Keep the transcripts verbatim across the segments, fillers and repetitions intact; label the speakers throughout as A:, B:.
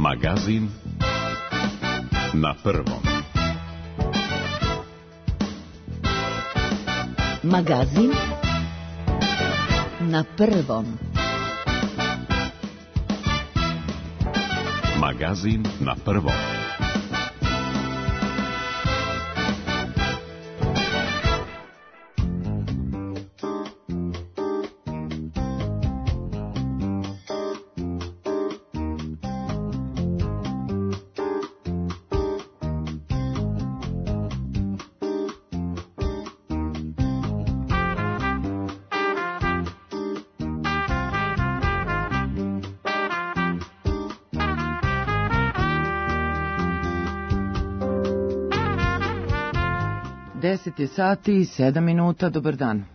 A: Magazin na prvom.
B: Magazin na prvom.
A: Magazin na prvom.
C: deset je sati i sedam minuta, dobar dan.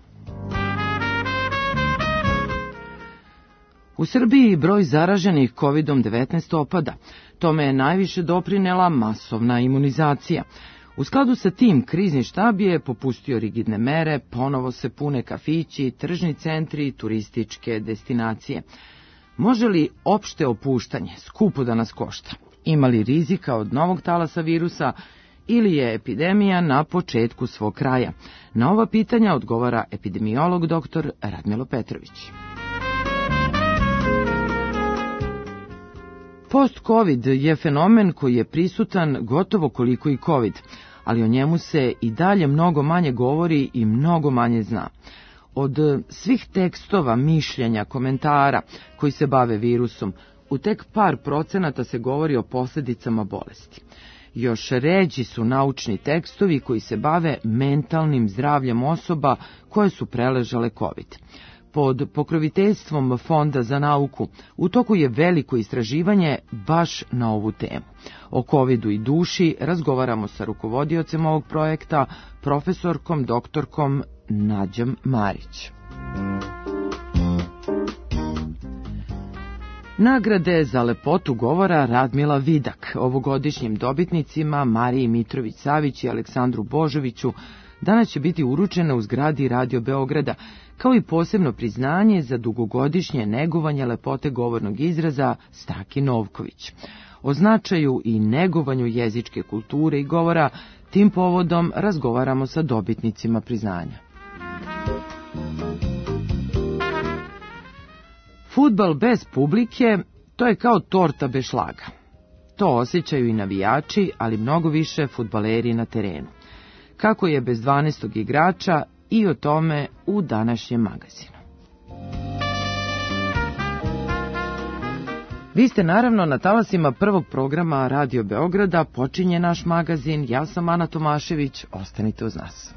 C: U Srbiji broj zaraženih kovidom devetnaest opada. Tome je najviše doprinela masovna imunizacija. U skladu sa tim, krizni štab je popustio rigidne mere, ponovo se pune kafići, tržni centri i turističke destinacije. Može li opšte opuštanje skupo da nas košta? Ima li rizika od novog talasa virusa ili je epidemija na početku svog kraja? Na ova pitanja odgovara epidemiolog doktor Radmilo Petrović. Post-Covid je fenomen koji je prisutan gotovo koliko i Covid, ali o njemu se i dalje mnogo manje govori i mnogo manje zna. Od svih tekstova, mišljenja, komentara koji se bave virusom, u tek par procenata se govori o posljedicama bolesti. Još ređi su naučni tekstovi koji se bave mentalnim zdravljem osoba koje su preležale COVID. Pod pokroviteljstvom Fonda za nauku u toku je veliko istraživanje baš na ovu temu. O covidu i duši razgovaramo sa rukovodiocem ovog projekta, profesorkom doktorkom Nađom Marić. Nagrade za lepotu govora Radmila Vidak, ovogodišnjim dobitnicima Mariji Mitrović-Savić i Aleksandru Božoviću, danas će biti uručene u zgradi Radio Beograda, kao i posebno priznanje za dugogodišnje negovanje lepote govornog izraza Staki Novković. O značaju i negovanju jezičke kulture i govora tim povodom razgovaramo sa dobitnicima priznanja. Fudbal bez publike, to je kao torta bez šlaga. To osjećaju i navijači, ali mnogo više fudbaleri na terenu. Kako je bez dvanaestog igrača, i o tome u današnjem magazinu. Vi ste naravno na talasima prvog programa Radio Beograda, počinje naš magazin, ja sam Ana Tomašević, ostanite uz nas.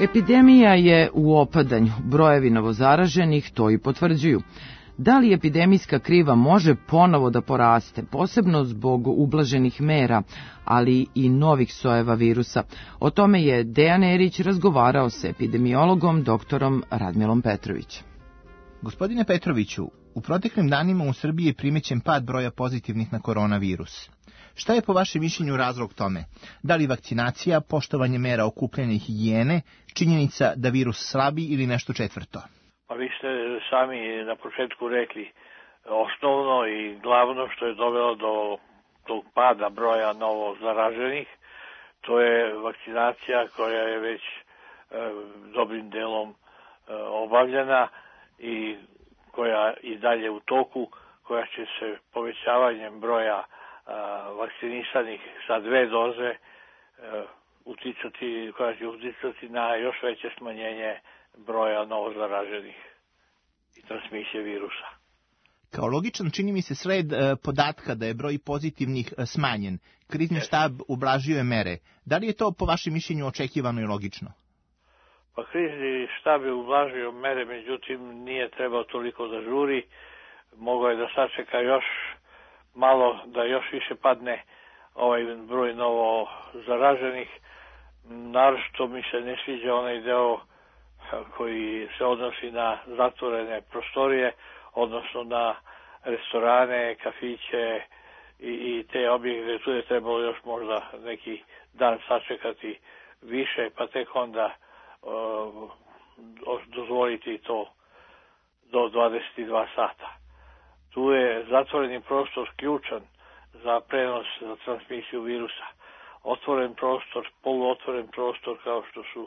C: Epidemija je u opadanju, brojevi novozaraženih to i potvrđuju. Da li epidemijska kriva može ponovo da poraste, posebno zbog ublaženih mera, ali i novih sojeva virusa? O tome je Dejan Erić razgovarao s epidemiologom doktorom Radmilom Petrović.
B: Gospodine Petroviću, u proteklim danima u Srbiji je primećen pad broja pozitivnih na koronavirus. Šta je po vašem mišljenju razlog tome? Da li vakcinacija, poštovanje mera okupljanja i higijene, činjenica da virus slabi ili nešto četvrto?
D: Pa vi ste sami na početku rekli osnovno i glavno što je dovelo do tog pada broja novo zaraženih, to je vakcinacija koja je već e, dobrim delom e, obavljena i koja i dalje u toku, koja će se povećavanjem broja a, vakcinisanih sa dve doze a, uticati, koja će uticati na još veće smanjenje broja novozaraženih i transmisije virusa.
B: Kao logičan čini mi se sled e, podatka da je broj pozitivnih e, smanjen. Krizni štab ublažio je mere. Da li je to po vašem mišljenju očekivano i logično?
D: Pa krizni štab je ublažio mere, međutim nije trebao toliko da žuri. Mogao je da sačeka još malo, da još više padne ovaj broj novo zaraženih. Naročito mi se ne sviđa onaj deo koji se odnosi na zatvorene prostorije, odnosno na restorane, kafiće i, i te objekte. Tu je trebalo još možda neki dan sačekati više, pa tek onda uh, dozvoliti to do dvadeset dva sata. Tu je zatvoreni prostor ključan za prenos, za transmisiju virusa. Otvoren prostor, poluotvoren prostor kao što su uh,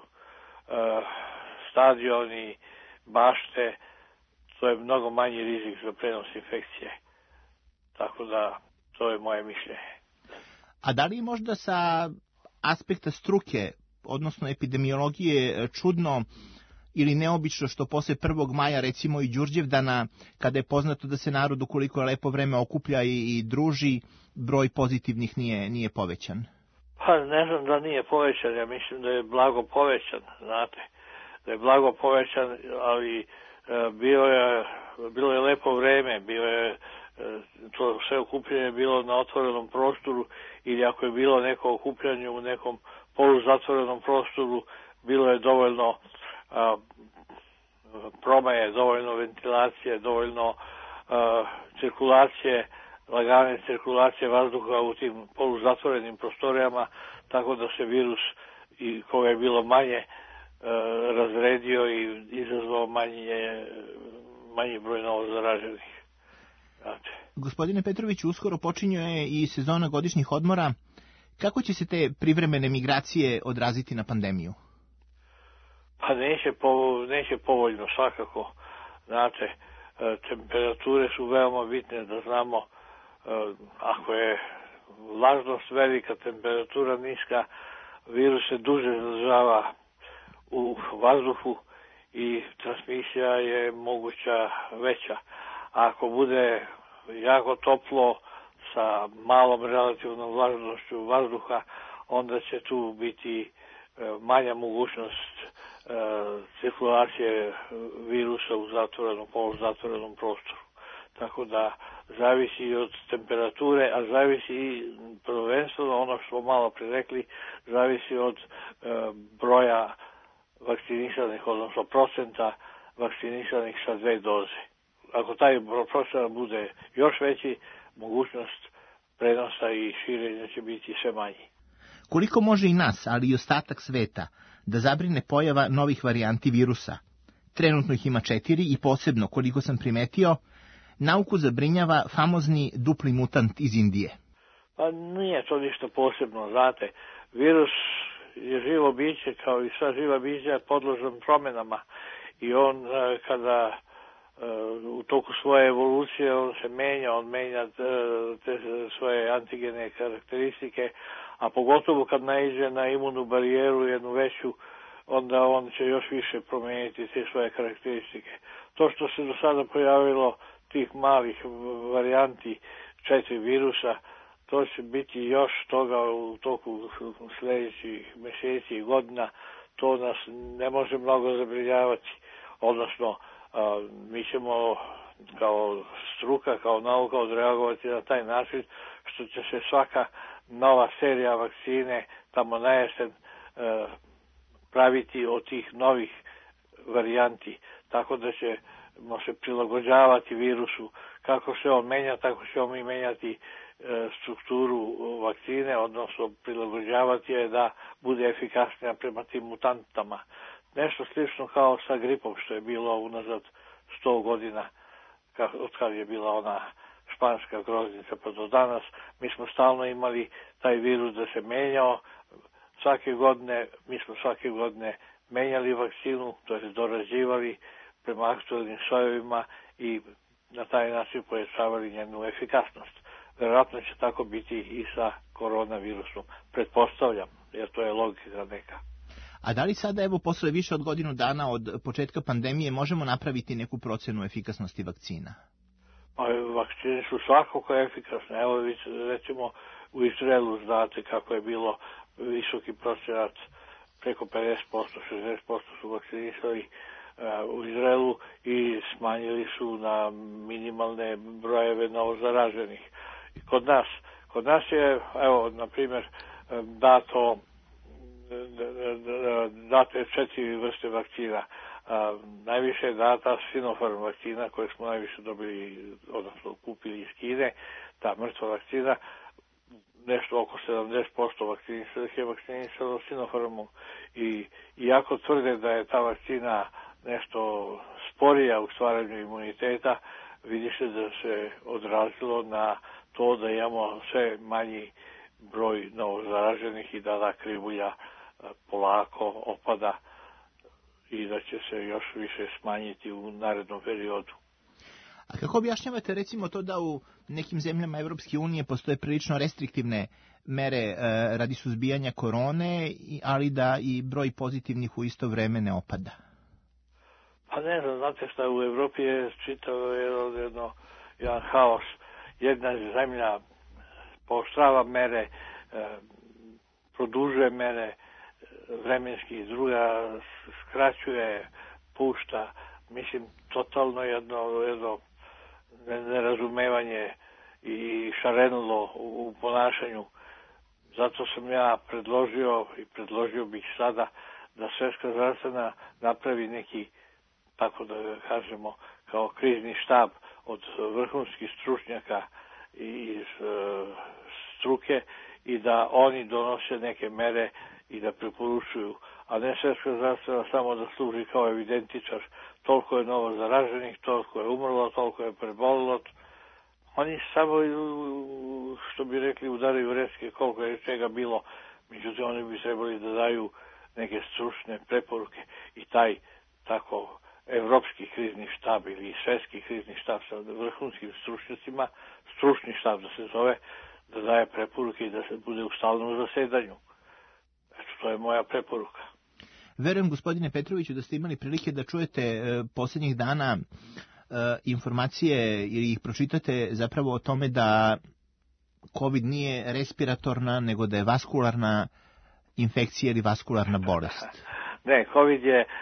D: stadioni, bašte, to je mnogo manji rizik za prenos infekcije. Tako da, to je moje mišljenje.
B: A da li je možda sa aspekta struke, odnosno epidemiologije, čudno ili neobično što posle prvog maja, recimo i Đurđevdana, kada je poznato da se narod ukoliko je lepo vreme okuplja i, i druži, broj pozitivnih nije, nije povećan?
D: Pa ne znam da nije povećan, ja mislim da je blago povećan, znate. Da je blago povećan, ali e, bio je, bilo je lepo vreme, bio je, e, to sve okupljanje bilo na otvorenom prostoru, ili ako je bilo neko okupljanje u nekom poluzatvorenom prostoru, bilo je dovoljno a, promaje, dovoljno ventilacije, dovoljno a, cirkulacije, lagane cirkulacije vazduha u tim poluzatvorenim prostorijama, tako da se virus, i koga je bilo manje, razredio i izazvao manje, manji broj novo zaraženih. Znate.
B: Gospodine Petroviću, uskoro počinje i sezona godišnjih odmora. Kako će se te privremene migracije odraziti na pandemiju?
D: Pa neće, povo, neće povoljno, svakako. Znate, temperature su veoma bitne da znamo, ako je vlažnost velika, temperatura niska, virus se duže zadržava u vazduhu i transmisija je moguća veća. A ako bude jako toplo sa malom relativnom vlažnošću vazduha, onda će tu biti manja mogućnost e, cirkulacije virusa u zatvorenom, poluzatvorenom prostoru. Tako da zavisi od temperature, a zavisi i prvenstveno ono što smo malo prerekli, zavisi od e, broja vakcinisanih, odnosno procenta vakcinisanih sa dve doze. Ako taj procent bude još veći, mogućnost prenosa i širenja će biti sve manji.
B: Koliko može i nas, ali i ostatak sveta, da zabrine pojava novih varijanti virusa? Trenutno ih ima četiri i posebno, koliko sam primetio, nauku zabrinjava famozni dupli mutant iz Indije.
D: Pa nije to ništa posebno, znate. Virus je živo biće, kao i sva živa bića, podložan promjenama. I on, kada u toku svoje evolucije, on se menja, on menja te svoje antigene karakteristike, a pogotovo kad naiđe na imunnu barijeru, jednu veću, onda on će još više promijeniti te svoje karakteristike. To što se do sada pojavilo tih malih varijanti četiri virusa, to će biti još toga u toku sljedećih mjeseci i godina, to nas ne može mnogo zabrinjavati. Odnosno, mi ćemo kao struka, kao nauka odreagovati na taj način što će se svaka nova serija vakcine tamo na jesen praviti od tih novih varijanti, tako da ćemo se prilagođavati virusu. Kako se on menja, tako ćemo mi menjati strukturu vakcine, odnosno prilagođavati je da bude efikasnija prema tim mutantama. Nešto slično kao sa gripom, što je bilo unazad sto godina, od kad je bila ona španska groznica pa do danas. Mi smo stalno imali taj virus da se menjao. Svake godine, mi smo svake godine menjali vakcinu, to je dorađivali prema aktualnim sojevima i na taj način pojačavali njenu efikasnost. Vjerojatno će tako biti i sa koronavirusom, pretpostavljam, jer to je logika neka.
B: A da li sada, evo, posle više od godinu dana od početka pandemije, možemo napraviti neku procenu efikasnosti vakcina?
D: Pa, vakcine su svakako efikasne. Evo, recimo, u Izraelu znate kako je bilo visoki procenat, preko pedeset posto, šezdeset posto su vakcinisali u Izraelu i smanjili su na minimalne brojeve novozaraženih. Kod nas, kod nas je, evo, na primjer, dato, dato je četiri vrste vakcina. Najviše je data Sinopharm vakcina, koje smo najviše dobili, odnosno kupili iz Kine, ta mrtva vakcina. Nešto oko sedamdeset posto vakcinisanih je vakcinisano Sinopharmom. I iako tvrde da je ta vakcina nešto sporija u stvaranju imuniteta, vidi se da se odrazilo na to da imamo sve manji broj novozaraženih i da ta krivulja polako opada i da će se još više smanjiti u narednom periodu.
B: A kako objašnjavate recimo to da u nekim zemljama Evropske unije postoje prilično restriktivne mere e, radi suzbijanja korone, ali da i broj pozitivnih u isto vreme ne opada?
D: Pa ne znam, znate šta, u Evropi je čitao jedno, jedno, jedan haos. Jedna zemlja pooštrava mere, e, produžuje mere vremenski, druga skraćuje, pušta. Mislim, totalno jedno, jedno nerazumevanje i šarenilo u, u ponašanju. Zato sam ja predložio i predložio bih sada da Svetska zdravstvena napravi neki, tako da kažemo, kao krizni štab od vrhunskih stručnjaka iz e, struke i da oni donose neke mere i da preporučuju, a ne Svetska zdravstvena samo da služi kao evidentičar. Toliko je novo zaraženih, toliko je umrlo, toliko je prebolilo. Oni samo, što bi rekli, udaraju recke koliko je čega bilo. Međutim, oni bi trebali da daju neke stručne preporuke i taj tako evropski krizni štab ili svetski krizni štab sa vrhunskim stručnjacima, stručni štab da se zove, da daje preporuke i da se bude u stalnom zasedanju. Eto, to je moja preporuka.
B: Verujem, gospodine Petroviću, da ste imali prilike da čujete e, posljednjih dana e, informacije ili ih pročitate zapravo o tome da COVID nije respiratorna, nego da je vaskularna infekcija ili vaskularna bolest.
D: Ne, COVID je e,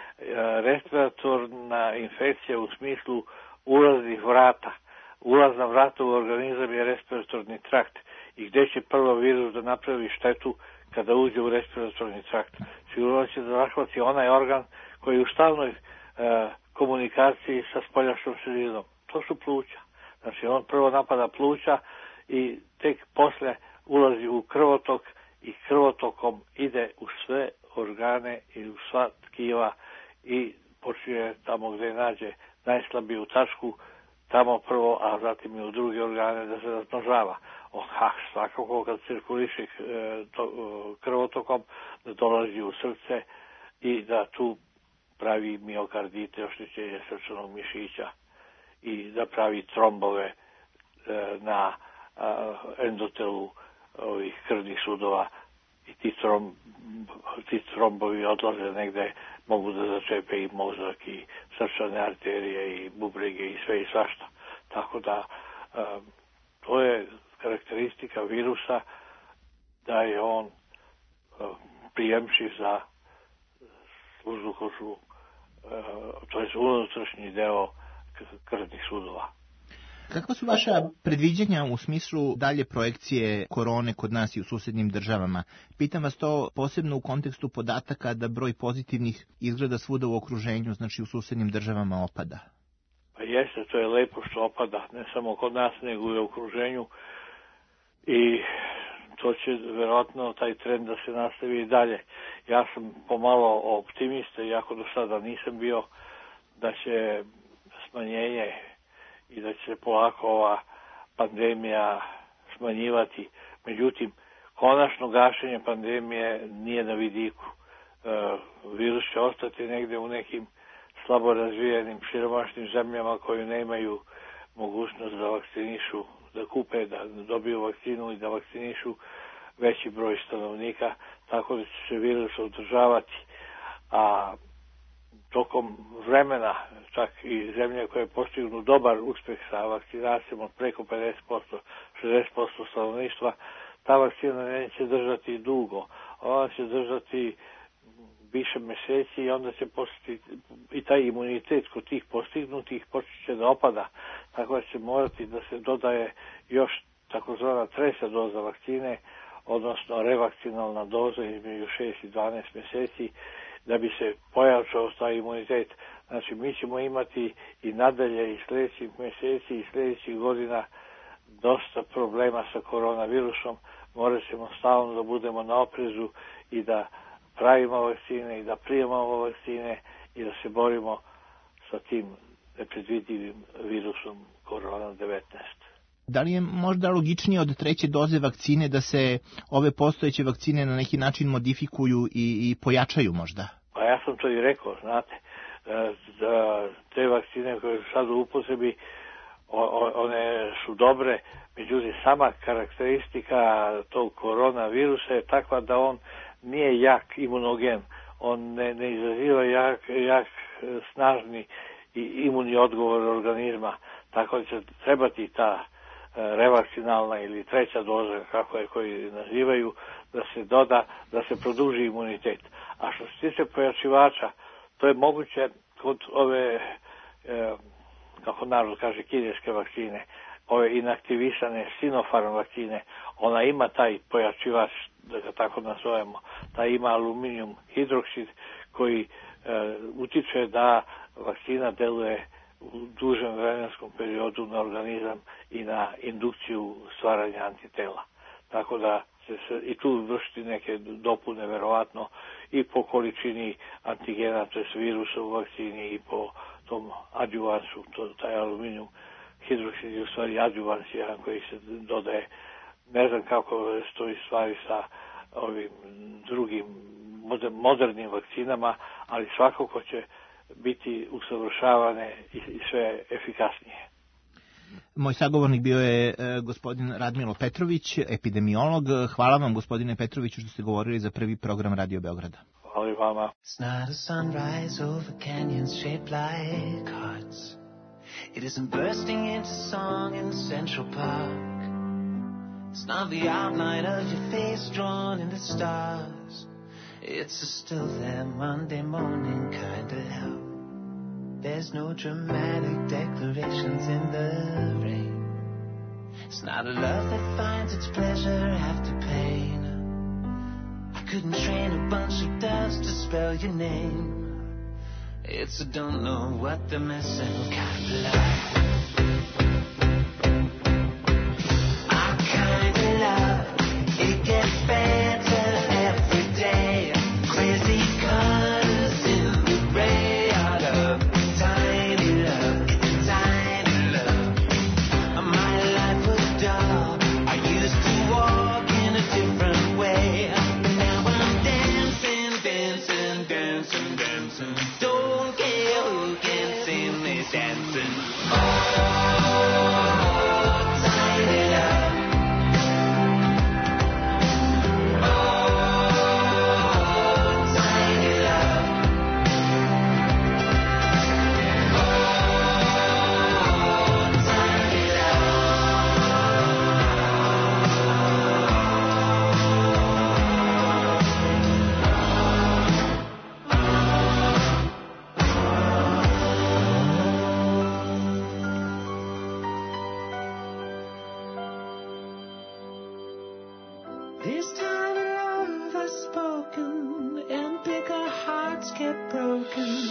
D: respiratorna infekcija u smislu ulaznih vrata. Ulazna vrata u organizam je respiratorni trakt i gde će prvo virus da napravi štetu kada uđe u respiratorni trakt. Sigurno će da zahvati onaj organ koji je u stalnoj e, komunikaciji sa spoljašnjom sredinom. To su pluća. Znači, on prvo napada pluća i tek posle ulazi u krvotok i krvotokom ide u sve organe i u sva tkiva i počinje tamo gde nađe najslabiju tačku, tamo prvo, a zatim i u druge organe da se razmnožava. Ha, svakako kad cirkuliše e, to, krvotokom, da dolazi u srce i da tu pravi miokardite, oštećenje srčanog mišića i da pravi trombove e, na a, endotelu ovih krvnih sudova i ti, trom, ti trombovi odlaze negde, mogu da začepe i mozak i srčane arterije i bubrege i sve i svašta. Tako da a, to je karakteristika virusa da je on prijemčiv za uzdukošu, to je unutrašnji deo krvnih sudova.
B: Kakva su vaša predviđanja u smislu dalje projekcije korone kod nas i u susednim državama? Pitam vas to posebno u kontekstu podataka da broj pozitivnih izgleda svuda u okruženju, znači u susednim državama, opada.
D: Pa jeste, to je lepo što opada, ne samo kod nas, nego i u okruženju. I to će verovatno taj trend da se nastavi i dalje. Ja sam pomalo optimista, iako do sada nisam bio, da će smanjenje i da će se polako ova pandemija smanjivati. Međutim, konačno gašenje pandemije nije na vidiku. E, virus će ostati negde u nekim slabo razvijenim, siromašnim zemljama koji nemaju mogućnost da vakcinišu, da kupe, da dobiju vakcinu i da vakcinišu veći broj stanovnika, tako da će se virus održavati. A tokom vremena, čak i zemlje koje postignu dobar uspeh sa vakcinacijom od preko pedeset posto, šezdeset posto stanovništva, ta vakcina neće držati dugo. Ona će držati više meseci i onda će postati i taj imunitet kod tih postignutih počet da opada. Tako da će morati da se dodaje još takozvana treća doza vakcine, odnosno revakcinalna doza između šest i dvanaest meseci, da bi se pojačao taj imunitet. Znači, mi ćemo imati i nadalje i sljedećih meseci i sljedećih godina dosta problema sa koronavirusom. Morat ćemo stalno da budemo na oprezu i da pravimo vakcine i da prijemamo vakcine i da se borimo sa tim nepredvidivim virusom korona devetnaest.
B: Da li je možda logičnije od treće doze vakcine da se ove postojeće vakcine na neki način modifikuju i, i pojačaju možda?
D: Pa ja sam to i rekao, znate, da te vakcine koje su sad u upotrebi, one su dobre, međutim sama karakteristika tog koronavirusa je takva da on nije jak imunogen, on ne, ne izaziva jak, jak snažni i imuni odgovor organizma, tako da će trebati ta revakcinalna ili treća doza, kako je koji nazivaju, da se doda, da se produži imunitet. A što se tiče pojačivača, to je moguće kod ove, e, kako narod kaže, kineske vakcine, ove inaktivisane Sinopharm vakcine, ona ima taj pojačivač, da ga tako nazovemo, taj ima aluminijum hidroksid koji e, utiče da vakcina deluje u dužem vremenskom periodu na organizam i na indukciju stvaranja antitela. Tako da će se i tu vršiti neke dopune verovatno i po količini antigena, to je virusa u vakcini, i po tom adjuvansu, to, taj aluminijum hidroksid je u stvari adjuvans jedan koji se dodaje. Ne znam kako stoji stvari sa ovim drugim modernim vakcinama, ali svakako će biti usavršavane i, i sve efikasnije.
B: Moj sagovornik bio je e, gospodin Radmilo Petrović, epidemiolog. Hvala vam, gospodine Petroviću, što ste govorili za prvi program Radio Beograda.
D: Hvala i vama.
E: It's not a sunrise over canyons shaped like hearts. It isn't bursting into song in Central Park. It's not the outline of your face drawn in the stars. It's a still there Monday morning kind of help. There's no dramatic declarations in the rain. It's not a love that finds its pleasure after pain. I couldn't train a bunch of doves to spell your name. It's a don't know what they're missing kind of love. Our kind of love, it gets better every day. Crazy colors in the ray. Our love, tiny love, it's tiny love. My life was dull. I used to walk in a different way. But now I'm dancing, dancing, dancing, dancing. Don't care who can see me dancing. Oh. get broken.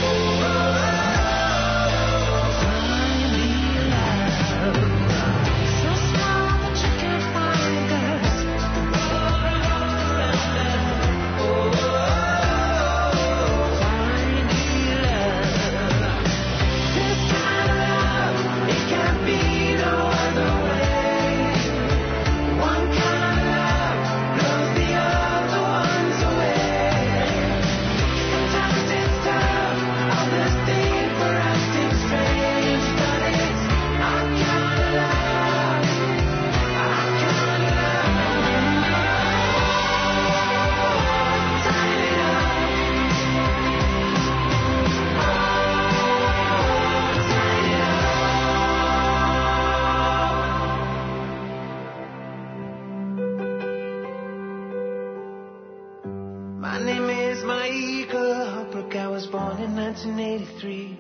F: My name is Michael Holbrook. I was born in nineteen eighty-three.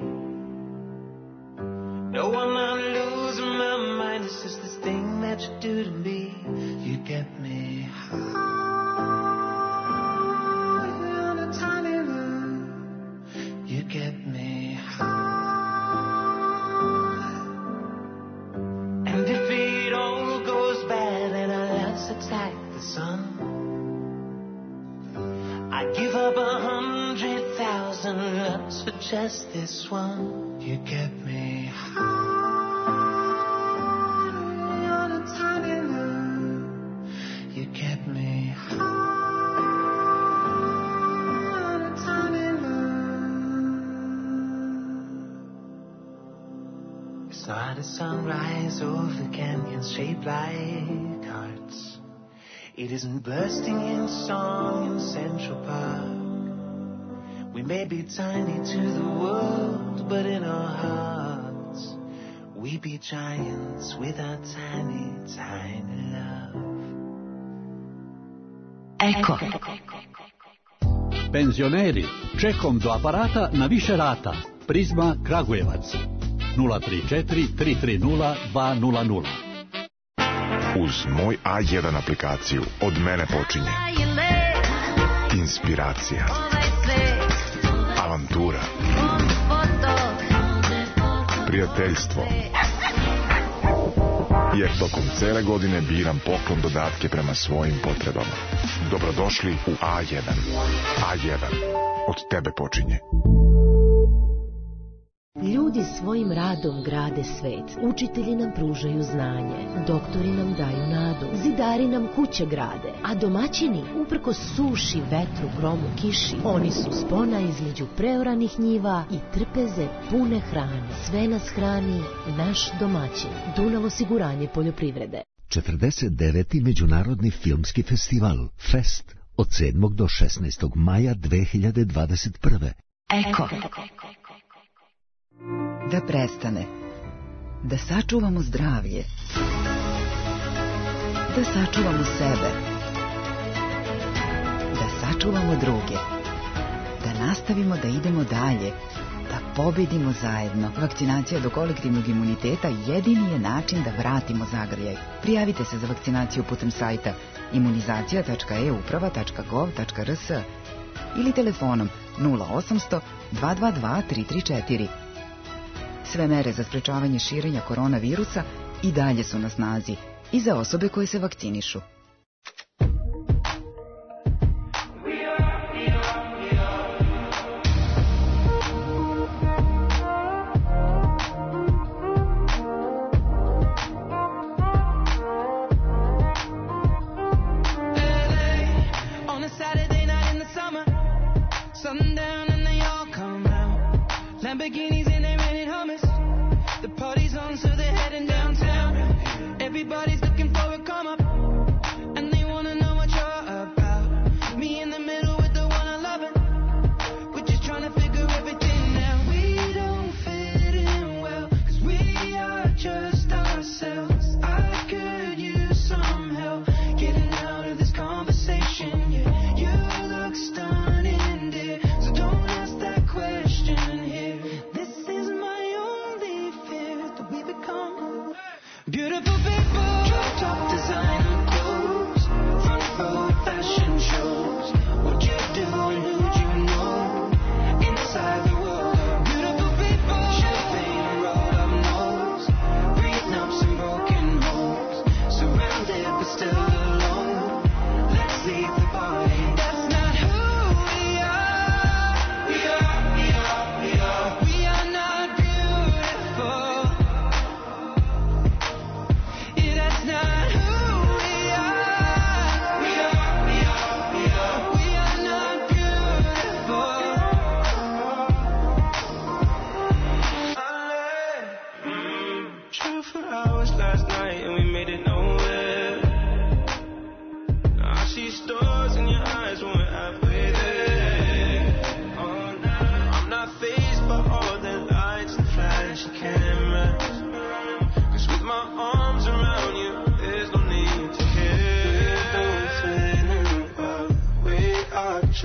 F: No, I'm not losing my mind. It's just this thing that you do to me. You get me high on a tiny moon. You get me high. And if it all goes bad and our lives attack the sun, I'd give up a hundred thousand loves for just this one. You get me high on a tiny moon. You get me high on a tiny moon. I saw the sunrise over canyons shaped like hearts. It isn't bursting in song in Central Park. We may be tiny to the world, but in our hearts we be giants with our tiny, tiny love.
G: Eko. Penzioneri, čekom do aparata na više rata. Prizma Kragujevac. nula tri četiri tri tri nula dva nula nula.
H: Uz Moj A jedan aplikaciju od mene počinje inspiracija, avantura, prijateljstvo. Jer tokom cele godine biram poklon dodatke prema svojim potrebama. Dobrodošli u A jedan. A jedan. Od tebe počinje.
I: Ljudi svojim radom grade svet, učitelji nam pružaju znanje, doktori nam daju nadu, zidari nam kuće grade, a domaćini, uprkos suši, vetru, gromu, kiši, oni su spona između preoranih njiva i trpeze pune hrane. Sve nas hrani naš domaćin. Dunav osiguranje poljoprivrede.
J: četrdeset deveti Međunarodni filmski festival Fest od sedmog do šesnaestog maja dve hiljade dvadeset prve.
G: Eko.
K: Da prestane, da sačuvamo zdravlje, da sačuvamo sebe, da sačuvamo druge, da nastavimo da idemo dalje, da pobedimo zajedno. Vakcinacija do kolektivnog imuniteta jedini je način da vratimo zagrljaj. Prijavite se za vakcinaciju putem sajta imunizacija tačka e uprava tačka gov tačka rs ili telefonom nula osamsto dva dva dva tri tri četiri. Sve mere za sprečavanje širenja koronavirusa i dalje su na snazi i za osobe koje se vakcinišu.
F: Lamborghinis and they rented hummus. The party's on, so they're heading downtown. Everybody's looking for a come up, and they wanna know what you're about. Me in the middle with the one I love, we're just trying to figure everything out. We don't fit in well, cause we are just ourselves. I could use some help getting out of this conversation. Yeah, you look stunning, dear, so don't ask that question here. This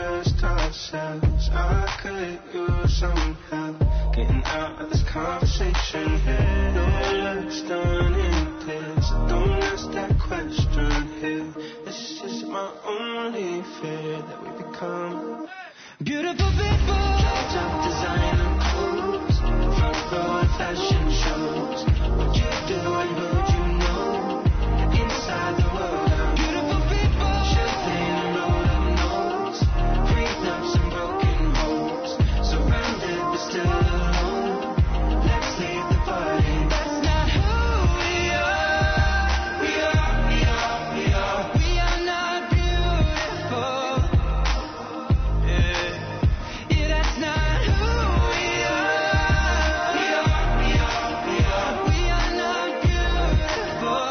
F: just ourselves. I could use some help getting out of this conversation here. No less done in clear, so don't ask that question here. This is my only fear, that we become beautiful people. Top designer clothes, front row at fashion shows. What you do and who you know, inside the world. Beautiful people, champagne and rolled up nose, breathe up some broken holes, surrounded but still alone. Let's leave the party. That's not who we are. We are, we are, we are. We are not beautiful. Yeah, yeah, that's not who we are. We are, we are, we are. We are not beautiful.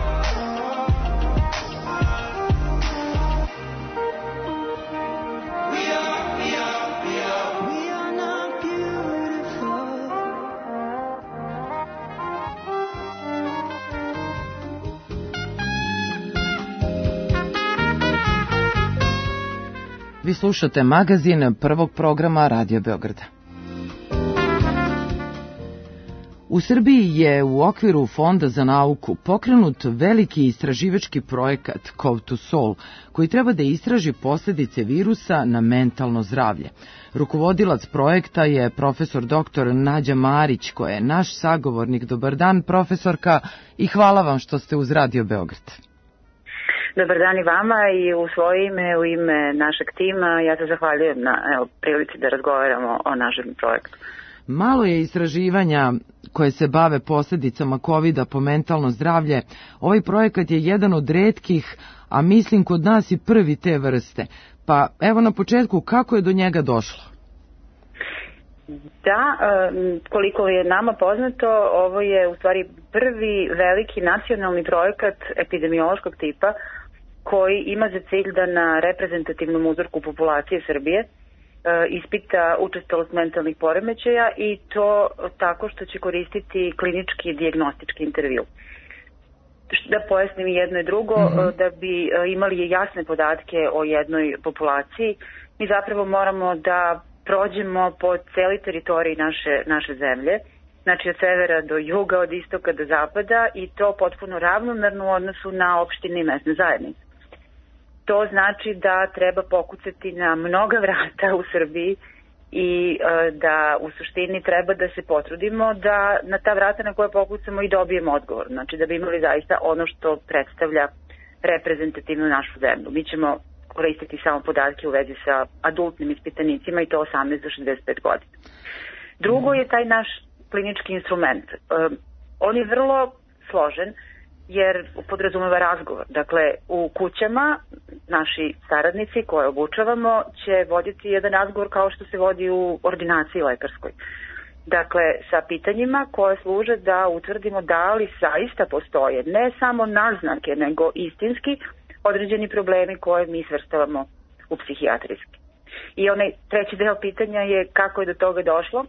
F: We are, we are, we are. We are not beautiful.
C: Vi slušate magazin prvog programa Radio Beograda. U Srbiji je u okviru Fonda za nauku pokrenut veliki istraživački projekat Cove to Soul, koji treba da istraži posljedice virusa na mentalno zdravlje. Rukovodilac projekta je profesor doktor Nađa Marić, koja je naš sagovornik. Dobar dan, profesorka, i hvala vam što ste uz Radio Beograd.
L: Dobar dan i vama i u svoje ime, u ime našeg tima. Ja se zahvaljujem na evo, prilici da razgovaramo o našem projektu.
C: Malo je istraživanja koje se bave posljedicama kovida po mentalno zdravlje. Ovaj projekat je jedan od retkih, a mislim kod nas i prvi te vrste. Pa evo na početku, kako je do njega došlo?
L: Da, koliko je nama poznato, ovo je u stvari prvi veliki nacionalni projekat epidemiološkog tipa koji ima za cilj da na reprezentativnom uzorku populacije Srbije ispita učestalost mentalnih poremećaja i to tako što će koristiti klinički dijagnostički intervju. Da pojasnim jedno i drugo, mm-hmm. da bi imali jasne podatke o jednoj populaciji, mi zapravo moramo da prođemo po celi teritoriji naše, naše zemlje, znači od severa do juga, od istoka do zapada i to potpuno ravnomerno u odnosu na opštine i mesne zajednice. To znači da treba pokucati na mnoga vrata u Srbiji i e, da u suštini treba da se potrudimo da na ta vrata na koje pokucamo i dobijemo odgovor. Znači da bi imali zaista ono što predstavlja reprezentativnu našu zemlju. Mi ćemo koristiti samo podatke u vezi sa adultnim ispitanicima i to osamnaest do šezdeset pet godina. Drugo je taj naš klinički instrument. E, on je vrlo složen jer podrazumeva razgovor. Dakle, u kućama naši saradnici koje obučavamo će voditi jedan razgovor kao što se vodi u ordinaciji lekarskoj. Dakle, sa pitanjima koje služe da utvrdimo da li zaista postoje ne samo naznake, nego istinski određeni problemi koje mi svrstavamo u psihijatrijski. I onaj treći deo pitanja je kako je do toga došlo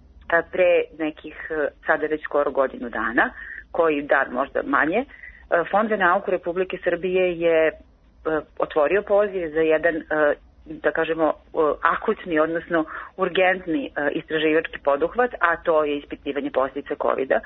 L: pre nekih sada već skoro godinu dana, koji dan možda manje. Fond za nauku Republike Srbije je otvorio poziv za jedan, da kažemo, akutni, odnosno urgentni istraživački poduhvat, a to je ispitivanje posljedica kovida.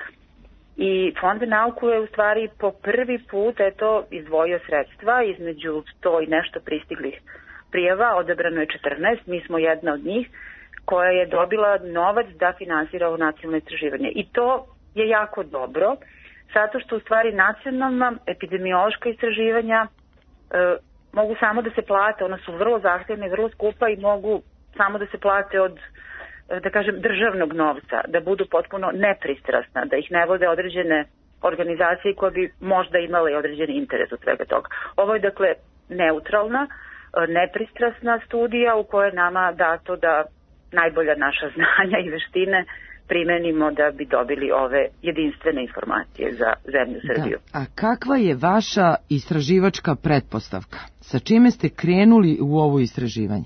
L: I Fond za nauku je u stvari po prvi put eto, izdvojio sredstva između sto i nešto pristiglih prijava, odabrano je četrnaest, mi smo jedna od njih, koja je dobila novac da finansira ovo nacionalno istraživanje. I to je jako dobro, zato što u stvari nacionalna epidemiološka istraživanja e, mogu samo da se plate, ona su vrlo zahtevna i vrlo skupa i mogu samo da se plate od, da kažem, državnog novca, da budu potpuno nepristrasna, da ih ne vode određene organizacije koje bi možda imale određeni interes od svega toga. Ovo je dakle neutralna, nepristrasna studija u kojoj je nama dato da najbolja naša znanja i veštine primenimo da bi dobili ove jedinstvene informacije za zemlju Srbiju.
C: Da. A kakva je vaša istraživačka pretpostavka? Sa čime ste krenuli u ovo istraživanje?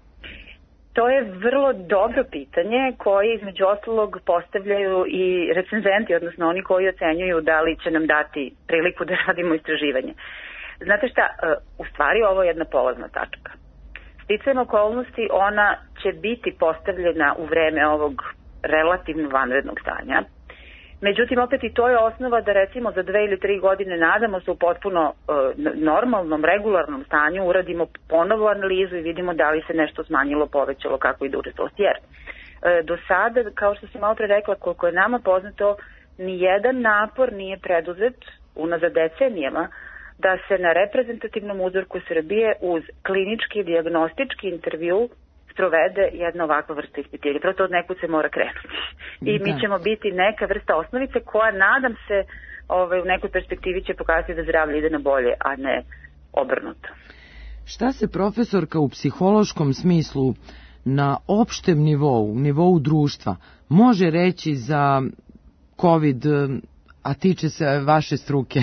L: To je vrlo dobro pitanje koje između ostalog postavljaju i recenzenti, odnosno oni koji ocenjuju da li će nam dati priliku da radimo istraživanje. Znate šta, u stvari ovo je jedna polazna tačka. sticajem okolnosti ona će biti postavljena u vreme ovog relativno vanrednog stanja. Međutim, opet i to je osnova da recimo za dve ili tri godine nadamo se u potpuno e, normalnom, regularnom stanju uradimo ponovo analizu i vidimo da li se nešto smanjilo, povećalo, kako ide učestalost. Jer e, do sada, kao što sam malo pre rekla, koliko je nama poznato, nijedan napor nije preduzet unazad decenijama da se na reprezentativnom uzorku Srbije uz klinički dijagnostički intervju sprovede jedna ovakva vrsta ispitivanja. Proto od nekud se mora krenuti. I mi ćemo biti neka vrsta osnovice koja, nadam se, ovaj, u nekoj perspektivi će pokazati da zdravlje ide na bolje, a ne obrnuto.
C: Šta se profesorka u psihološkom smislu na opštem nivou, nivou društva, može reći za COVID, a tiče se vaše struke?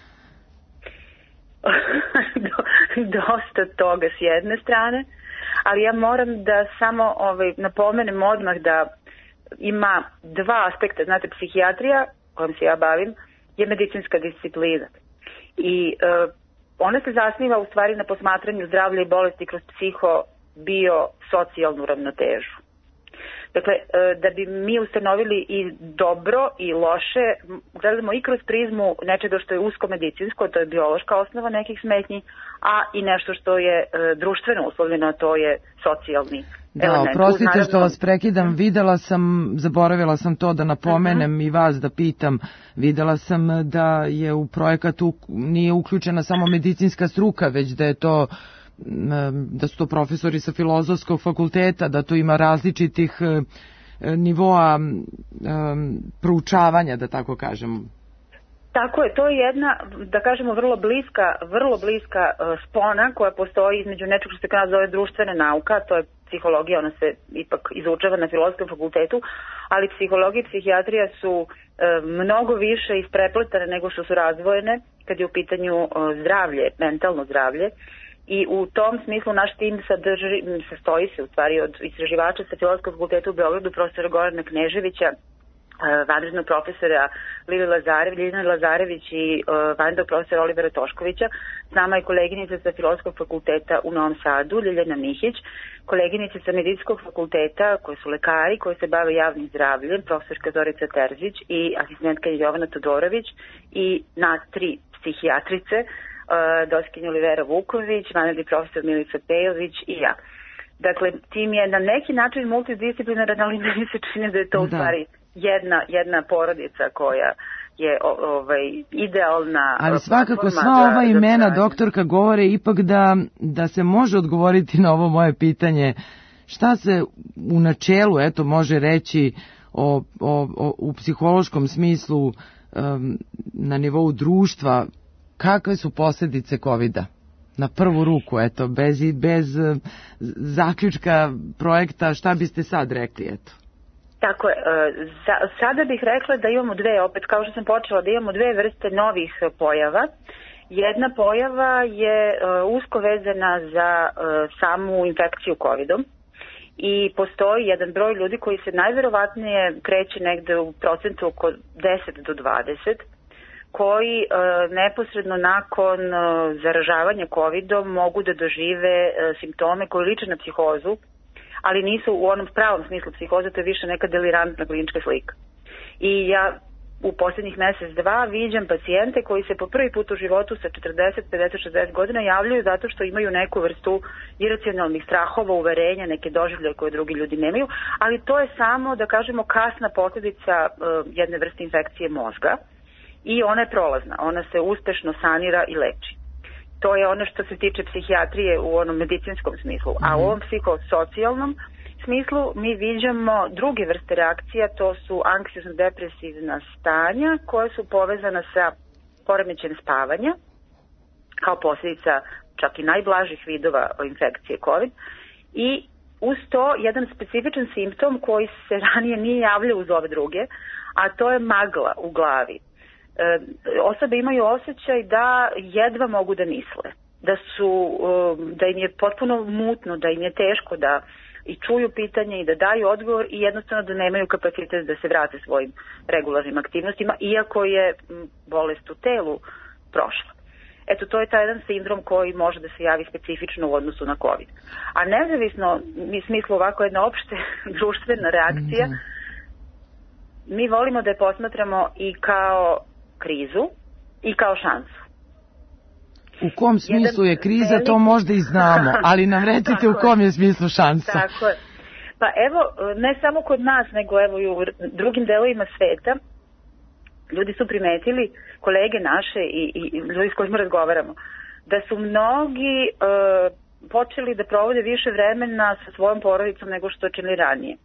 L: Dosta toga s jedne strane, ali ja moram da samo ovaj, napomenem odmah da ima dva aspekta. Znate, psihijatrija, kojom se ja bavim, je medicinska disciplina. I e, ona se zasniva u stvari na posmatranju zdravlja i bolesti kroz psiho-bio-socijalnu ravnotežu. Dakle, da bi mi ustanovili i dobro i loše, gledamo i kroz prizmu nečega što je usko medicinsko, to je biološka osnova nekih smetnji, a i nešto što je društveno uslovljeno, to je socijalni
C: da,
L: element.
C: Da, oprostite naravno... što vas prekidam, videla sam, zaboravila sam to da napomenem uh-huh. i vas da pitam, videla sam da je u projekatu nije uključena samo medicinska struka, već da je to da su to profesori sa filozofskog fakulteta, da to ima različitih nivoa proučavanja, da tako kažemo.
L: Tako je, to je jedna, da kažemo, vrlo bliska, vrlo bliska spona koja postoji između nečeg što se kada zove društvena nauka, to je psihologija, ona se ipak izučava na filozofskom fakultetu, ali psihologija i psihijatrija su mnogo više isprepletane nego što su razdvojene kad je u pitanju zdravlje, mentalno zdravlje. I u tom smislu naš tim sadrži, sastoji se u stvari od istraživača sa Filozofskog fakulteta u Beogradu, profesora Gorana Kneževića, vanrednog profesora Lili Lazarević, Ljiljana Lazarević i vanrednog profesora Olivera Toškovića. S nama je koleginica sa Filozofskog fakulteta u Novom Sadu, Ljiljana Mihić, koleginice sa Medicinskog fakulteta koji su lekari, koji se bave javnim zdravljem, profesorka Zorica Terzić i asistentka Jovana Todorović i nas tri psihijatrice, doskinja Olivera Vuković, vanredni profesor Milica Pejović i ja. Dakle, tim je na neki način multidisciplinaran, ali meni se čini da je to u stvari jedna, jedna porodica koja je ovaj, idealna.
C: Ali svakako sva ova imena, doktorka, govore ipak da, da se može odgovoriti na ovo moje pitanje. Šta se u načelu, eto, može reći o, o, o, u psihološkom smislu um, na nivou društva? Kakve su posljedice kovida? Na prvu ruku, eto, bez, bez zaključka projekta, šta biste sad rekli, eto?
L: Tako je, sada bih rekla da imamo dve, opet kao što sam počela, da imamo dve vrste novih pojava. Jedna pojava je usko vezana za samu infekciju kovidom i postoji jedan broj ljudi koji se najverovatnije kreće negde u procentu oko deset do dvadeset, koji e, neposredno nakon e, zaražavanja kovidom mogu da dožive e, simptome koji liče na psihozu, ali nisu u onom pravom smislu psihoze, to je više neka delirantna klinička slika. I ja u posljednjih mjesec, dva viđam pacijente koji se po prvi put u životu sa četrdeset, pedeset, šezdeset godina javljaju zato što imaju neku vrstu iracionalnih strahova, uverenja, neke doživljaje koje drugi ljudi nemaju, ali to je samo, da kažemo, kasna posljedica e, jedne vrste infekcije mozga. I ona je prolazna, ona se uspešno sanira i leči. To je ono što se tiče psihijatrije u onom medicinskom smislu. A u ovom psihosocijalnom smislu mi viđamo druge vrste reakcija, to su anksiozno-depresivna stanja koja su povezana sa poremećajem spavanja, kao posljedica čak i najblažih vidova infekcije COVID. I uz to jedan specifičan simptom koji se ranije nije javljao uz ove druge, a to je magla u glavi. E, osobe imaju osjećaj da jedva mogu da misle, da su, da im je potpuno mutno, da im je teško da i čuju pitanje i da daju odgovor i jednostavno da nemaju kapacitet da se vrate svojim regularnim aktivnostima, iako je bolest u telu prošla. Eto, to je taj jedan sindrom koji može da se javi specifično u odnosu na COVID. A nezavisno, mi smislu ovako jedna opšte društvena reakcija, mi volimo da je posmatramo i kao krizu i kao šansu.
C: U kom smislu je kriza, to možda i znamo, ali nam recite u kom je smislu šansa.
L: Tako je. Pa evo, ne samo kod nas, nego evo i u drugim delovima sveta, ljudi su primetili, kolege naše i, i ljudi s kojima razgovaramo, da su mnogi e, počeli da provode više vremena sa svojom porodicom nego što činili ranije.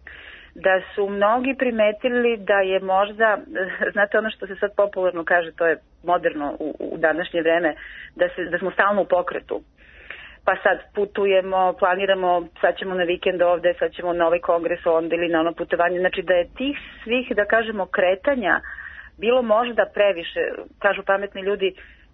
L: Da su mnogi primetili da je možda, znate ono što se sad popularno kaže, to je moderno u, u današnje vreme, da, se, da smo stalno u pokretu. Pa sad putujemo, planiramo, sad ćemo na vikend ovde, sad ćemo na ovaj kongres onda ili na ono putovanje. Znači da je tih svih, da kažemo, kretanja bilo možda previše, kažu pametni ljudi,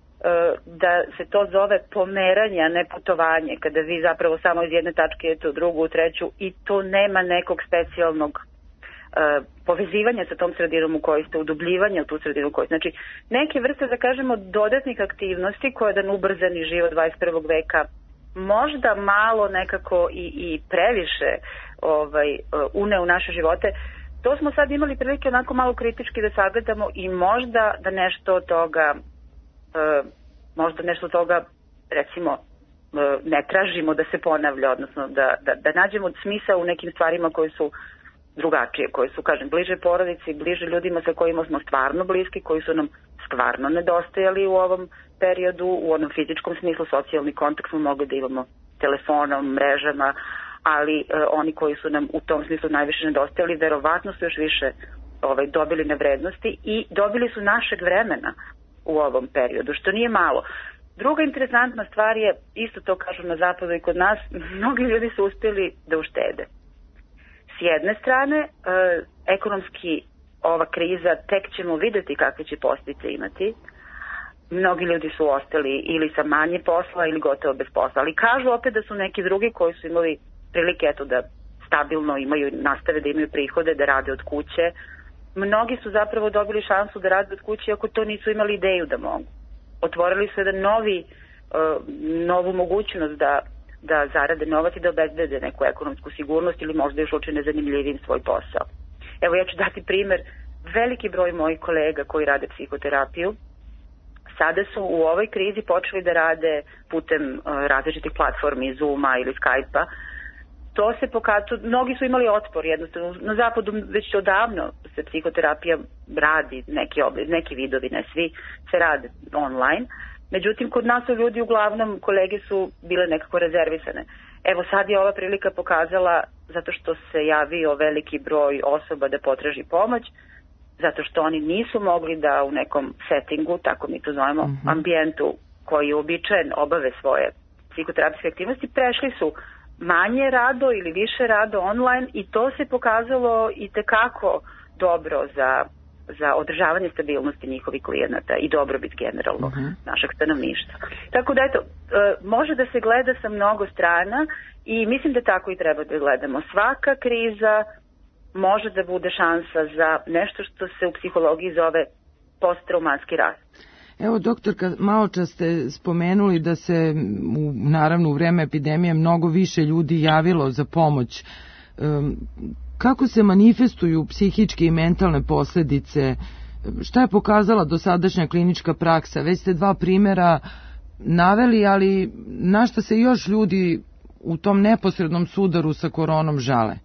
L: da se to zove pomeranje, a ne putovanje, kada vi zapravo samo iz jedne tačke idete u drugu, u treću i to nema nekog specijalnog uh, povezivanja sa tom sredinom u kojoj ste, udubljivanja u tu sredinu u kojoj ste. Znači, neke vrste, da kažemo, dodatnih aktivnosti koje je dan ubrzani život dvadeset prvog veka možda malo nekako i, i previše ovaj, une u naše živote. To smo sad imali prilike onako malo kritički da sagledamo i možda da nešto od toga Uh, možda nešto toga, recimo, uh, ne tražimo da se ponavlja, odnosno da, da, da nađemo smisao u nekim stvarima koje su drugačije, koje su, kažem, bliže porodici, bliže ljudima sa kojima smo stvarno bliski, koji su nam stvarno nedostajali u ovom periodu, u onom fizičkom smislu, socijalni kontakt smo mogli da imamo telefonom, mrežama, ali uh, oni koji su nam u tom smislu najviše nedostajali, verovatno su još više ovaj, dobili na vrednosti i dobili su našeg vremena u ovom periodu, što nije malo. Druga interesantna stvar je, isto to kažu na zapadu i kod nas, mnogi ljudi su uspjeli da uštede. S jedne strane, e, ekonomski ova kriza, tek ćemo vidjeti kakve će posljedice imati. Mnogi ljudi su ostali ili sa manje posla ili gotovo bez posla, ali kažu opet da su neki drugi koji su imali prilike eto, da stabilno imaju, nastave da imaju prihode, da rade od kuće. Mnogi su zapravo dobili šansu da rade od kuće ako to nisu imali ideju da mogu. Otvorili su jedan novi, uh, novu mogućnost da, da zarade novac i da obezbede neku ekonomsku sigurnost ili možda još učine zanimljivim svoj posao. Evo ja ću dati primjer, veliki broj mojih kolega koji rade psihoterapiju sada su u ovoj krizi počeli da rade putem uh, različitih platformi, Zooma ili Skype-a. To se pokazuje, mnogi su imali otpor, jednostavno na zapadu već odavno se psihoterapija radi, neki, oblik, neki vidovi, ne svi, se rade online. Međutim, kod nas su ljudi uglavnom, kolege su bile nekako rezervisane. Evo sad je ova prilika pokazala, zato što se javio veliki broj osoba da potraži pomoć, zato što oni nisu mogli da u nekom settingu, tako mi to zovemo, mm-hmm. ambijentu koji je uobičajen obave svoje psihoterapijske aktivnosti, prešli su manje rado ili više rado online i to se pokazalo i tekako dobro za, za održavanje stabilnosti njihovih klijenata i dobrobit generalno uh-huh. našeg stanovništva. Tako da eto, može da se gleda sa mnogo strana i mislim da tako i treba da gledamo. Svaka kriza može da bude šansa za nešto što se u psihologiji zove posttraumatski rast.
C: Evo, doktorka, malo čas ste spomenuli da se, u, naravno, u vreme epidemije mnogo više ljudi javilo za pomoć. Um, kako se manifestuju psihičke i mentalne posljedice? Šta je pokazala dosadašnja klinička praksa? Već ste dva primjera naveli, ali na šta se još ljudi u tom neposrednom sudaru sa koronom žale?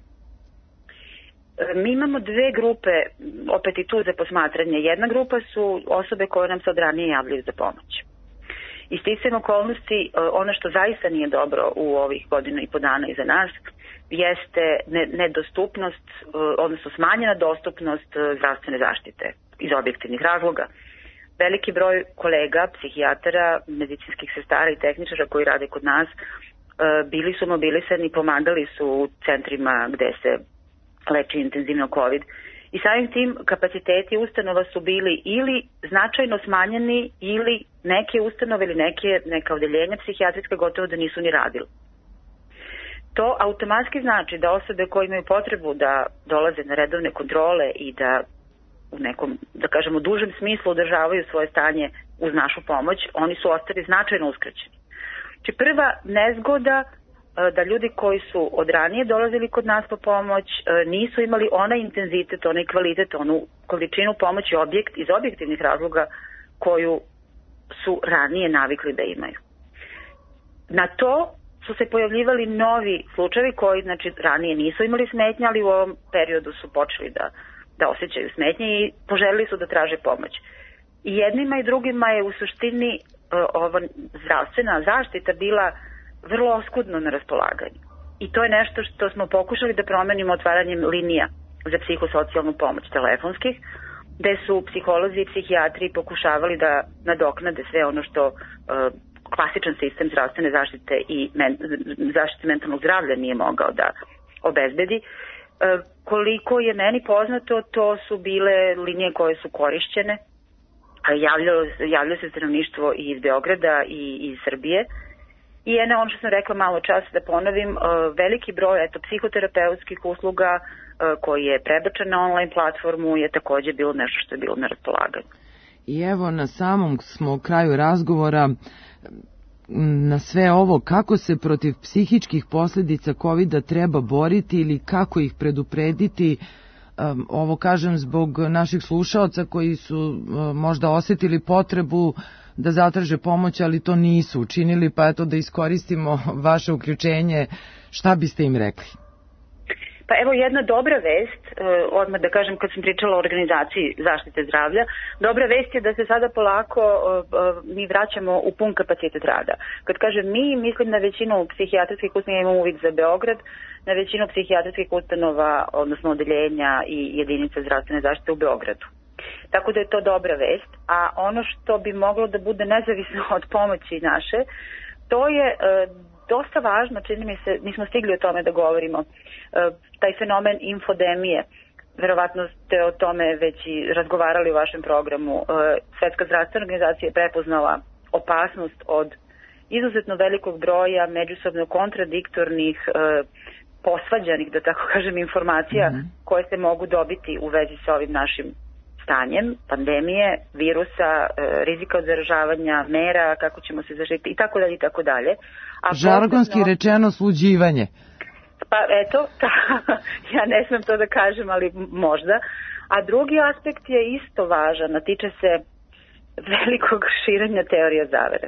L: Mi imamo dve grupe, opet i tu za posmatranje. Jedna grupa su osobe koje nam se od ranije javljaju za pomoć. I sticajem okolnosti, ono što zaista nije dobro u ovih godina i po dana iza nas, jeste nedostupnost, odnosno smanjena dostupnost zdravstvene zaštite iz objektivnih razloga. Veliki broj kolega, psihijatara, medicinskih sestara i tehničara koji rade kod nas, bili su mobilisani, pomagali su u centrima gde se leči intenzivno COVID. I samim tim kapaciteti ustanova su bili ili značajno smanjeni ili neke ustanove ili neke, neka odeljenja psihijatrijske gotovo da nisu ni radili. To automatski znači da osobe koje imaju potrebu da dolaze na redovne kontrole i da u nekom, da kažemo, dužem smislu održavaju svoje stanje uz našu pomoć, oni su ostali značajno uskraćeni. Znači prva nezgoda da ljudi koji su od ranije dolazili kod nas po pomoć nisu imali onaj intenzitet, onaj kvalitet, onu količinu pomoći objekt, iz objektivnih razloga koju su ranije navikli da imaju. Na to su se pojavljivali novi slučajevi koji znači ranije nisu imali smetnje, ali u ovom periodu su počeli da, da osjećaju smetnje i poželili su da traže pomoć. I jednima i drugima je u suštini ova zdravstvena zaštita bila vrlo oskudno na raspolaganju. I to je nešto što smo pokušali da promenimo otvaranjem linija za psihosocijalnu pomoć telefonskih, gde su psiholozi i psihijatri pokušavali da nadoknade sve ono što uh, klasičan sistem zdravstvene zaštite i men, zaštite mentalnog zdravlja nije mogao da obezbedi. Uh, koliko je meni poznato, to su bile linije koje su korišćene, javljalo, javljalo se stanovništvo i iz Beograda i iz Srbije. I jedno, ono što sam rekla malo čas, da ponovim, veliki broj eto, psihoterapeutskih usluga koji je prebačen na online platformu je takođe bilo nešto što je bilo na raspolaganju.
C: I evo na samom smo kraju razgovora na sve ovo, kako se protiv psihičkih posljedica kovida treba boriti ili kako ih preduprediti. Ovo kažem zbog naših slušaoca koji su možda osjetili potrebu da zatraže pomoć, ali to nisu učinili, pa eto da iskoristimo vaše uključenje, šta biste im rekli?
L: Pa evo jedna dobra vest, odmah da kažem kad sam pričala o organizaciji zaštite zdravlja, dobra vest je da se sada polako mi vraćamo u pun kapacitet rada. Kad kažem mi, mislim na većinu psihijatrijskih ustanova, imamo uvijek za Beograd, na većinu psihijatrijskih ustanova, odnosno odeljenja i jedinica zdravstvene zaštite u Beogradu. Tako da je to dobra vest, a ono što bi moglo da bude nezavisno od pomoći naše, to je e, dosta važno, čini mi se, nismo stigli o tome da govorimo, e, taj fenomen infodemije. Verovatno ste o tome već i razgovarali u vašem programu. E, Svetska zdravstvena organizacija je prepoznala opasnost od izuzetno velikog broja međusobno kontradiktornih, e, posvađanih, da tako kažem, informacija mm-hmm. koje se mogu dobiti u vezi sa ovim našim stanjem, pandemije, virusa, rizika od zaražavanja, mera, kako ćemo se zaštiti i tako dalje i tako dalje. A
C: žargonski posebno, rečeno sluđivanje.
L: Pa eto, ta, ja ne smem to da kažem, ali možda. A drugi aspekt je isto važan, a tiče se velikog širenja teorija zavere.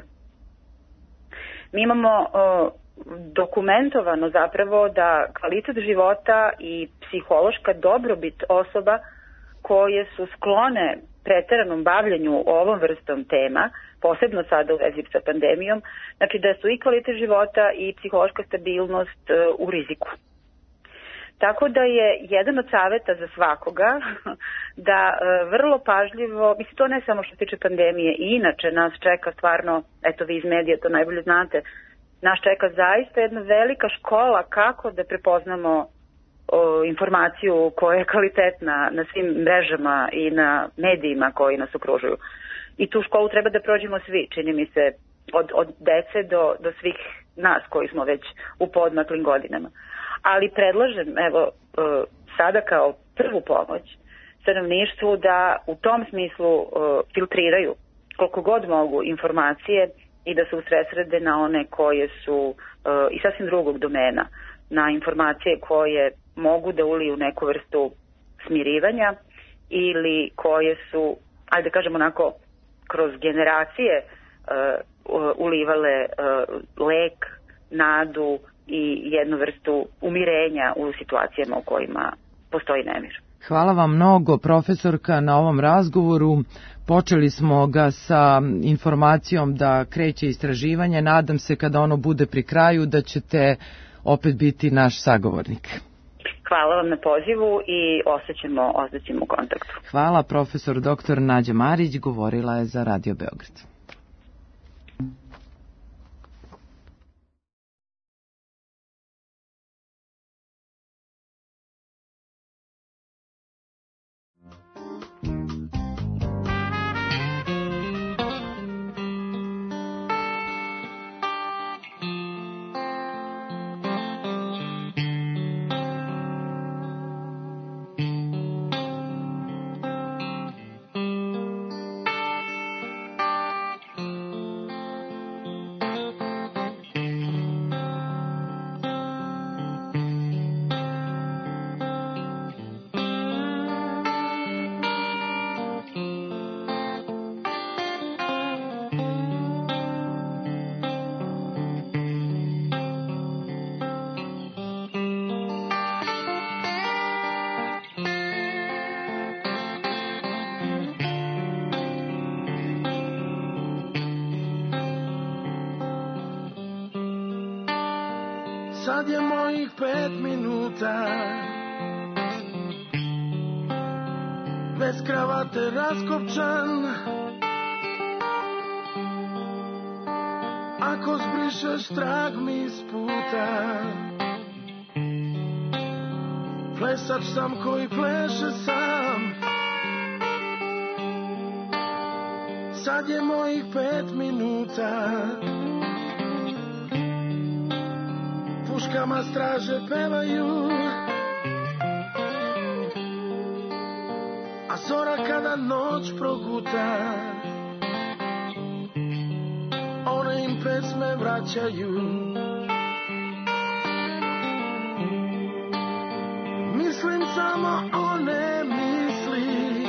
L: Mi imamo o, dokumentovano zapravo da kvalitet života i psihološka dobrobit osoba koje su sklone preteranom bavljanju ovom vrstom tema, posebno sada u vezi sa pandemijom, znači da su i kvalitet života i psihološka stabilnost uh, u riziku. Tako da je jedan od saveta za svakoga da uh, vrlo pažljivo, mislim to ne samo što se tiče pandemije, i inače nas čeka stvarno, eto vi iz medija to najbolje znate, nas čeka zaista jedna velika škola kako da prepoznamo o, informaciju koja je kvalitetna na svim mrežama i na medijima koji nas okružuju. I tu školu treba da prođemo svi, čini mi se, od, od dece do, do svih nas koji smo već u podmaklim godinama. Ali predlažem, evo, sada kao prvu pomoć stanovništvu da u tom smislu filtriraju koliko god mogu informacije i da se usredsrede na one koje su i sasvim drugog domena, na informacije koje mogu da uliju neku vrstu smirivanja ili koje su, ajde da kažemo onako, kroz generacije uh, ulivale uh, lek, nadu i jednu vrstu umirenja u situacijama u kojima postoji nemir.
C: Hvala vam mnogo, profesorka, na ovom razgovoru. Počeli smo ga sa informacijom da kreće istraživanje. Nadam se kada ono bude pri kraju da ćete opet biti naš sagovornik.
L: Hvala vam na pozivu i ostaćemo, ostaćemo u kontaktu.
C: Hvala, profesor doktor Nađa Marić, govorila je za Radio Beograd.
M: Sad je mojih pet minuta, bez kravate raskopčan. Ako zbrišeš trag mi s puta, plesač sam koji pleše sam. Sad je mojih pet minuta, puškama straže pevaju, a zora kada noć proguta, one im pesme vraćaju. Mislim samo one misli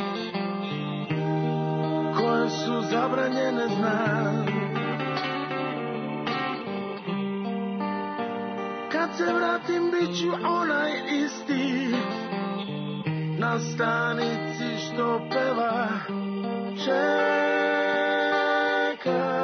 M: koje su zabranjene, znam. Kad se vratim bit ću onaj isti, na stanici što peva čekaj.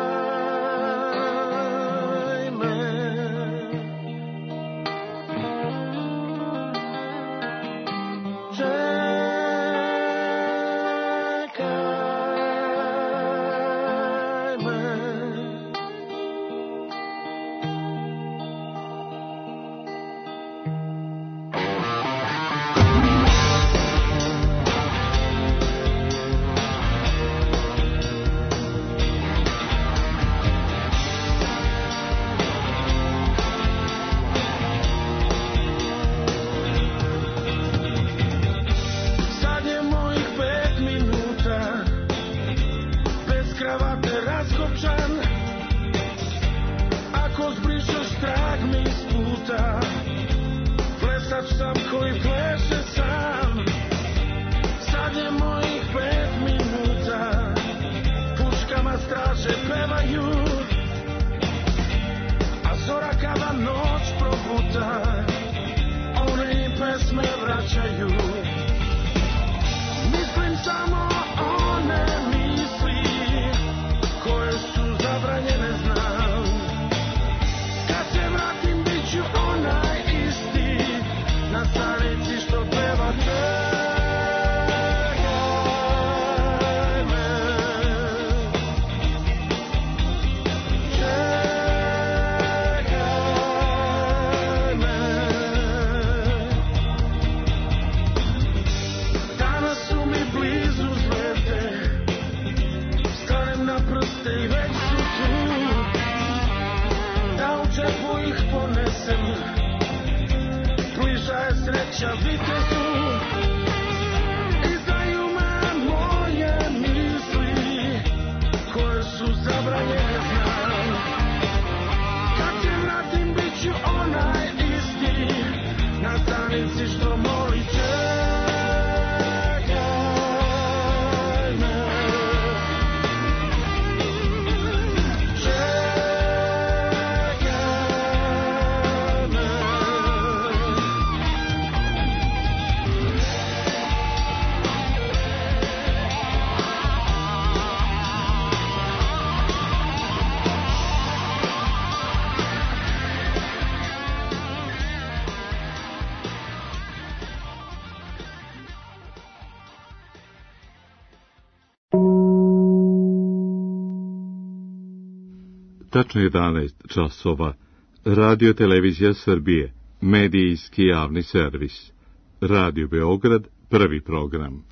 N: Tačno jedanaest časova. Radio Televizija Srbije, medijski javni servis. Radio Beograd, prvi program.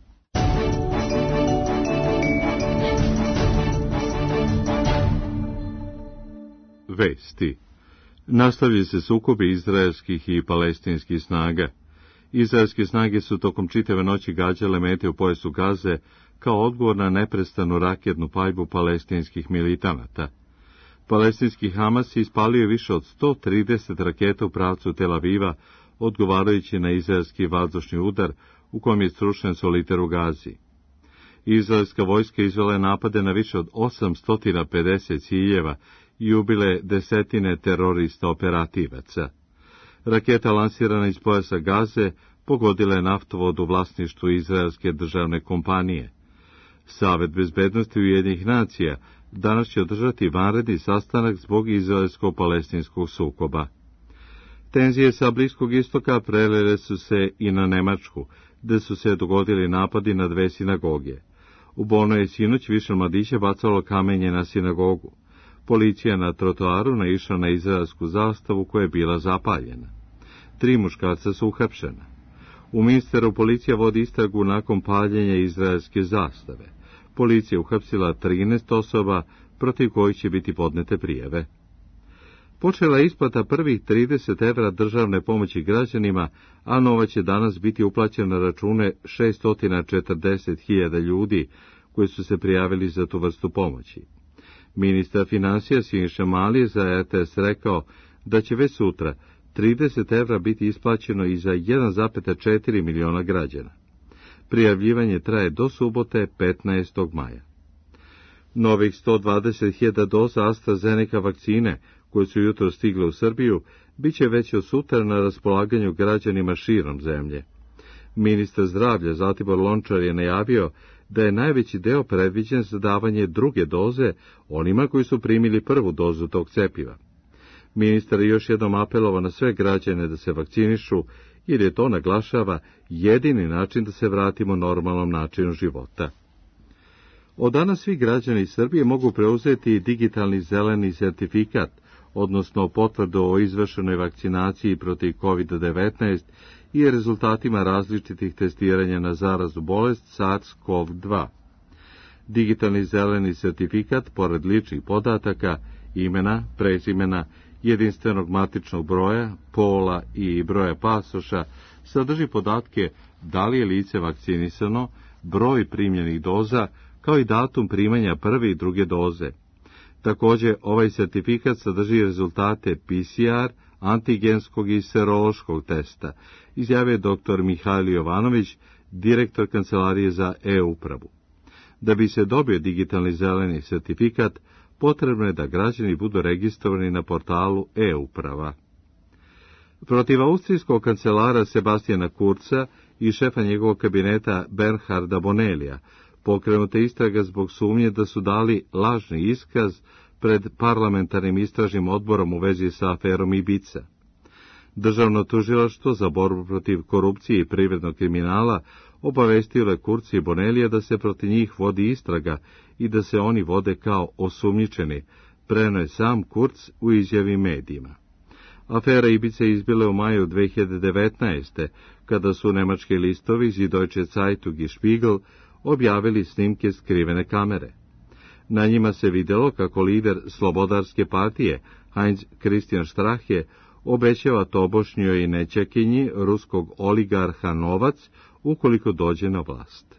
N: Vesti. Nastavlja se sukobi izraelskih i palestinskih snaga. Izraelske snage su tokom čitave noći gađale mete u pojasu Gaze kao odgovor na neprestanu raketnu paljbu palestinskih militanata. Palestinski Hamas ispalio više od sto trideset raketa u pravcu Tel Aviva, odgovarajući na izraelski vazdušni udar u kojem je srušen soliter u Gazi. Izraelska vojska izvela je napade na više od osamsto pedeset ciljeva i ubile desetine terorista operativaca. Raketa lansirana iz pojasa Gaze pogodila je naftovod u vlasništvu izraelske državne kompanije. Savet bezbednosti Ujedinjenih nacija danas će održati vanredni sastanak zbog izraelsko-palestinskog sukoba. Tenzije sa Bliskog istoka prelile su se i na Nemačku, gde su se dogodili napadi na dve sinagoge. U Bonu je sinoć više mladića bacalo kamenje na sinagogu. Policija na trotoaru naišla na izraelsku zastavu koja je bila zapaljena. Tri muškarca su uhapšena. U Minsteru policija vodi istragu nakon paljenja izraelske zastave. Policija uhapsila trinaest osoba protiv kojih će biti podnete prijave. Počela je isplata prvih trideset evra državne pomoći građanima, a novac će danas biti uplaćen na račune šesto četrdeset hiljada ljudi koji su se prijavili za tu vrstu pomoći. Ministar financija Siniša Mali je za R T S rekao da će već sutra trideset evra biti isplaćeno i za jedan zarez četiri miliona građana. Prijavljivanje traje do subote petnaestog maja. Novih sto dvadeset hiljada doza AstraZeneca vakcine, koje su jutro stigle u Srbiju, bit će već od sutra na raspolaganju građanima širom zemlje. Ministar zdravlja Zlatibor Lončar je najavio da je najveći deo predviđen za davanje druge doze onima koji su primili prvu dozu tog cepiva. Ministar je još jednom apelovao na sve građane da se vakcinišu, jer je to, naglašava, jedini način da se vratimo normalnom načinu života. Od danas svi građani Srbije mogu preuzeti digitalni zeleni sertifikat, odnosno potvrdu o izvršenoj vakcinaciji protiv kovid devetnaest i rezultatima različitih testiranja na zaraznu bolest SARS CoV dva. Digitalni zeleni sertifikat, pored ličnih podataka, imena, prezimena, jedinstvenog matičnog broja, pola i broja pasoša, sadrži podatke da li je lice vakcinisano, broj primljenih doza, kao i datum primanja prve i druge doze. Također, ovaj sertifikat sadrži rezultate P C R, antigenskog i serološkog testa, izjavio je doktor Mihajlo Jovanović, direktor Kancelarije za e-upravu. Da bi se dobio digitalni zeleni sertifikat, potrebno je da građani budu registrovani na portalu e-uprava. Protiv austrijskog kancelara Sebastijana Kurza i šefa njegovog kabineta Bernharda Bonellija pokrenuta istraga zbog sumnje da su dali lažni iskaz pred parlamentarnim istražnim odborom u vezi sa aferom Ibiza. Državno tužilaštvo za borbu protiv korupcije i privrednog kriminala obavestilo je Kurza i Bonellija da se protiv njih vodi istraga i da se oni vode kao osumnjičeni, preneo je sam Kurz u izjavi medijima. Afera Ibiza izbila u maju dve hiljade devetnaeste. kada su nemački listovi Süddeutsche Zeitung i Spiegel objavili snimke skrivene kamere. Na njima se vidjelo kako lider Slobodarske partije, Heinz Christian Strache, obećava tobošnjoj nećakinji ruskog oligarha novac ukoliko dođe na vlast.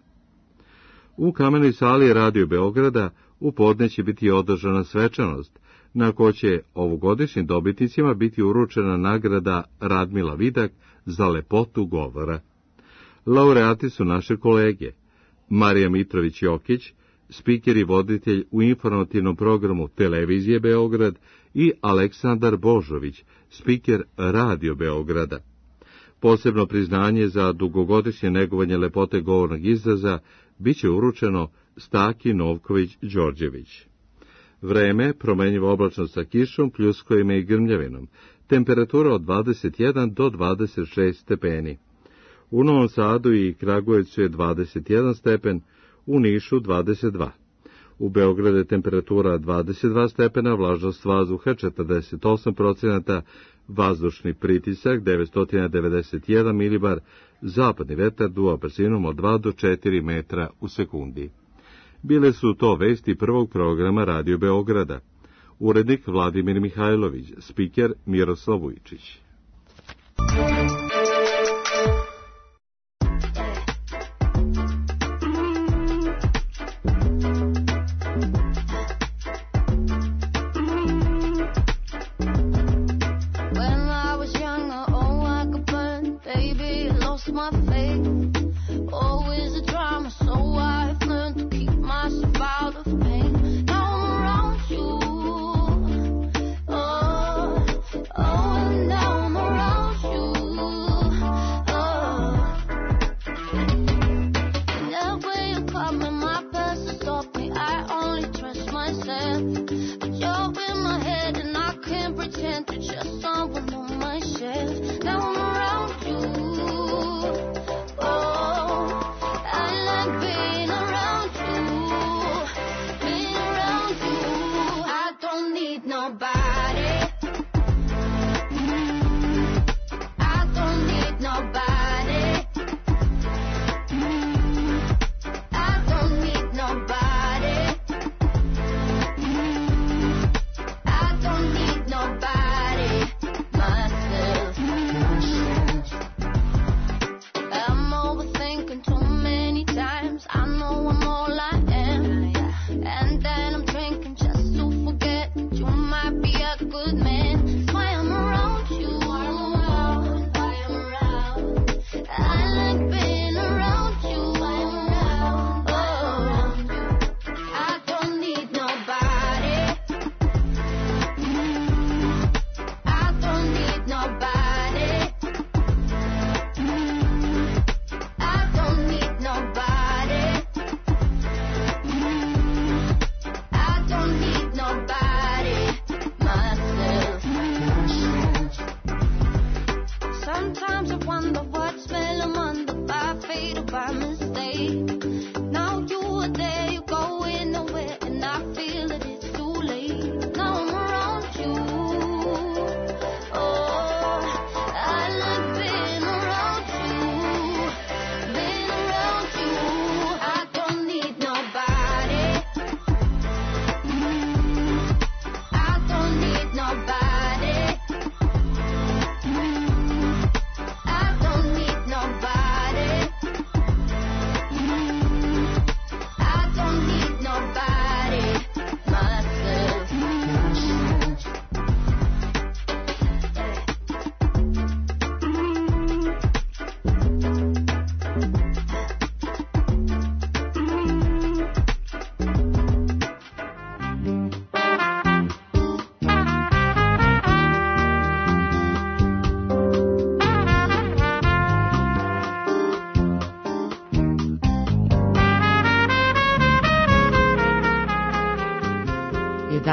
N: U kamenoj sali Radio Beograda u podne će biti održana svečanost, na kojoj će ovogodišnjim dobitnicima biti uručena nagrada Radmila Vidak za lepotu govora. Laureati su naše kolege Marija Mitrović-Jokić, spiker i voditelj u informativnom programu Televizije Beograd, i Aleksandar Božović, spiker Radio Beograda. Posebno priznanje za dugogodišnje negovanje lepote govornog izraza biće uručeno Staki Novković-Đorđević. Vreme, promenjivo oblačno sa kišom, pljuskovima i grmljavinom, temperatura od dvadeset jedan do dvadeset šest stepeni. U Novom Sadu i Kragujevcu je dvadeset jedan stepen, u Nišu dvadeset dva. U Beogradu je temperatura dvadeset dva stepena, vlažnost vazduha četrdeset osam procenata, vazdušni pritisak devetsto devedeset jedan milibar, zapadni vetar duva brzinom od dva do četiri metra u sekundi. Bile su to vesti prvog programa Radio Beograda. Urednik Vladimir Mihajlović, spiker Miroslav Vujčić.
F: You're in my head and I can't pretend to just someone on my share.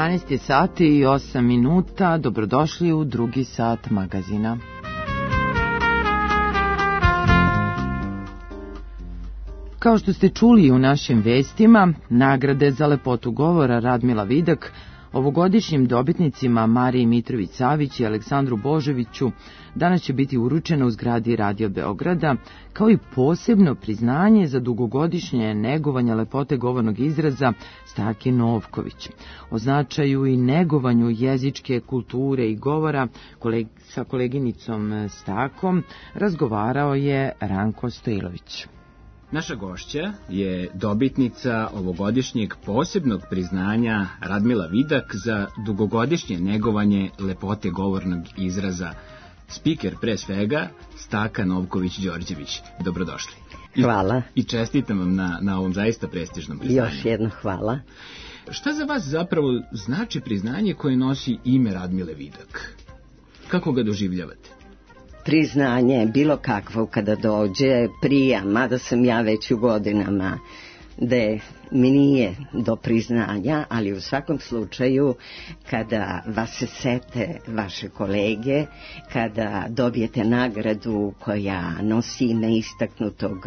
C: jedanaest je sati i osam minuta, dobrodošli u drugi sat magazina. Kao što ste čuli u našim vestima, nagrade za lepotu govora Radmila Vidak ovogodišnjim dobitnicima Mariji Mitrović-Savić i Aleksandru Božoviću danas će biti uručena u zgradi Radio Beograda, kao i posebno priznanje za dugogodišnje negovanje lepote govornog izraza Stake Novković. O značaju i negovanju jezičke kulture i govora koleg, sa koleginicom Stakom razgovarao je Ranko Stojilović.
O: Naša gošća je dobitnica ovogodišnjeg posebnog priznanja Radmila Vidak za dugogodišnje negovanje lepote govornog izraza. Spiker pre svega Staka Novković-Đorđević. Dobrodošli.
P: Hvala.
O: I, i čestitam vam na, na ovom zaista prestižnom priznanju.
P: Još jedno hvala.
O: Šta za vas zapravo znači priznanje koje nosi ime Radmile Vidak? Kako ga doživljavate?
P: Priznanje, bilo kakvo kada dođe, prija, mada sam ja već u godinama da mi nije do priznanja, ali u svakom slučaju kada vas se sete vaše kolege, kada dobijete nagradu koja nosi ime istaknutog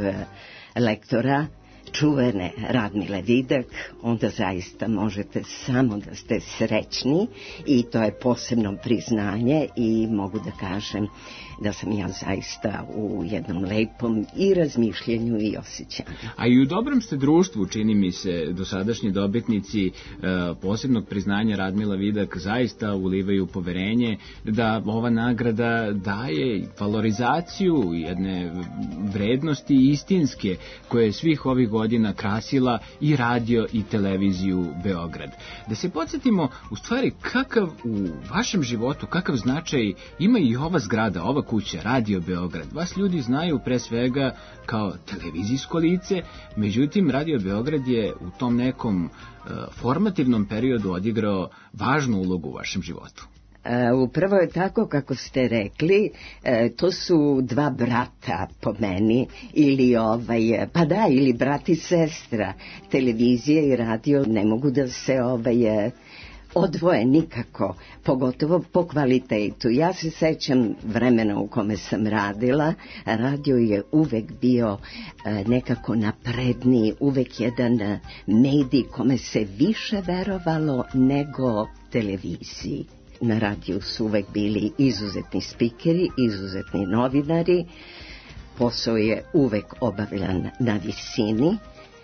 P: lektora, čuvene Radmile Vidak, onda zaista možete samo da ste srećni i to je posebno priznanje i mogu da kažem da sam ja zaista u jednom lepom i razmišljenju i osjećanju.
O: A i u dobrom ste društvu, čini mi se, dosadašnji dobitnici e, posebnog priznanja Radmila Vidak zaista ulivaju poverenje da ova nagrada daje valorizaciju jedne vrednosti istinske koje je svih ovih godina krasila i radio i televiziju Beograd. Da se podsjetimo u stvari kakav u vašem životu, kakav značaj ima i ova zgrada, ova kuća, Radio Beograd. Vas ljudi znaju pre svega kao televizijsko lice, međutim Radio Beograd je u tom nekom uh, formativnom periodu odigrao važnu ulogu u vašem životu.
P: E, upravo je tako kako ste rekli, e, to su dva brata po meni, ili ovaj, pa da, ili brat i sestra. Televizija i radio ne mogu da se ovaj, odvoje nikako, pogotovo po kvalitetu. Ja se sećam vremena u kome sam radila, radio je uvek bio e, nekako napredniji, uvek jedan medij kome se više verovalo nego televiziji. Na radiju su uvek bili izuzetni spikeri, izuzetni novinari, posao je uvek obavljan na visini,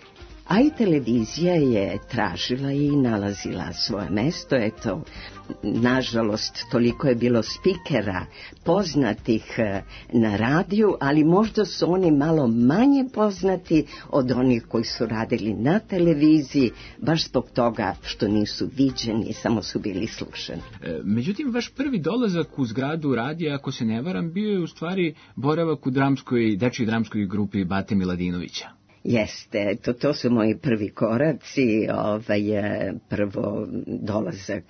P: a i televizija je tražila i nalazila svoje mesto. Eto, nažalost, toliko je bilo spikera poznatih na radiju, ali možda su oni malo manje poznati od onih koji su radili na televiziji, baš zbog toga što nisu viđeni, samo su bili slušani.
O: E, međutim, vaš prvi dolazak u zgradu radija, ako se ne varam, bio je u stvari boravak u dramskoj, dečjoj dramskoj grupi Bate Miladinovića.
P: Jeste, to, to su moji prvi koraci, ovaj, prvo dolazak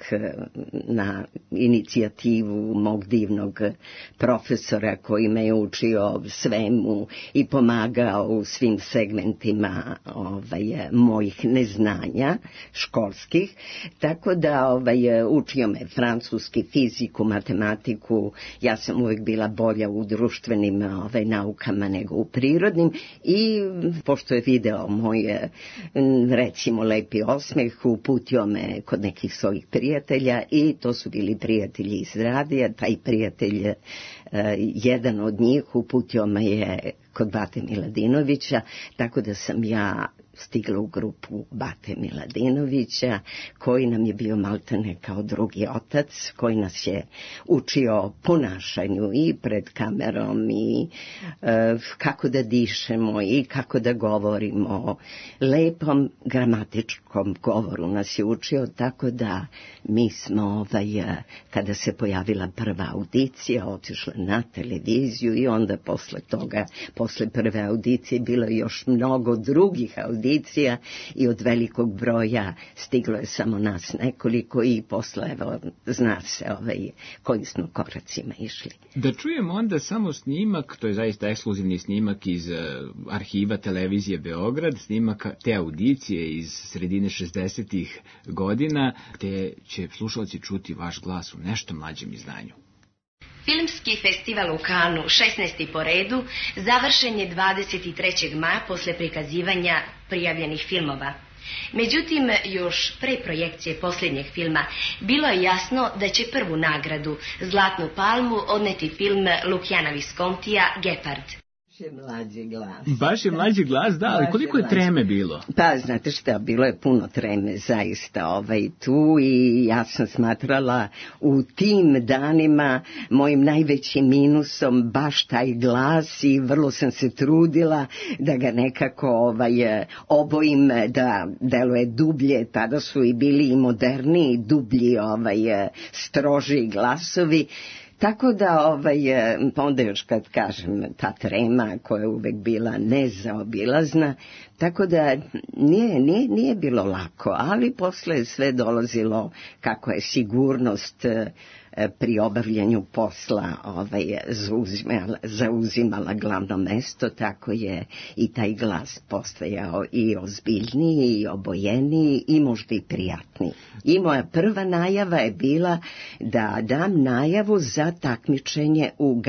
P: na inicijativu mog divnog profesora koji me je učio svemu i pomagao u svim segmentima ovaj, mojih neznanja školskih, tako da ovaj, učio me francuski, fiziku, matematiku, ja sam uvijek bila bolja u društvenim ovaj, naukama nego u prirodnim i pošto je video moj, recimo, lepi osmeh, uputio me kod nekih svojih prijatelja i to su bili prijatelji iz radija. Taj prijatelj, jedan od njih, uputio me je kod Bate Miladinovića, tako da sam ja stigla u grupu Bate Miladinovića, koji nam je bio maltene kao drugi otac, koji nas je učio ponašanju i pred kamerom i e, kako da dišemo i kako da govorimo. Lepom gramatičkom govoru nas je učio, tako da mi smo, ovaj, kada se pojavila prva audicija, otišla na televiziju i onda posle toga, posle prve audicije, bilo je još mnogo drugih audicija audicija i od velikog broja stiglo je samo nas nekoliko i posle, evo, zna se ovaj, kojim smo koracima išli.
O: Da čujemo onda samo snimak, to je zaista ekskluzivni snimak iz uh, arhiva televizije Beograd, snimak te audicije iz sredine šezdesetih godina, gde će slušalci čuti vaš glas u nešto mlađem izdanju.
I: Filmski festival u Kanu, šesnaesti po redu, završen je dvadeset trećeg maja posle prikazivanja prijavljenih filmova. Međutim, još pre projekcije posljednjeg filma, bilo je jasno da će prvu nagradu, Zlatnu palmu, odneti film Lukjana Viskontija, Gepard.
P: Baš je mlađi glas.
O: Baš je mlađi glas, da, ali koliko je treme bilo?
P: Pa, znate šta, bilo je puno treme zaista ovaj, tu i ja sam smatrala u tim danima mojim najvećim minusom baš taj glas i vrlo sam se trudila da ga nekako ovaj, obojim, da deluje dublje, tada su i bili i moderniji, dublji, ovaj, stroži glasovi. Tako da, ovaj, pa onda još kad kažem, ta trema koja je uvek bila nezaobilazna, tako da nije, nije, nije bilo lako, ali posle je sve dolazilo kako je sigurnost pri obavljanju posla ovaj, zauzimala, zauzimala glavno mesto, tako je i taj glas postajao i ozbiljniji, i obojeniji, i možda i prijatniji. I moja prva najava je bila da dam najavu za takmičenje u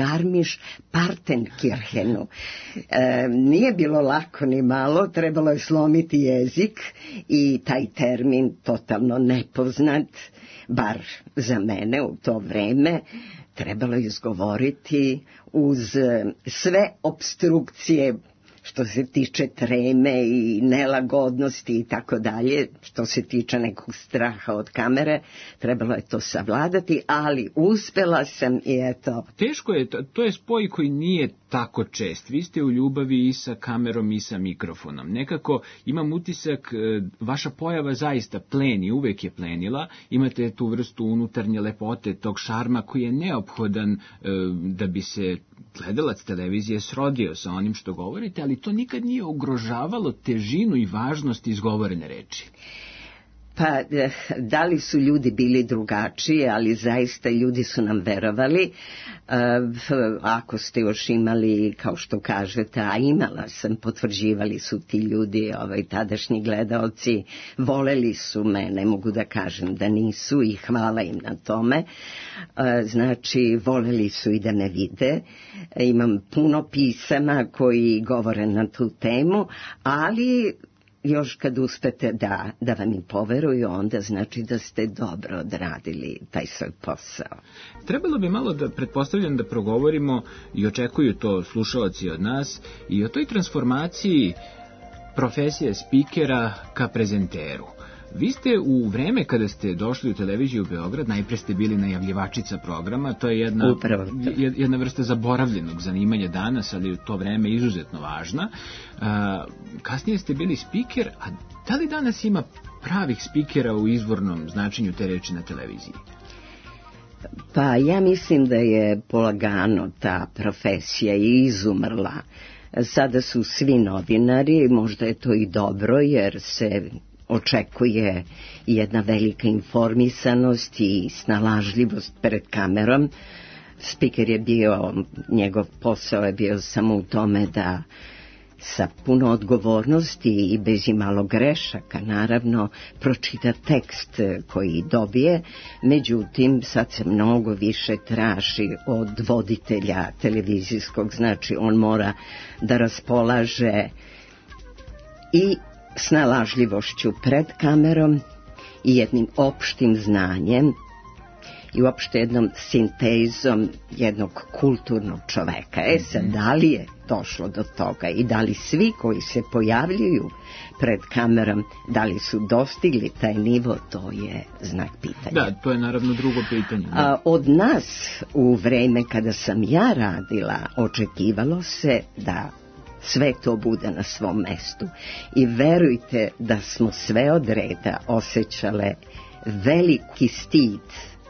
P: Garmisch-Partenkirchenu. E, nije bilo lako ni malo, trebalo je slomiti jezik i taj termin totalno nepoznat, bar za mene u to vreme, trebalo je izgovoriti uz sve opstrukcije što se tiče treme i nelagodnosti i tako dalje, što se tiče nekog straha od kamere, trebalo je to savladati, ali uspela sam i eto.
O: Teško je, to je spoj koji nije tako čest. Vi ste u ljubavi i sa kamerom i sa mikrofonom. Nekako imam utisak, vaša pojava zaista pleni, uvek je plenila, imate tu vrstu unutarnje lepote, tog šarma koji je neophodan da bi se gledalac televizije srodio sa onim što govorite, ali to nikad nije ugrožavalo težinu i važnost izgovorene reči.
P: Pa, da li su ljudi bili drugačiji, ali zaista ljudi su nam verovali. Ako ste još imali, kao što kažete, a imala sam, potvrđivali su ti ljudi, ovaj, tadašnji gledaoci, voleli su me, ne mogu da kažem da nisu i hvala im na tome. Znači, voleli su i da me vide. Imam puno pisama koji govore na tu temu, ali još kad uspete da, da vam i poveruju, onda znači da ste dobro odradili taj svoj posao.
O: Trebalo bi malo da, pretpostavljam, da progovorimo i očekuju to slušalci od nas i o toj transformaciji profesije spikera ka prezenteru. Vi ste u vreme kada ste došli u televiziju u Beograd, najpre ste bili najavljivačica programa, to je jedna, jedna vrsta zaboravljenog zanimanja danas, ali u to vreme izuzetno važna. A, kasnije ste bili spiker, a da li danas ima pravih spikera u izvornom značenju te reči na televiziji?
P: Pa ja mislim da je polagano ta profesija izumrla. Sada su svi novinari, možda je to i dobro jer se očekuje jedna velika informisanost i snalažljivost pred kamerom. Spiker je bio, njegov posao je bio samo u tome da sa puno odgovornosti i bez imalo grešaka, naravno, pročita tekst koji dobije. Međutim, sad se mnogo više traži od voditelja televizijskog, znači on mora da raspolaže i snalažljivošću pred kamerom i jednim opštim znanjem i uopšte jednom sintezom jednog kulturnog čoveka. E sad, da li je došlo do toga i da li svi koji se pojavljuju pred kamerom, da li su dostigli taj nivo, to je znak pitanja.
O: Da, to je naravno drugo pitanje.
P: A, od nas u vreme kada sam ja radila, očekivalo se da sve to bude na svom mestu. I verujte da smo sve od reda osjećale veliki stid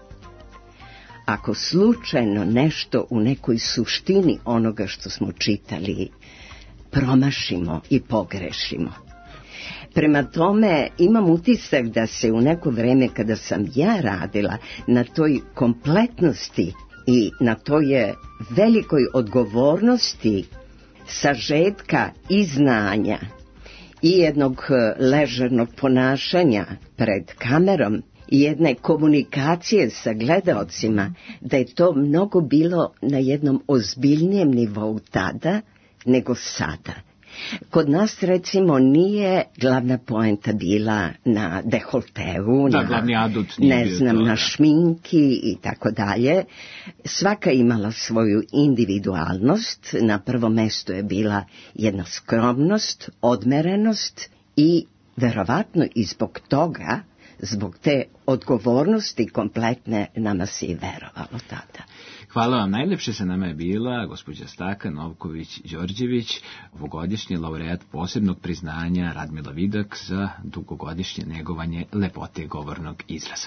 P: ako slučajno nešto u nekoj suštini onoga što smo čitali promašimo i pogrešimo. Prema tome, imam utisak da se u neko vreme kada sam ja radila na toj kompletnosti i na toj velikoj odgovornosti sažetka i znanja i jednog ležernog ponašanja pred kamerom i jedne komunikacije sa gledaocima, da je to mnogo bilo na jednom ozbiljnijem nivou tada nego sada. Kod nas, recimo, nije glavna poenta bila na dekolteu,
O: da,
P: na,
O: glavni adut nije
P: ne
O: bio
P: znam,
O: to,
P: na
O: da.
P: šminki i tako dalje. Svaka imala svoju individualnost. Na prvo mesto je bila jedna skromnost, odmerenost i verovatno i zbog toga, zbog te odgovornosti kompletne, nama se i verovalo tada.
O: Hvala vam. Najlepše sa nama je bila gospođa Staka Novković-Đorđević, ovogodišnji laureat posebnog priznanja Radmila Vidak za dugogodišnje negovanje lepote govornog izraza.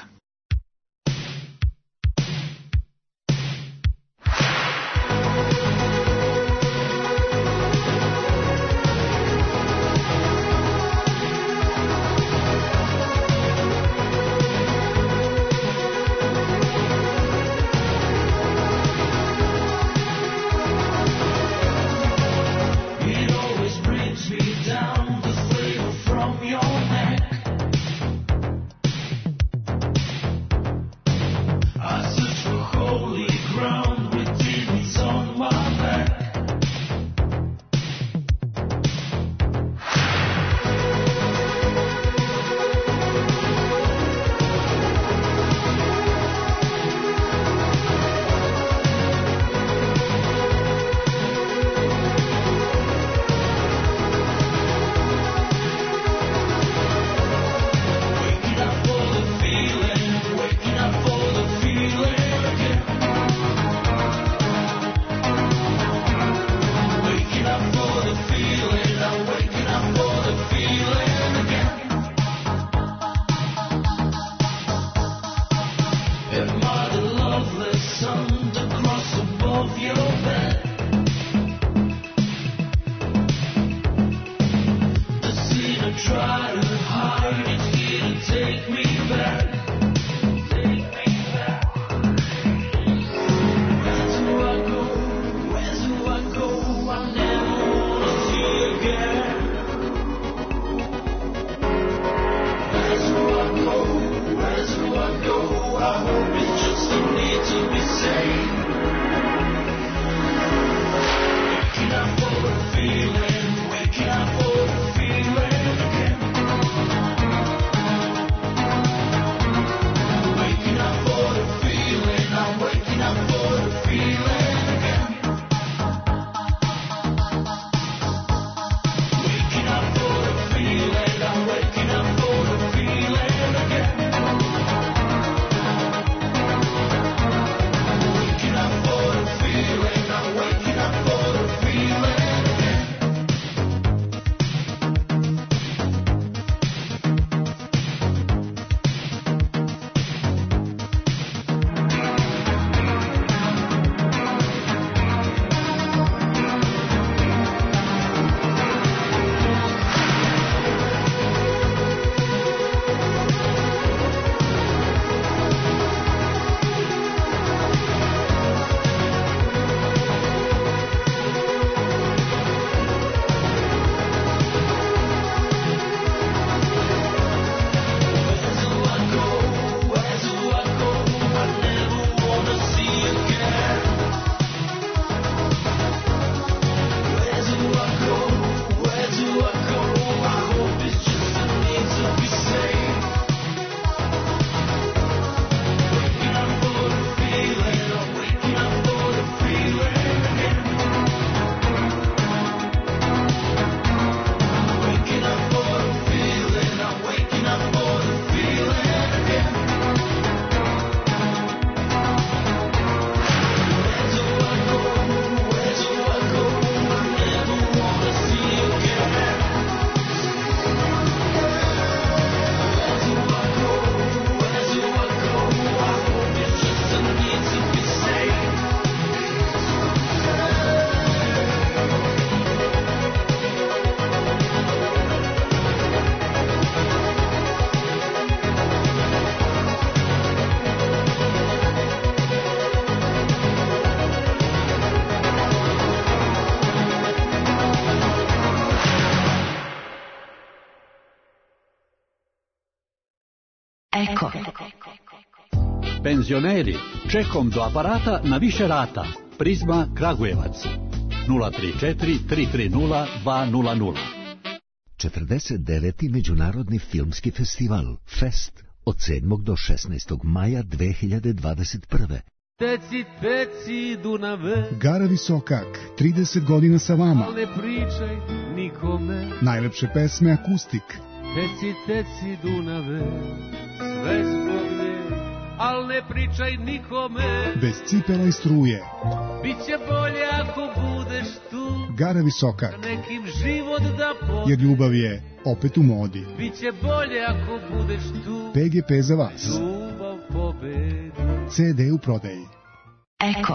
I: Eko.
G: Penzioneri, čekom do aparata na više rata. Prizma Kragujevac. nula tri četiri tri tri nula dva nula nula.
J: četrdeset deveti Međunarodni filmski festival Fest od sedmog do šesnaestog maja dve hiljade dvadeset prve.
Q: Teci, teci, Dunave.
R: Gara Visokak, trideset godina sa vama.
Q: Al ne pričaj nikome.
R: Najlepše pesme akustik.
Q: Teci, teci, Dunave, sve zbog nje, al ne pričaj nikome.
R: Bez cipela i struje.
Q: Biće bolje ako budeš tu.
R: Gara Visokak.
Q: Nekim život da pobedi.
R: Jer ljubav je opet u modi.
Q: Biće bolje ako budeš tu.
R: P G P za vas.
Q: Ljubav pobedi.
R: C D u prodaji.
I: Eko.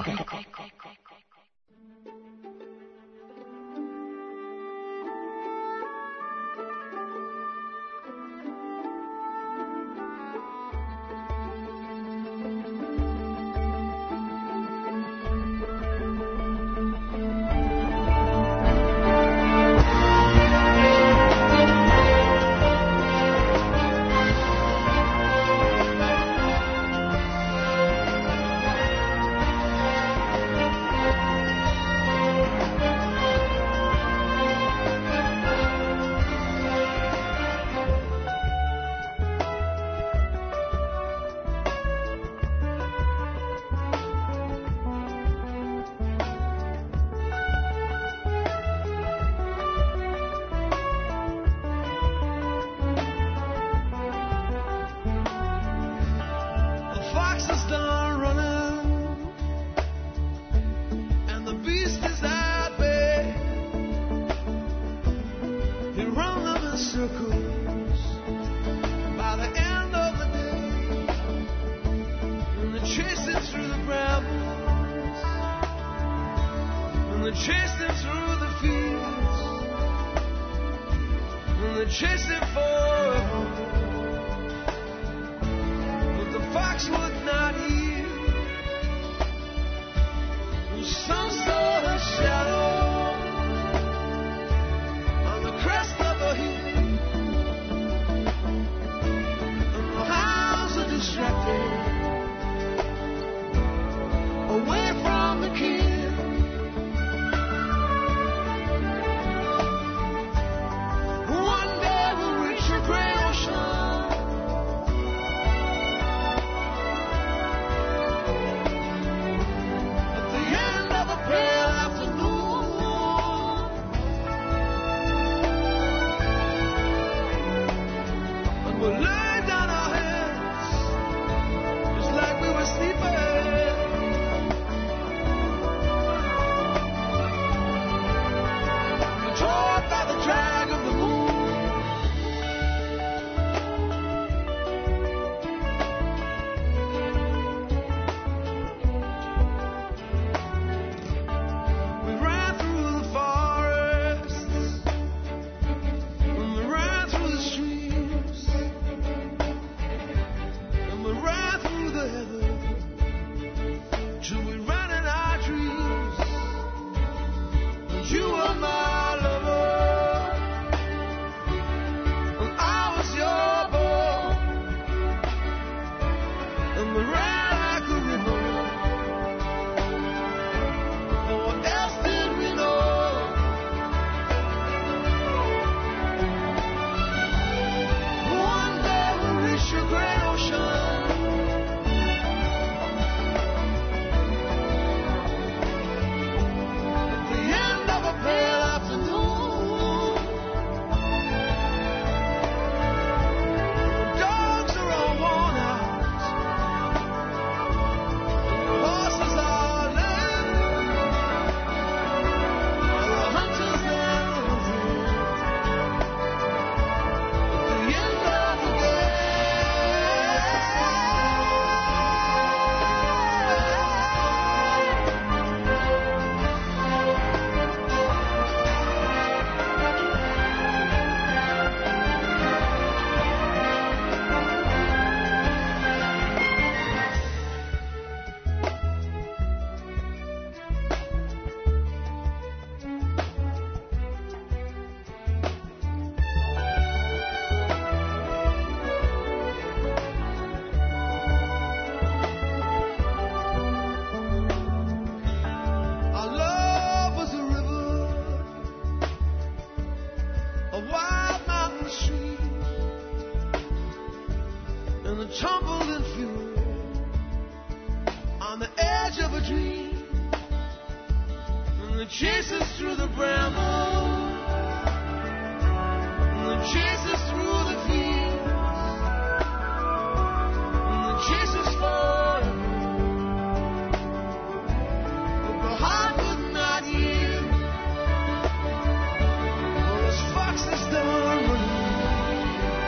F: they chase us through the bramble, and they chase us through the fields, and they chase us far, but the heart would not yield. For as foxes done running,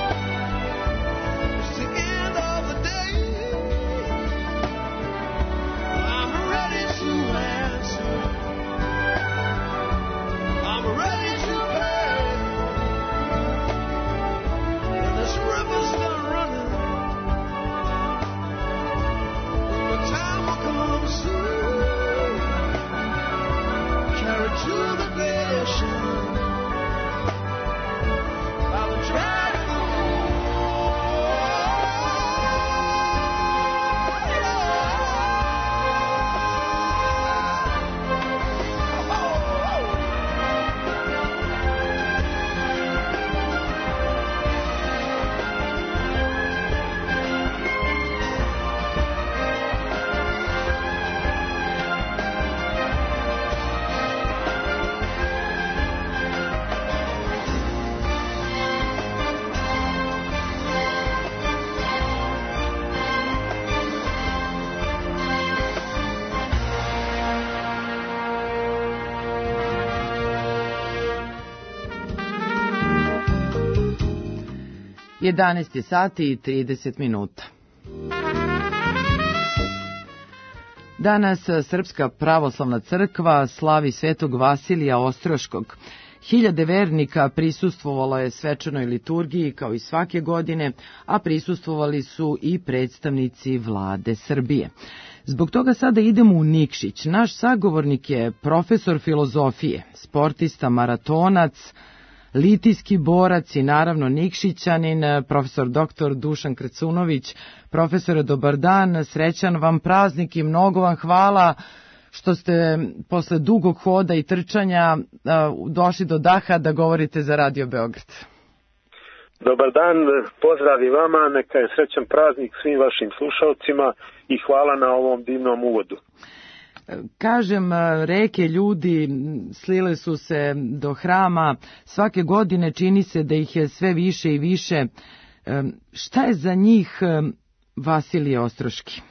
F: it's the end of the day. I'm ready to answer. I'm ready to pay. When this river's done running, when the time will come soon, carry to the glacier. I will try to go.
C: jedanaest je sati i trideset minuta. Danas Srpska pravoslavna crkva slavi Svetog Vasilija Ostroškog. Hiljade vernika prisustvovalo je svečanoj liturgiji kao i svake godine, a prisustvovali su i predstavnici vlade Srbije. Zbog toga sada idemo u Nikšić. Naš sagovornik je profesor filozofije, sportista, maratonac, litijski borac i naravno Nikšićanin, profesor doktor Dušan Kracunović. Profesore, dobar dan, srećan vam praznik i mnogo vam hvala što ste posle dugog hoda i trčanja došli do daha da govorite za Radio Beograd.
S: Dobar dan, pozdrav i vama, neka je srećan praznik svim vašim slušalcima i hvala na ovom divnom uvodu.
C: Kažem, reke ljudi slile su se do hrama, svake godine čini se da ih je sve više i više. Šta je za njih Vasilije Ostroški?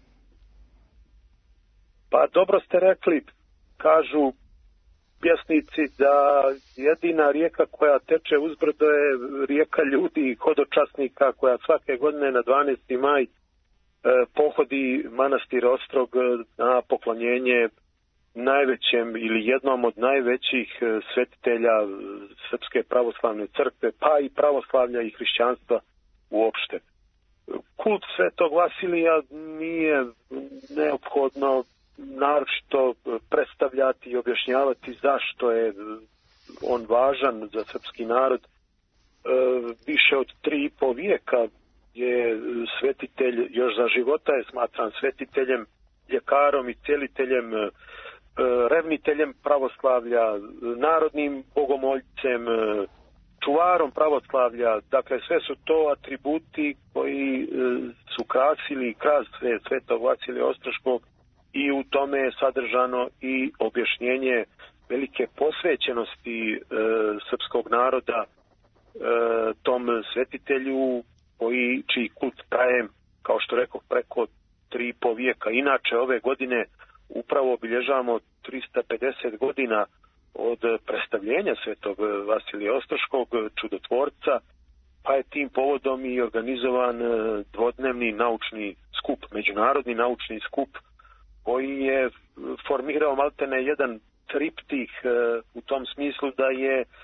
S: Pa dobro ste rekli, kažu pjesnici da jedina rijeka koja teče uzbrdo je rijeka ljudi i hodočasnika koja svake godine na dvanaesti maj pohodi manastir Ostrog na poklonjenje najvećem ili jednom od najvećih svetitelja Srpske pravoslavne crkve, pa i pravoslavlja i hrišćanstva uopšte. Kult Svetog Vasilija nije neophodno naročito predstavljati i objašnjavati zašto je on važan za srpski narod. Više od tri i po vijeka je svetitelj, još za života je smatran svetiteljem, ljekarom i celiteljem, revniteljem pravoslavlja, narodnim bogomoljcem, čuvarom pravoslavlja. Dakle, sve su to atributi koji su krasili kras Svetog Vasilija Ostroškog i u tome je sadržano i objašnjenje velike posvećenosti e, srpskog naroda e, tom svetitelju koji, čiji kult traje, kao što rekao, preko tri i po vijeka. Inače, ove godine upravo obilježavamo trista pedeset godina od predstavljenja Svetog Vasilija Ostroškog, čudotvorca, pa je tim povodom i organizovan dvodnevni naučni skup, međunarodni naučni skup, koji je formirao maltene jedan triptih e, u tom smislu da je e,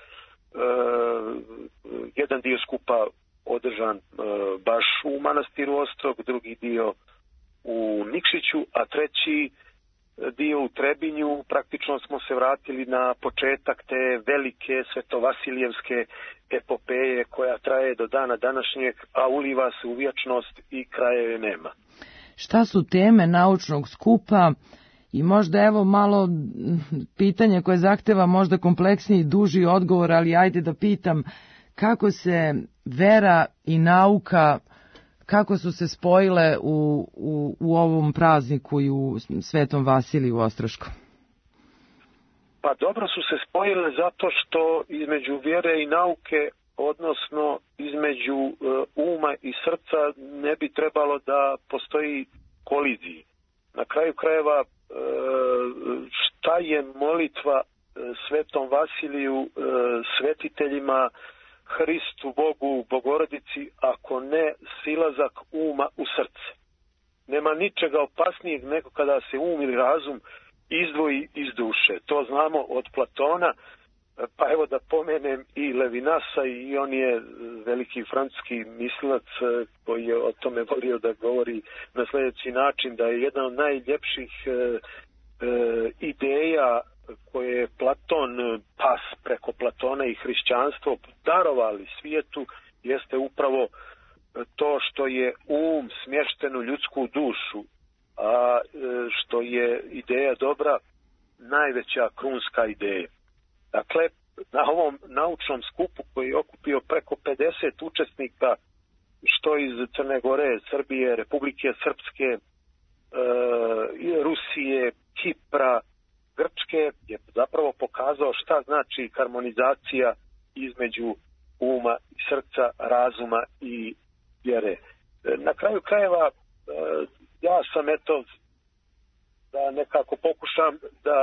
S: jedan dio skupa održan e, baš u manastiru Ostrog, drugi dio u Nikšiću, a treći dio u Trebinju. Praktično smo se vratili na početak te velike svetovasilijevske epopeje koja traje do dana današnjeg, a uliva se u vječnost i kraja nema.
C: Šta su teme naučnog skupa i možda evo malo pitanje koje zahteva možda kompleksniji i duži odgovor, ali ajde da pitam kako se vera i nauka, kako su se spojile u, u, u ovom prazniku i u Svetom Vasiliju Ostroškom?
S: Pa dobro su se spojile zato što između vjere i nauke, odnosno između e, uma i srca, ne bi trebalo da postoji koliziji. Na kraju krajeva, e, šta je molitva e, Svetom Vasiliju, e, svetiteljima, Hristu, Bogu, Bogorodici, ako ne silazak uma u srce? Nema ničega opasnijeg nego kada se um ili razum izdvoji iz duše. To znamo od Platona, pa evo da pomenem i Levinasa, i on je veliki francuski mislilac koji je o tome volio da govori na sljedeći način, da je jedna od najljepših e, e, ideja koje je Platon, pas preko Platona i hrišćanstvo darovali svijetu, jeste upravo to što je um smješten u ljudsku dušu, a što je ideja dobra najveća krunska ideja. Dakle, na ovom naučnom skupu koji je okupio preko pedeset učesnika, što iz Crne Gore, Srbije, Republike Srpske, e, Rusije, Kipra, Grčke, je zapravo pokazao šta znači harmonizacija između uma i srca, razuma i vjere. Na kraju krajeva, ja sam eto, da nekako pokušam da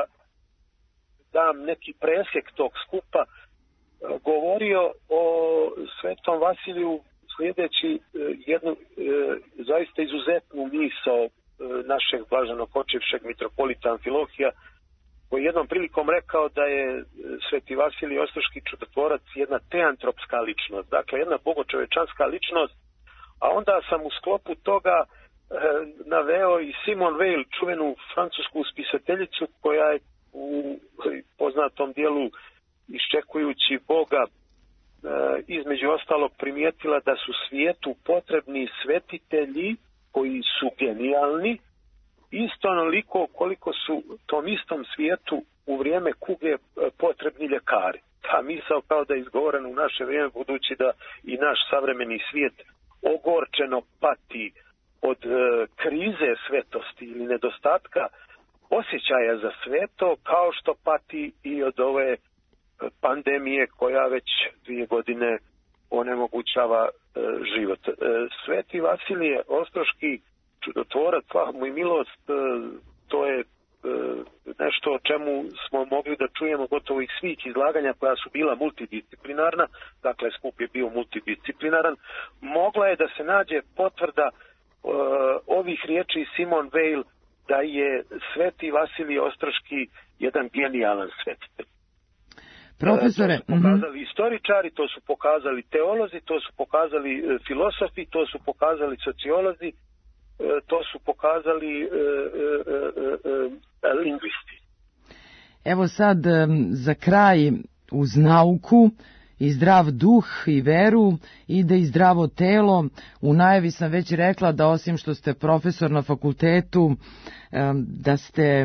S: dam neki presjek tog skupa, govorio o Svetom Vasiliju sljedeći jednu zaista izuzetnu misao našeg blaženog očevšeg mitropolita Amfilohija, koji jednom prilikom rekao da je Sveti Vasilij Ostroški čudotvorac jedna teantropska ličnost, dakle jedna bogočovečanska ličnost, a onda sam u sklopu toga e, naveo i Simone Weil, čuvenu francusku spisateljicu, koja je u poznatom dijelu Iščekujući Boga e, između ostalog primijetila da su svijetu potrebni svetitelji koji su genijalni, isto onoliko koliko su tom istom svijetu u vrijeme kuge potrebni ljekari. Ta misao kao da je izgovorena u naše vrijeme, budući da i naš savremeni svijet ogorčeno pati od e, krize svetosti ili nedostatka osjećaja za sveto, kao što pati i od ove pandemije koja već dvije godine onemogućava e, život. E, Sveti Vasilije Ostroški čudotvorac, slavna mu i milost, e, to je e, nešto o čemu smo mogli da čujemo gotovo iz svih izlaganja koja su bila multidisciplinarna, dakle skup je bio multidisciplinaran. Mogla je da se nađe potvrda e, ovih riječi Simone Weil da je Sveti Vasilij Ostroški jedan genijalan svetitelj.
C: Profesore,
S: to su pokazali istoričari, to su pokazali teolozi, to su pokazali e, filosofi, to su pokazali sociolozi, e, to su pokazali e, e, e, e, lingvisti.
C: Evo sad za kraj, uz nauku i zdrav duh i veru ide i zdravo telo. U najavi sam već rekla da osim što ste profesor na fakultetu, da ste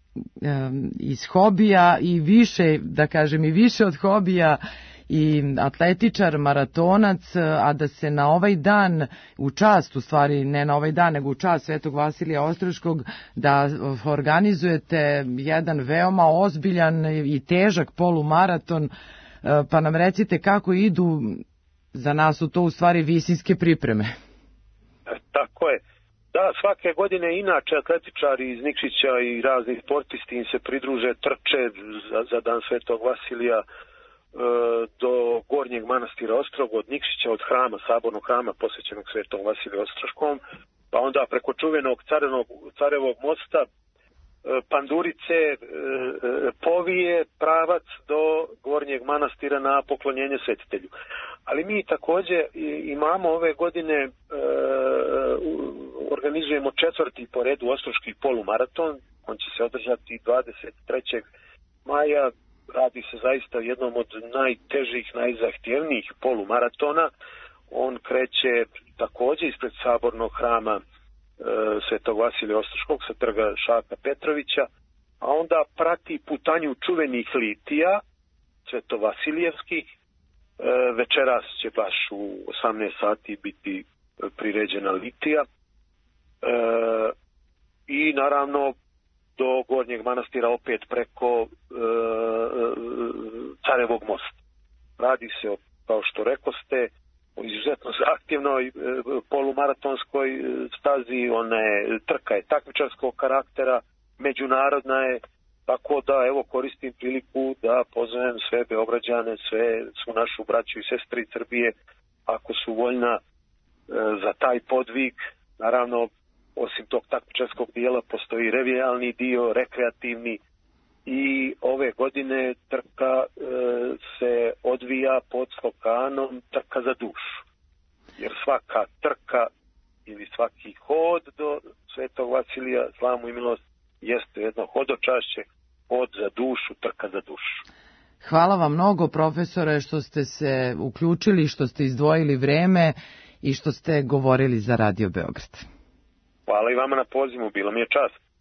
C: iz hobija i više, da kažem i više od hobija, i atletičar, maratonac, a da se na ovaj dan, u čast, u stvari ne na ovaj dan, nego u čast Svetog Vasilija Ostroškog, da organizujete jedan veoma ozbiljan i težak polumaraton, pa nam recite kako idu, za nas su to u stvari visinske pripreme.
S: Tako je. Da, svake godine inače atletičari iz Nikšića i raznih sportisti im se pridruže, trče za, za dan Svetog Vasilija e, do Gornjeg manastira Ostrog, od Nikšića, od hrama, sabornog hrama posvećenog Svetom Vasiliju Ostroškom, pa onda preko čuvenog carenog, carevog mosta, e, Pandurice, e, povije pravac do Gornjeg manastira na poklonjenje svetitelju. Ali mi također imamo ove godine, e, organizujemo četvrti po redu Ostroški polumaraton. On će se održati dvadeset trećeg maja. Radi se zaista o jednom od najtežih, najzahtjevnijih polumaratona. On kreće također ispred sabornog hrama e, Svetog Vasilija Ostroškog sa trga Šaka Petrovića, a onda prati putanju čuvenih litija Svetovasilijevskih. E, večeras će baš u osamnaest sati biti priređena litija. E, i naravno do Gornjeg manastira opet preko e, Sarajevog mosta. Radi se o, kao što rekoste, o izuzetno zahtjevnoj e, polumaratonskoj e, stazi, ona je, trka je takmičarskog karaktera, međunarodna je, tako da evo koristim priliku da pozovem sve Beograđane, sve su našu braću i sestri iz Srbije, ako su voljna e, za taj podvig. Naravno, osim tog takmičarskog dijela postoji revijalni dio, rekreativni, i ove godine trka e, se odvija pod sloganom Trka za dušu. Jer svaka trka ili svaki hod do Svetog Vasilija, slamu i milost, jeste jedno hodočašće, hod za dušu, trka za dušu.
C: Hvala vam mnogo, profesore, što ste se uključili, što ste izdvojili vreme i što ste govorili za Radio Beograd.
S: Hvala i vama na pozivu, bilo mi je čast.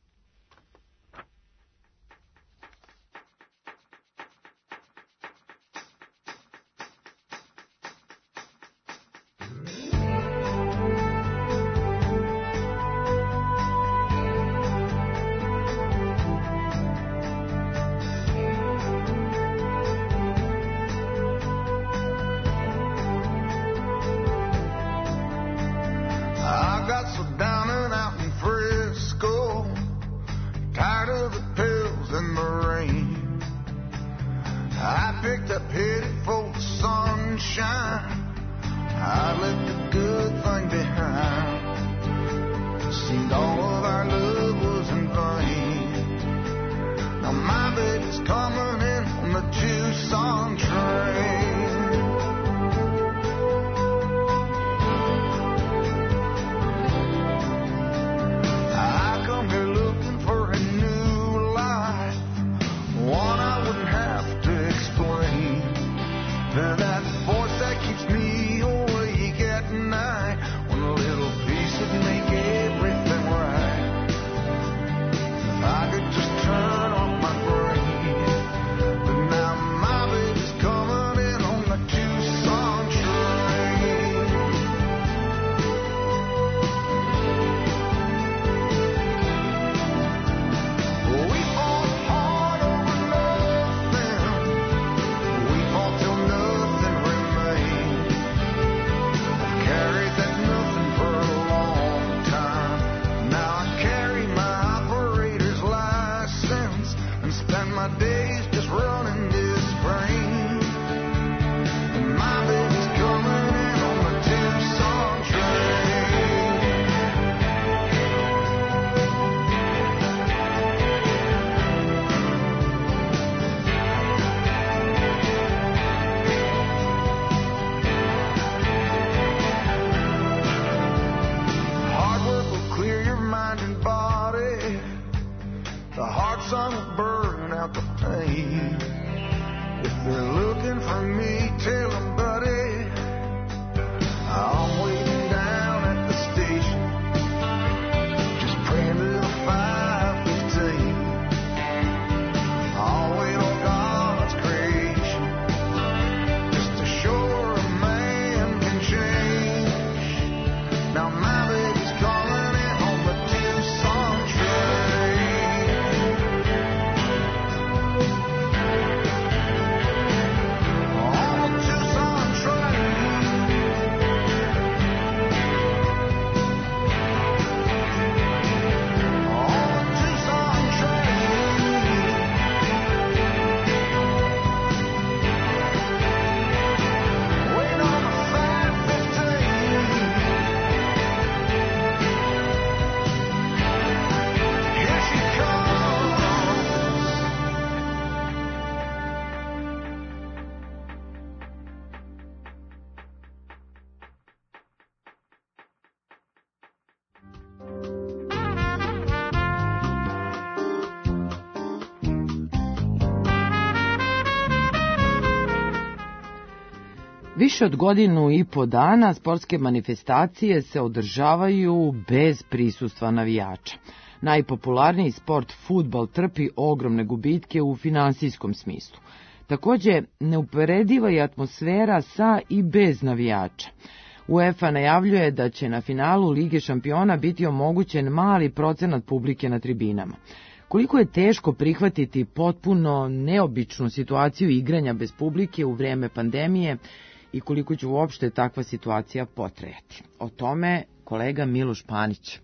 C: Više od godinu i po dana sportske manifestacije se održavaju bez prisustva navijača. Najpopularniji sport, fudbal, trpi ogromne gubitke u finansijskom smislu. Također, neuporediva je atmosfera sa i bez navijača. UEFA najavljuje da će na finalu Lige šampiona biti omogućen mali procenat publike na tribinama. Koliko je teško prihvatiti potpuno neobičnu situaciju igranja bez publike u vrijeme pandemije i koliko će uopšte takva situacija potrajati. O tome kolega Miloš Panić.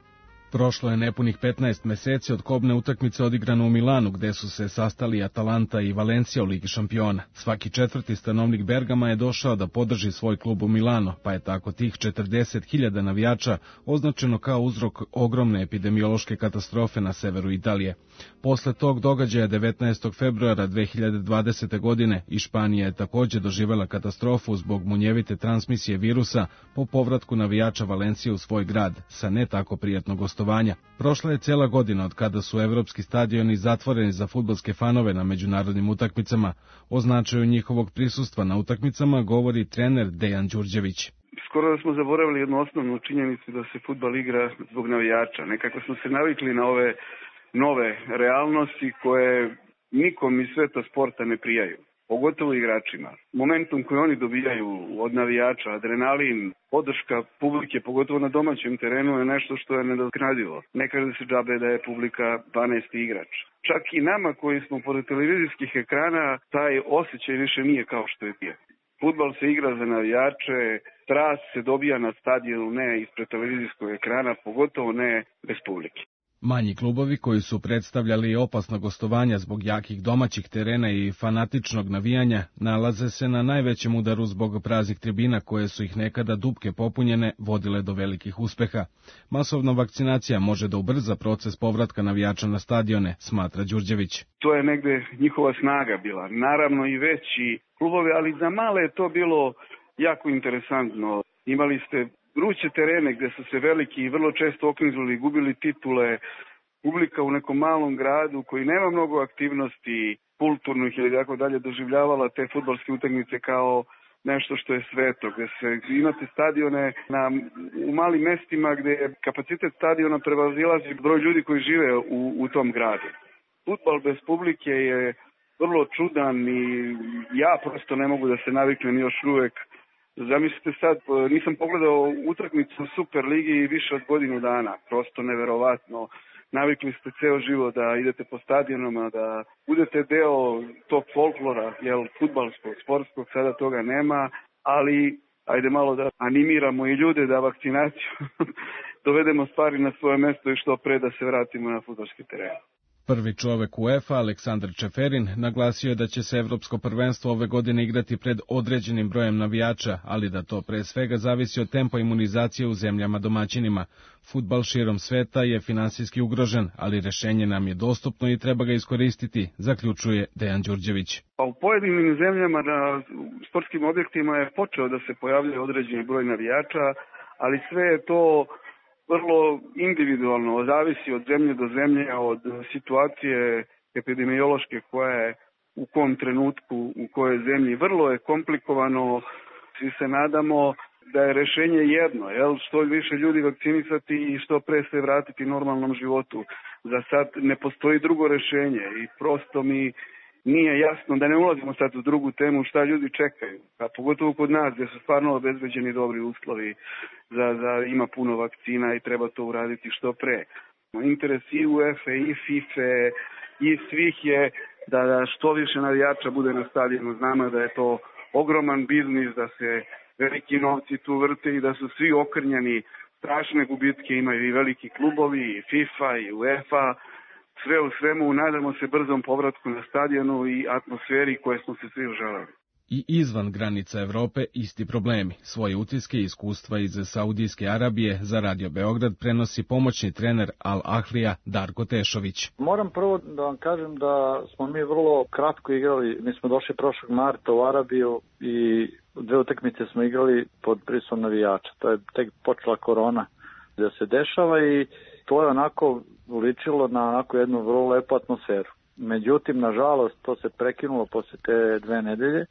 T: Prošlo je nepunih petnaest meseci od kobne utakmice odigrane u Milanu, gde su se sastali Atalanta i Valencija u Ligi šampiona. Svaki četvrti stanovnik Bergama je došao da podrži svoj klub u Milano, pa je tako tih četrdeset hiljada navijača označeno kao uzrok ogromne epidemiološke katastrofe na severu Italije. Posle tog događaja devetnaestog februara dve hiljade dvadesete. godine i Španija je takođe doživela katastrofu zbog munjevite transmisije virusa po povratku navijača Valencije u svoj grad sa ne tako prijatnog gostovanja. Prošla je cela godina od kada su evropski stadioni zatvoreni za fudbalske fanove na međunarodnim utakmicama. O značaju njihovog prisustva na utakmicama govori trener Dejan Đurđević.
U: Skoro da smo zaboravili jednu osnovnu činjenicu da se fudbal igra zbog navijača. Nekako smo se navikli na ove nove realnosti koje nikom iz sveta sporta ne prijaju, pogotovo igračima. Momentum koji oni dobijaju od navijača, adrenalin, podrška publike, pogotovo na domaćem terenu, je nešto što je nedoknadivo. Ne kaže se džabe da je publika dvanaesti igrač. Čak i nama koji smo pored televizijskih ekrana, taj osjećaj više nije kao što je bio. Fudbal se igra za navijače, strast se dobija na stadionu, ne ispred televizijskog ekrana, pogotovo ne bez publike.
T: Manji klubovi koji su predstavljali opasno gostovanja zbog jakih domaćih terena i fanatičnog navijanja nalaze se na najvećem udaru zbog praznih tribina koje su ih nekada dupke popunjene vodile do velikih uspeha. Masovna vakcinacija može da ubrza proces povratka navijača na stadione, smatra Đurđević.
U: To je negde njihova snaga bila. Naravno i veći klubovi, ali za male je to bilo jako interesantno. Imali ste vruće terene gde su se veliki i vrlo često oknizili, gubili titule, publika u nekom malom gradu koji nema mnogo aktivnosti kulturnih ili tako dalje doživljavala te fudbalske utakmice kao nešto što je sveto, gde se imate stadione na, u malim mestima gde kapacitet stadiona prevazilazi broj ljudi koji žive u, u tom gradu. Fudbal bez publike je vrlo čudan i ja prosto ne mogu da se naviknem još uvek. Zamislite sad, nisam pogledao utakmicu u Super ligi više od godinu dana, prosto neverovatno. Navikli ste ceo život da idete po stadionama, da budete deo tog folklora, jel, fudbalskog, sportskog, sada toga nema, ali ajde malo da animiramo i ljude da vakcinaciju dovedemo stvari na svoje mesto i što pre da se vratimo na fudbalski teren.
T: Prvi čovek UEFA, Aleksandar Čeferin, naglasio je da će se Evropsko prvenstvo ove godine igrati pred određenim brojem navijača, ali da to pre svega zavisi od tempa imunizacije u zemljama domaćinima. Fudbal širom sveta je finansijski ugrožen, ali rešenje nam je dostupno i treba ga iskoristiti, zaključuje Dejan Đurđević.
U: Pa u pojedinim zemljama na sportskim objektima je počeo da se pojavljuje određeni broj navijača, ali sve je to vrlo individualno, zavisi od zemlje do zemlje, od situacije epidemiološke koja je u kom trenutku, u kojoj zemlji. Vrlo je komplikovano, svi se nadamo da je rešenje jedno, jel? Što više ljudi vakcinisati i što pre se vratiti normalnom životu. Za sad ne postoji drugo rešenje i prosto mi nije jasno, da ne ulazimo sad u drugu temu, šta ljudi čekaju, a pogotovo kod nas gdje su stvarno obezbeđeni dobri uslovi, za, za ima puno vakcina i treba to uraditi što pre. Interes i UEFA i FIFA i svih je da, da što više navijača bude na stadionu. Znamo da je to ogroman biznis, da se veliki novci tu vrte i da su svi okrnjeni, strašne gubitke imaju i veliki klubovi, i FIFA i UEFA. Sve u svemu, nadamo se brzom povratku na stadionu i atmosferi koje smo se svi uželali.
T: I izvan granica Evrope isti problemi. Svoje utiske i iskustva iz Saudijske Arabije za Radio Beograd prenosi pomoćni trener Al Ahlija Darko Tešović.
V: Moram prvo da vam kažem da smo mi vrlo kratko igrali. Mi smo došli prošlog marta u Arabiju i dve utakmice smo igrali pod prisustvom navijača. To je tek počela korona da se dešava i to je onako uličilo na onako jednu vrlo lepu atmosferu. Međutim, nažalost, to se prekinulo posle te dve nedelje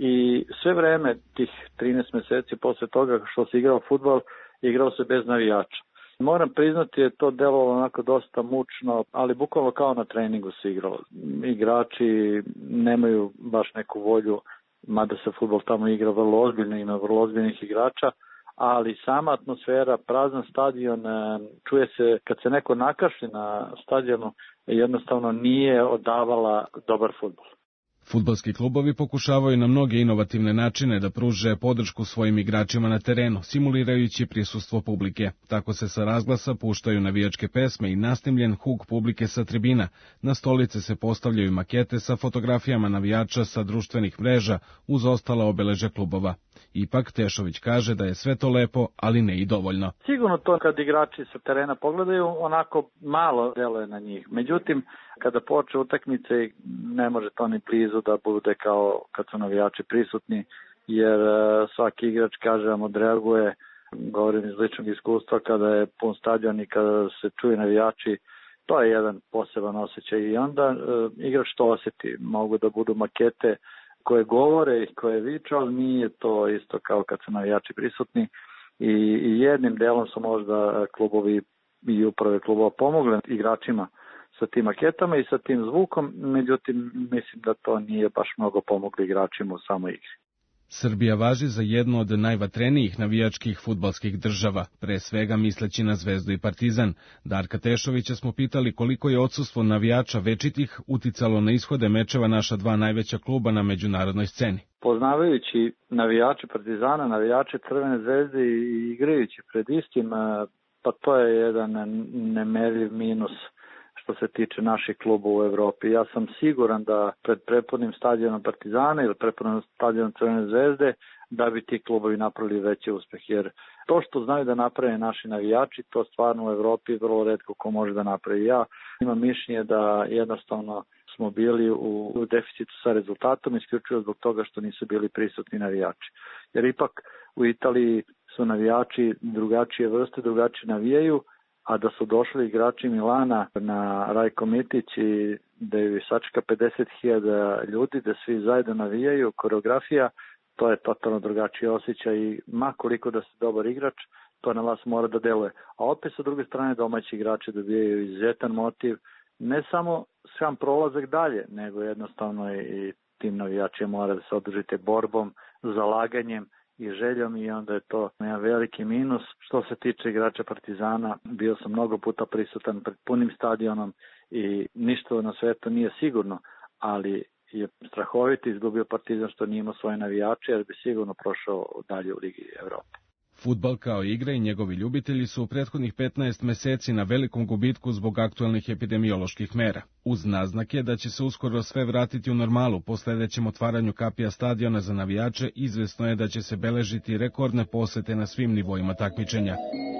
V: i sve vreme tih trinaest meseci posle toga što se igrao fudbal, igrao se bez navijača. Moram priznati je to delovalo onako dosta mučno, ali bukvalno kao na treningu se igralo. Igrači nemaju baš neku volju, mada se fudbal tamo igra vrlo ozbiljno, ima vrlo ozbiljnih igrača, ali sama atmosfera, prazan stadion, čuje se kad se neko nakašli na stadionu, jednostavno nije odavala dobar fudbal.
T: Fudbalski klubovi pokušavaju na mnoge inovativne načine da pruže podršku svojim igračima na terenu, simulirajući prisustvo publike. Tako se sa razglasa puštaju navijačke pesme i nasnimljen huk publike sa tribina. Na stolice se postavljaju makete sa fotografijama navijača sa društvenih mreža uz ostala obeležja klubova. Ipak Tešović kaže da je sve to lepo, ali ne i dovoljno.
V: Sigurno to kad igrači sa terena pogledaju, onako malo deluje na njih. Međutim, kada poče utakmice, ne može to ni blizu da bude kao kad su navijači prisutni, jer svaki igrač, kaže vam, odreaguje, govorim iz ličnog iskustva, kada je pun stadion i kada se čuje navijači, to je jedan poseban osjećaj i onda e, igrač to osjeti. Mogu da budu makete koje govore i koje viču, ali nije to isto kao kad su navijači prisutni i, i jednim delom su možda klubovi i uprave klubova pomogle igračima sa tim maketama i sa tim zvukom, međutim mislim da to nije baš mnogo pomoglo igračima u samoj igri.
T: Srbija važi za jednu od najvatrenijih navijačkih fudbalskih država, pre svega misleći na Zvezdu i Partizan. Darka Tešovića smo pitali koliko je odsustvo navijača večitih uticalo na ishode mečeva naša dva najveća kluba na međunarodnoj sceni.
V: Poznavajući navijače Partizana, navijače Crvene zvezde i igrajući pred istim, pa to je jedan nemeriv minus što se tiče naših kluba u Evropi. Ja sam siguran da pred prepunim stadionom Partizana ili prepunim stadionom Crvene zvezde da bi ti klubovi napravili veći uspeh. Jer to što znaju da naprave naši navijači, to stvarno u Evropi vrlo retko ko može da napravi. Ja imam mišljenje da jednostavno smo bili u, u deficitu sa rezultatom isključivo zbog toga što nisu bili prisutni navijači. Jer ipak u Italiji su navijači drugačije vrste, drugačije navijaju, a da su došli igrači Milana na Rajko Mitić i da je sačeka pedeset hiljada ljudi, da svi zajedno navijaju, koreografija, to je totalno drugačiji osjećaj i ma koliko da ste dobar igrač, to na vas mora da deluje. A opet sa druge strane domaći igrači dobijaju izuzetan motiv, ne samo sam prolazak dalje, nego jednostavno i tim navijačima mora da se održite borbom, zalaganjem i željom i onda je to jedan veliki minus. Što se tiče igrača Partizana, bio sam mnogo puta prisutan pred punim stadionom i ništa na svetu nije sigurno, ali je strahovito izgubio Partizan što nije imao svoje navijače, jer bi sigurno prošao dalje u Ligi Evrope.
T: Fudbal kao igra i njegovi ljubitelji su u prethodnih petnaest meseci na velikom gubitku zbog aktuelnih epidemioloških mera. Uz naznake da će se uskoro sve vratiti u normalu po sledećem otvaranju kapija stadiona za navijače, izvesno je da će se beležiti rekordne posete na svim nivoima takmičenja.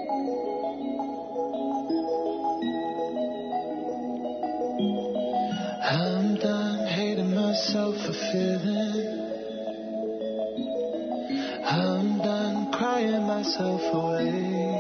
F: I'm done hating myself for feeling. I'm done crying myself away.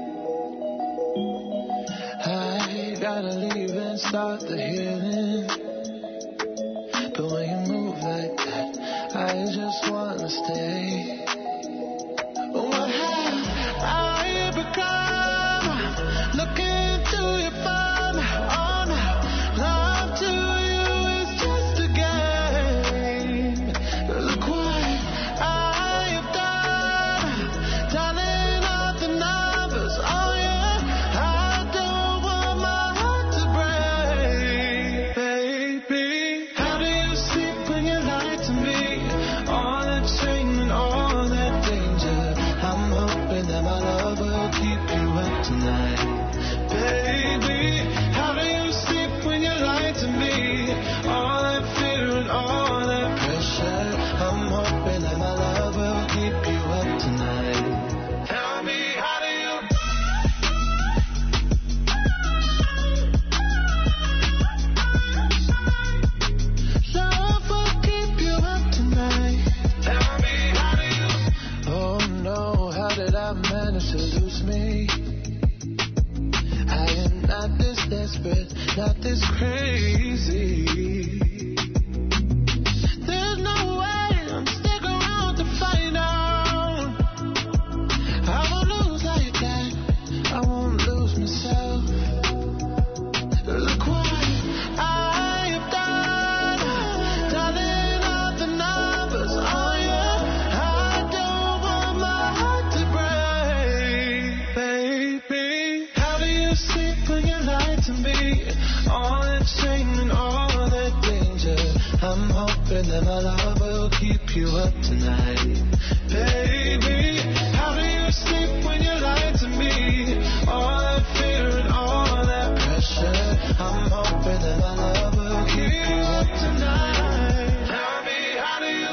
F: I gotta leave and start the healing. But when you move like that, I just wanna stay. What have I become? Looking through your phone, oh no, love to you is just a game. Look what I have done, dialing up the numbers, oh yeah, I don't want my heart to break, baby. How do you sleep when you lie to me? All that shame and all that
E: hoping that my love will keep you up tonight. Baby, how do you sleep when you lie to me? All that fear and all that pressure. I'm hoping that my love will keep you up tonight. Tell me, how do you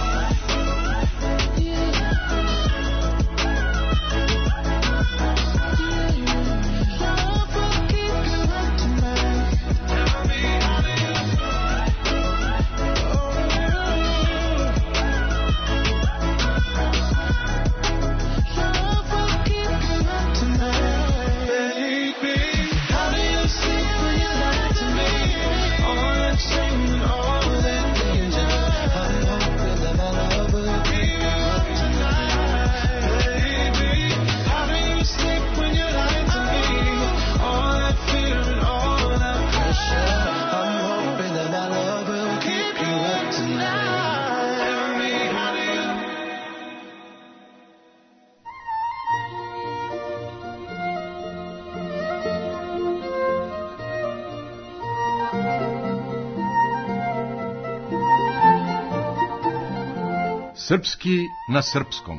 A: Srpski na srpskom.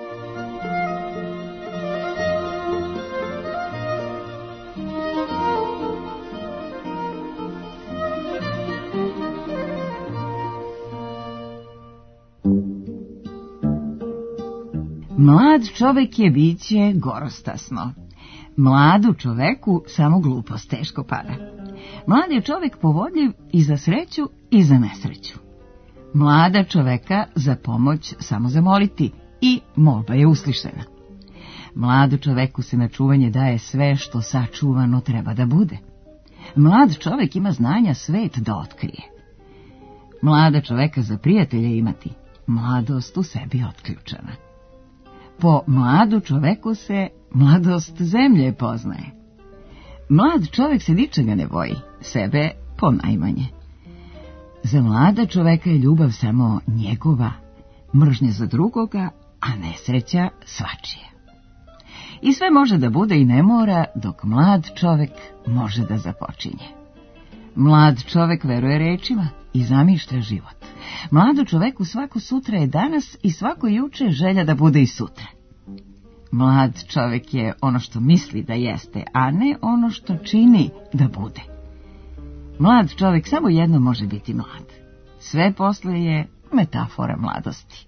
B: Mlad čovek je biće gorostasno. Mladu čoveku samo glupost teško pada. Mlad je čovek povodljiv i za sreću i za nesreću. Mlada čoveka za pomoć samo zamoliti i molba je uslišena. Mladu čoveku se na čuvanje daje sve što sačuvano treba da bude. Mlad čovek ima znanja svet da otkrije. Mlada čoveka za prijatelje imati, mladost u sebi otključana. Po mladu čoveku se mladost zemlje poznaje. Mlad čovek se ničega ne boji, sebe po najmanje. Za mlada čoveka je ljubav samo njegova, mržnja za drugoga, a nesreća svačija. I sve može da bude i ne mora, dok mlad čovek može da započinje. Mlad čovek veruje rečima i zamišlja život. Mladu čoveku svako sutra je danas i svako juče želja da bude i sutra. Mlad čovek je ono što misli da jeste, a ne ono što čini da bude. Mlad čovjek samo jedno može biti mlad. Sve posle je metafora mladosti.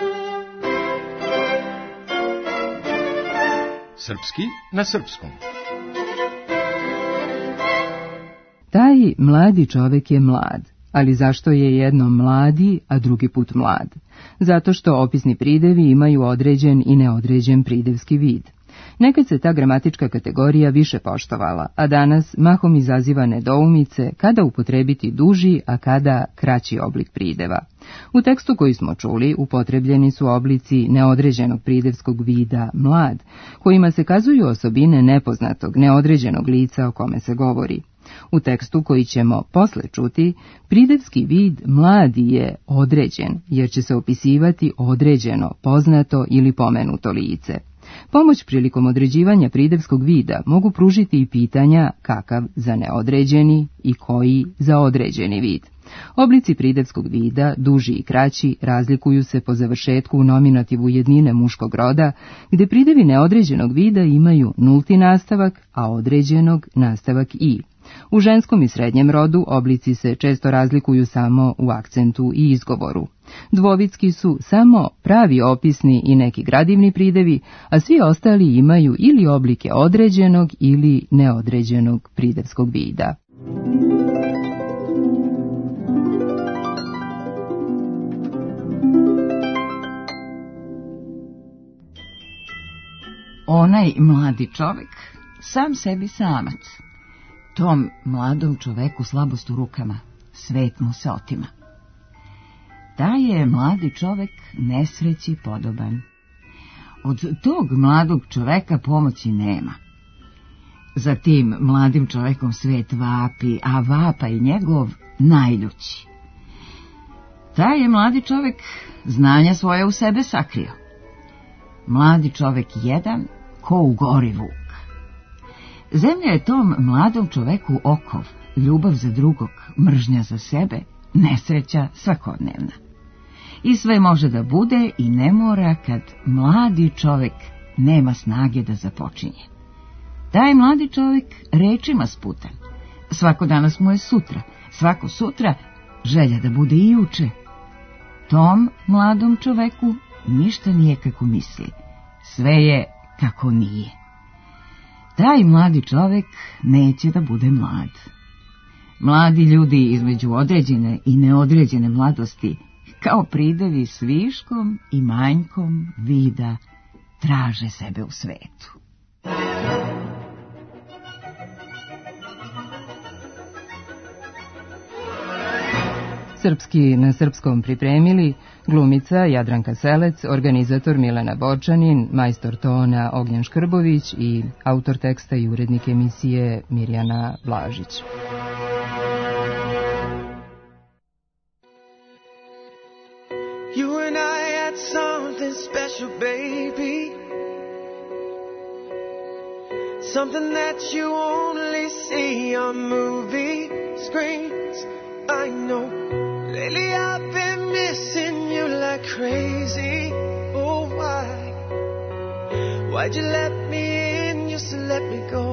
A: Srpski na srpskom.
W: Taj mladi čovjek je mlad, ali zašto je jedno mladi, a drugi put mlad? Zato što opisni pridevi imaju određen i neodređen pridevski vid. Nekad se ta gramatička kategorija više poštovala, a danas mahom izaziva nedoumice kada upotrebiti duži, a kada kraći oblik prideva. U tekstu koji smo čuli upotrebljeni su oblici neodređenog pridevskog vida mlad, kojima se kazuju osobine nepoznatog, neodređenog lica o kome se govori. U tekstu koji ćemo posle čuti, pridevski vid mladi je određen, jer će se opisivati određeno, poznato ili pomenuto lice. Pomoć prilikom određivanja pridevskog vida mogu pružiti i pitanja kakav za neodređeni i koji za određeni vid. Oblici pridevskog vida, duži i kraći, razlikuju se po završetku u nominativu jednine muškog roda, gde pridevi neodređenog vida imaju nulti nastavak, a određenog nastavak i. U ženskom i srednjem rodu oblici se često razlikuju samo u akcentu i izgovoru. Dvovitski su samo pravi opisni i neki gradivni pridevi, a svi ostali imaju ili oblike određenog ili neodređenog pridevskog vida.
B: Onaj mladi čovek sam sebi samac. Tom mladom čoveku slabost u rukama, svet mu se otima. Taj je mladi čovek nesreći podoban. Od tog mladog čoveka pomoći nema. Za tim mladim čovekom svet vapi, a vapa i njegov najljući. Taj je mladi čovek znanja svoje u sebe sakrio. Mladi čovek jedan, ko u gori vuk. Zemlja je tom mladom čoveku okov, ljubav za drugog, mržnja za sebe, nesreća svakodnevna. I sve može da bude i ne mora kad mladi čovek nema snage da započinje. Taj mladi čovek rečima sputan. Svako danas mu je sutra, svako sutra želja da bude i juče. Tom mladom čoveku ništa nije kako misli, sve je kako nije. Taj mladi čovek neće da bude mlad. Mladi ljudi između određene i neodređene mladosti, kao pridevi s viškom i manjkom vida, traže sebe u svetu.
W: Srpski na srpskom pripremili glumica Jadranka Selec, organizator Milena Borčanin, majstor tona Ognjen Škrbović i autor teksta i urednik emisije Mirjana Blažić.
F: You and I had something special, baby. Something that you only see on movie screens. I know. Lately I've been missing you like crazy. Oh, why? Why'd you let me in just to let me go?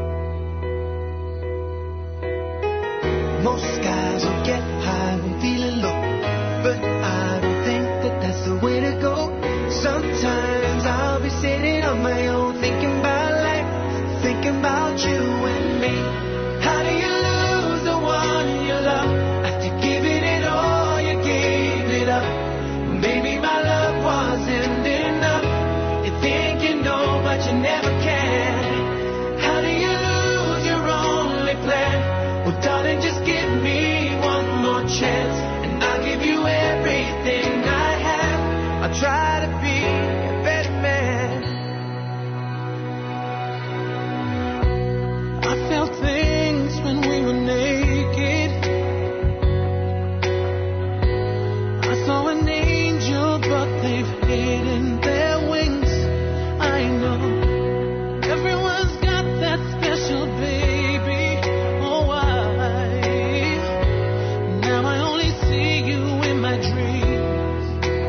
F: Most guys will get high when feeling low, but I don't think that that's the way to go. Sometimes I'll be sitting on my own, thinking about life, thinking about you and me. How do you lose the one you love after giving it all you gave it up? Maybe my love wasn't enough. You think you know, but you never can. How do you lose your only plan? Well, darling, just give me one more chance, and I'll give you everything I have. I'll try to be a better man. I felt things when we were naked. I saw an angel, but they've hidden their wings. I know everyone's got that special baby. Oh, why? Now I only see you in my dreams.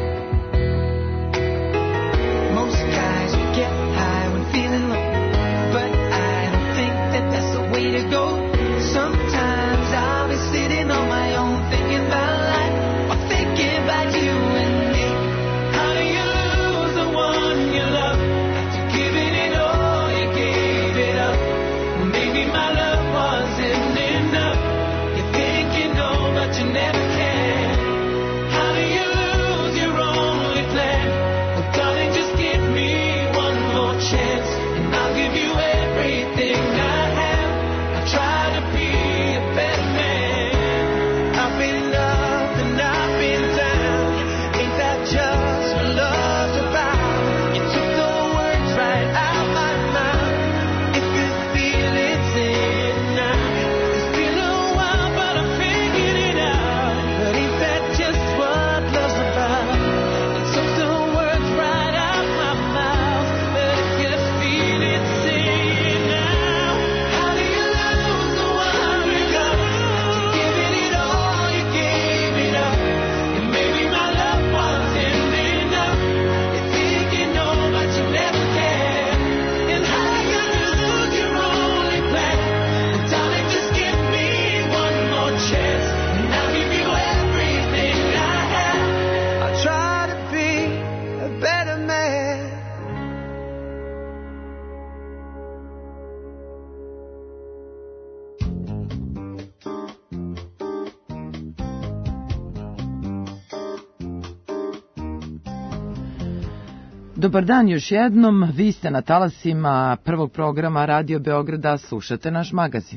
F: Most guys will get high when feeling low, but I don't think that that's the way to go. Sometimes I'll be sitting on my own, thinking about life, or thinking about you and me. How do you lose the one you love after giving it all you gave it up? Maybe my love wasn't enough. You think you know, but you never can. How do you lose your only plan? Well, darling, just give me one more chance, and I'll give you everything I have. I'll try to be a better man. I've been up and I've been down. Ain't that just what love's about? You took the words right out my mouth. If you feel it, say it now. It's been a while, but I figured it out. But ain't that just what love's about? You took the words right out my mouth. But if you feel it, say it now. How do you lose the one you love after giving it all you gave it up? And maybe my love wasn't enough. You think you know, but you never can. And how do you lose your only plan? Well, darling, just give me one more chance, and I'll give you everything I have. I'll try to be a better man.
C: Dobar dan još jednom, vi ste na talasima prvog programa Radio Beograda, slušate naš magazin.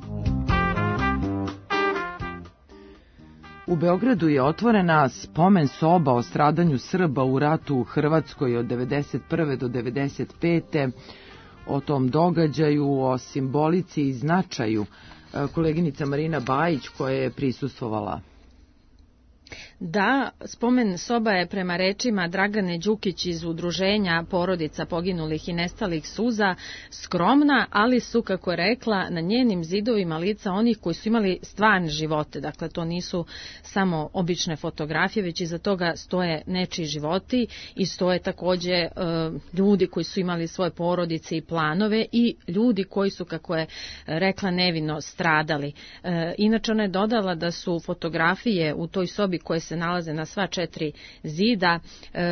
C: U Beogradu je otvorena spomen soba o stradanju Srba u ratu u Hrvatskoj od devedeset prve do devedeset pete O tom događaju, o simbolici i značaju, koleginica Marina Bajić koja je prisustvovala.
D: Da, spomen soba je prema rečima Dragane Đukić iz udruženja porodica poginulih i nestalih suza skromna, ali su, kako je rekla, na njenim zidovima lica onih koji su imali stvarne živote. Dakle, to nisu samo obične fotografije, već iza toga stoje nečiji životi i stoje takođe e, ljudi koji su imali svoje porodice i planove i ljudi koji su, kako je rekla, nevino stradali. E, inače, ona je dodala da su fotografije u toj sobi koje se nalaze na sva četiri zida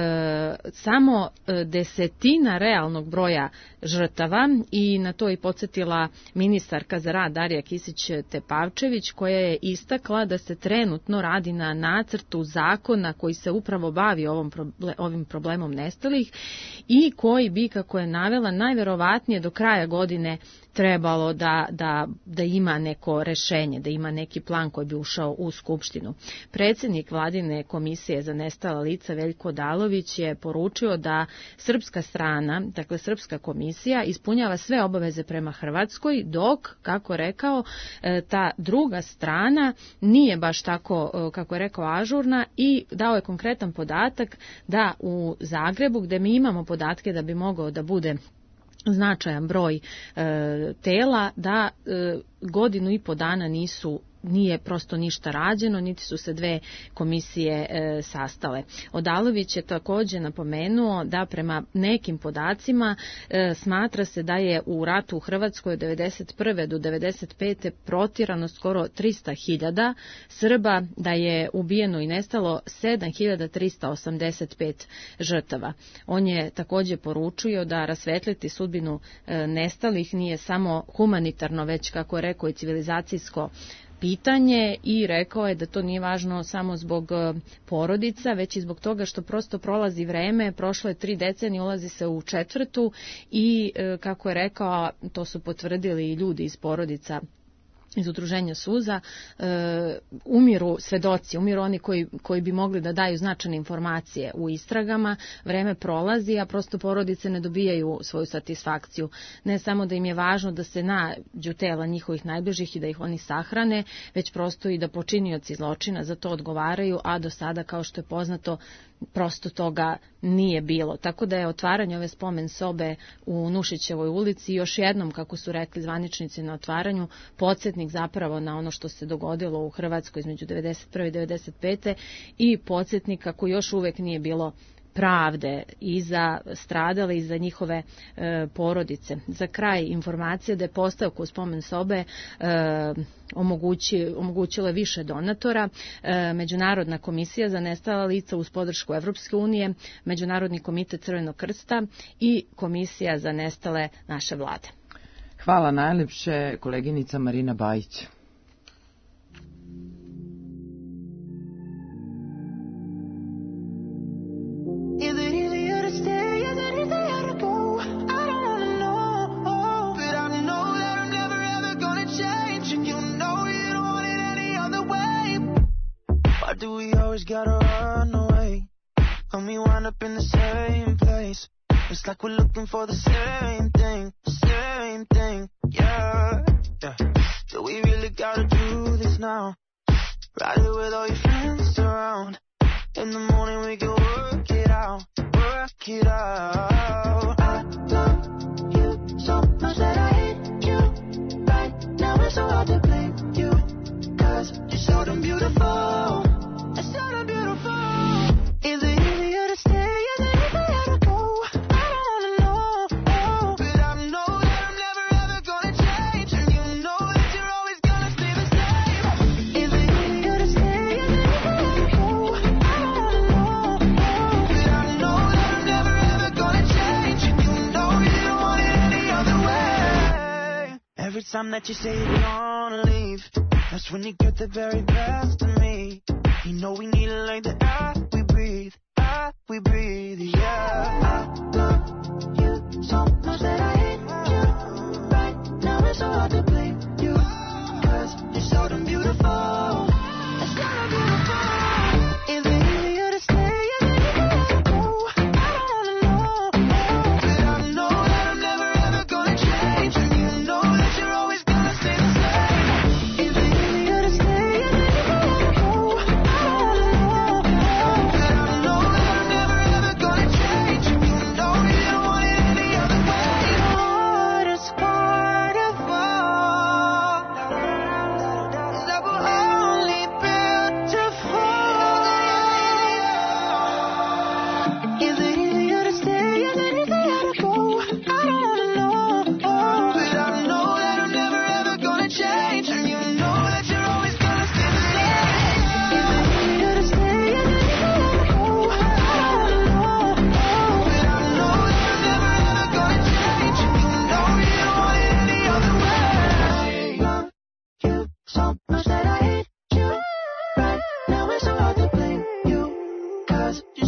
D: e, samo desetina realnog broja žrtava i na to je podsjetila ministarka za rad Darija Kisić-Tepavčević, koja je istakla da se trenutno radi na nacrtu zakona koji se upravo bavi ovom proble- ovim problemom nestalih i koji bi, kako je navela, najverovatnije do kraja godine trebalo da, da, da ima neko rešenje, da ima neki plan koji bi ušao u Skupštinu. Predsjednik Vladine komisije za nestala lica Veljko Odalović je poručio da srpska strana, dakle srpska komisija, ispunjava sve obaveze prema Hrvatskoj, dok, kako je rekao, ta druga strana nije baš tako, kako je rekao, ažurna i dao je konkretan podatak da u Zagrebu, gde mi imamo podatke da bi mogao da bude značajan broj e, tela, da e, godinu i po dana nisu nije prosto ništa rađeno, niti su se dve komisije e, sastale. Odalović je također napomenuo da prema nekim podacima e, smatra se da je u ratu u Hrvatskoj od devedeset prve do devedeset pete protjerano skoro trista hiljada Srba, da je ubijeno i nestalo sedam hiljada trista osamdeset pet žrtava. On je također poručio da rasvetliti sudbinu e, nestalih nije samo humanitarno, već, kako je rekao, i civilizacijsko pitanje i rekao je da to nije važno samo zbog porodica, već i zbog toga što prosto prolazi vreme, prošlo je tri decenije, ulazi se u četvrtu i, kako je rekao, to su potvrdili i ljudi iz porodica iz udruženja suza, e, umiru svedoci, umiru oni koji, koji bi mogli da daju značajne informacije u istragama, vreme prolazi, a prosto porodice ne dobijaju svoju satisfakciju. Ne samo da im je važno da se nađu tela njihovih najbližih i da ih oni sahrane, već prosto i da počinioci zločina za to odgovaraju, a do sada, kao što je poznato, prosto toga nije bilo. Tako da je otvaranje ove spomen sobe u Nušićevoj ulici još jednom, kako su rekli zvaničnici na otvaranju, podsjetnik zapravo na ono što se dogodilo u Hrvatskoj između devedeset prve i devedeset pete i podsjetnik kako još uvek nije bilo pravde i za stradale i za njihove e, porodice. Za kraj informacija da je postavku spomen sobe e, omogući, omogućila više donatora, e, Međunarodna komisija za nestala lica uz podršku Evropske unije, Međunarodni komitet Crvenog krsta i Komisija za nestale naše vlade.
C: Hvala najlepše, koleginica Marina Bajić.
F: Gotta run away, and we wind up in the same place. It's like we're looking for the same thing, the same thing, yeah, yeah. So we really gotta do this now. Ride it with all your friends around. In the morning we can work it out, work it out. I love you so much that I hate you. Right now it's so hard to blame you, 'cause you're so damn beautiful. It's so damn beautiful. Is it easier to stay? Is it easier to go? I don't wanna know, oh. But I know that I'm never ever gonna change, and you know that you're always gonna stay the same. Is it easier to stay? Is it easier to go? I don't wanna know, oh. But I know that I'm never ever gonna change, and you know you don't want it any other way. Every time that you say you wanna leave, that's when you get the very best of me. You know we need it like the air we breathe, air we breathe, yeah. I love you so much that I hate you. Right now it's so hard to blame you, 'cause you're so damn beautiful. It's so damn beautiful. Is it easier to stay? Is it easier to go? I don't wanna know, oh. But I know that I'm never ever gonna change, and you know that you're always gonna stay the same. Is it easier to stay? Is it easier to go? I don't wanna know.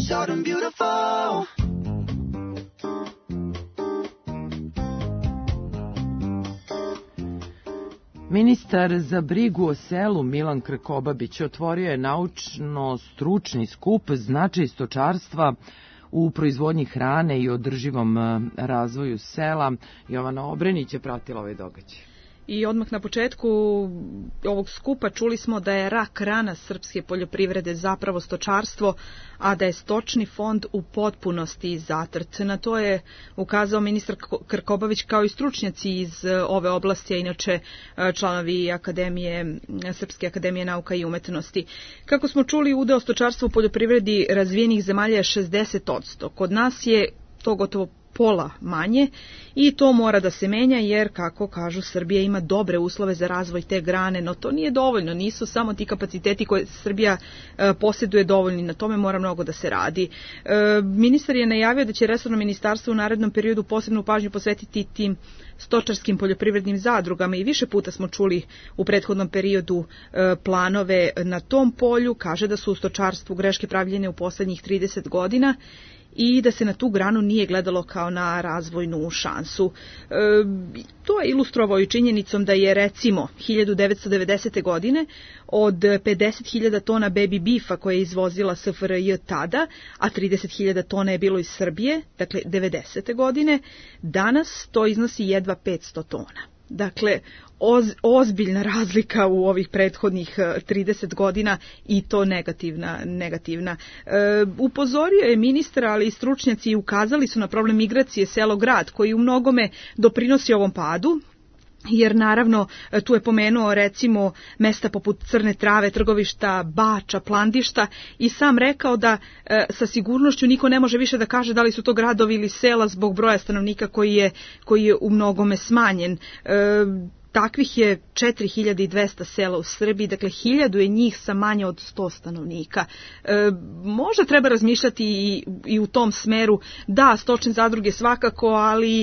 F: autumn beautiful.
C: Ministar za brigu o selu Milan Krkobabić otvorio je naučno-stručni skup Značaj stočarstva u proizvodnji hrane i održivom razvoju sela. Jovana Obrenić je pratila ovaj događaj.
H: I odmah na početku ovog skupa čuli smo da je rak rana srpske poljoprivrede zapravo stočarstvo, a da je stočni fond u potpunosti zatrt. Na to je ukazao ministar Krkobabić kao i stručnjaci iz ove oblasti, a inače članovi Akademije, Srpske akademije nauka i umetnosti. Kako smo čuli, udeo stočarstva u poljoprivredi razvijenih zemalja je šezdeset posto. Kod nas je to gotovo pola manje i to mora da se menja jer, kako kažu, Srbija ima dobre uslove za razvoj te grane, no to nije dovoljno, nisu samo ti kapaciteti koje Srbija e, posjeduje dovoljni, na tome mora mnogo da se radi. E, ministar je najavio da će resorno ministarstvo u narednom periodu posebnu pažnju posvetiti tim stočarskim poljoprivrednim zadrugama i više puta smo čuli u prethodnom periodu e, planove na tom polju. Kaže da su u stočarstvu greške pravljene u poslednjih trideset godina i da se na tu granu nije gledalo kao na razvojnu šansu. E, to je ilustrovao i činjenicom da je recimo hiljadu devetsto devedesete. godine od pedeset hiljada tona baby beefa koje je izvozila S F R J tada, a trideset hiljada tona je bilo iz Srbije, dakle devedesete. godine, danas to iznosi jedva petsto tona. Dakle, oz, ozbiljna razlika u ovih prethodnih trideset godina i to negativna. negativna. E, upozorio je ministar, ali i stručnjaci ukazali su na problem migracije selo-grad koji u mnogome doprinosi ovom padu, jer naravno tu je pomenuo recimo mesta poput Crne Trave, Trgovišta, Bača, Plandišta i sam rekao da e, sa sigurnošću niko ne može više da kaže da li su to gradovi ili sela zbog broja stanovnika koji je, koji je u mnogome smanjen. E, Takvih je četiri hiljade dvesta sela u Srbiji, dakle hiljadu je njih sa manje od sto stanovnika. E, možda treba razmišljati i, i u tom smeru, da, stočne zadruge svakako, ali e,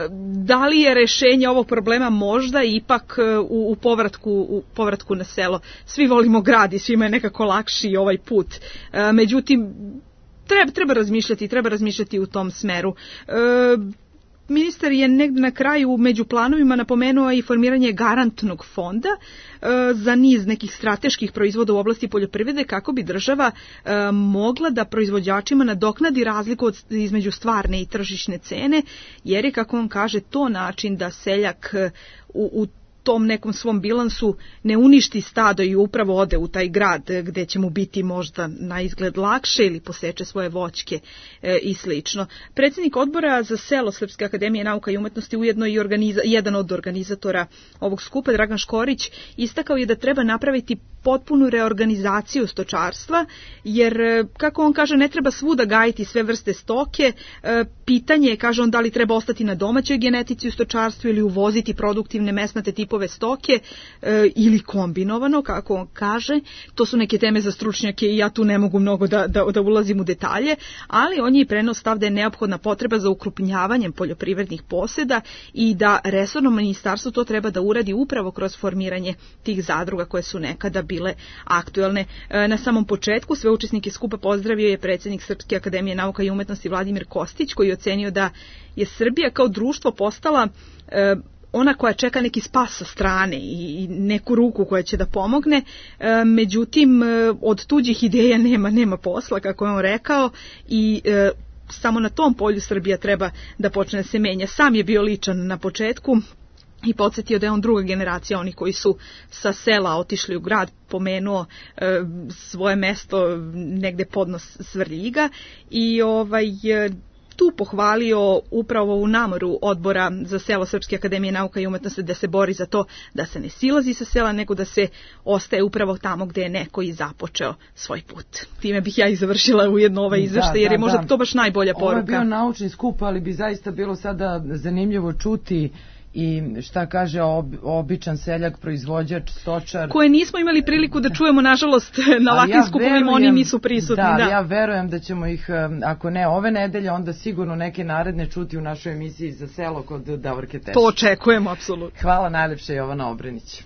H: da li je rešenje ovog problema možda ipak u, u, povratku, u povratku na selo. Svi volimo grad i svima je nekako lakši ovaj put. E, međutim, treba, treba razmišljati, treba razmišljati u tom smeru. E, Ministar je negde na kraju među planovima napomenuo i formiranje garantnog fonda e, za niz nekih strateških proizvoda u oblasti poljoprivrede kako bi država e, mogla da proizvođačima nadoknadi razliku od, između stvarne i tržišne cene, jer je, kako on kaže, to način da seljak u, u tom nekom svom bilansu ne uništi stado i upravo ode u taj grad gde će mu biti možda na izgled lakše ili poseče svoje voćke e, i slično. Predsjednik odbora za selo Srpske akademije nauka i umetnosti, ujedno i organiza, jedan od organizatora ovog skupa, Dragan Škorić, istakao je da treba napraviti potpunu reorganizaciju stočarstva, jer, kako on kaže, ne treba svuda gajiti sve vrste stoke. E, pitanje je, kaže on, da li treba ostati na domaćoj genetici u stočarstvu ili uvoziti produktivne mesnate tipove stoke e, ili kombinovano, kako on kaže. To su neke teme za stručnjake i ja tu ne mogu mnogo da, da, da ulazim u detalje, ali on je i preneo stav da je neophodna potreba za ukrupnjavanjem poljoprivrednih poseda i da resorno ministarstvo to treba da uradi upravo kroz formiranje tih zadruga koje su nekada bile aktuelne. Na samom početku sve učesnike skupa pozdravio je predsjednik Srpske akademije nauka i umetnosti Vladimir Kostić, koji je ocenio da je Srbija kao društvo postala e, ona koja čeka neki spas sa strane i neku ruku koja će da pomogne, e, međutim e, od tuđih ideja nema, nema posla, kako je on rekao, i e, samo na tom polju Srbija treba da počne da se menja. Sam je bio ličan na početku i podsjetio da je on druga generacija onih koji su sa sela otišli u grad, pomenuo e, svoje mesto negde podnos Svrljiga i ovaj e, tu pohvalio upravo u namoru odbora za selo Srpske akademije nauka i umetnosti da se bori za to da se ne silazi sa sela, nego da se ostaje upravo tamo gde je neko i započeo svoj put. Time bih ja i završila ujedno ovaj izveštaj, jer je možda da. to baš najbolja poruka.
C: Ovo je bio naučni skup, ali bi zaista bilo sada zanimljivo čuti i šta kaže ob, običan seljak, proizvođač, stočar.
H: Koje nismo imali priliku da čujemo, nažalost, na ovakvim ja skupovima, oni nisu prisutni.
C: Da,
H: da,
C: ja verujem da ćemo ih, ako ne ove nedelje, onda sigurno neke naredne čuti u našoj emisiji za selo kod Davorke Tešić.
H: To očekujemo, apsolutno.
C: Hvala najlepše, Jovana Obrenić.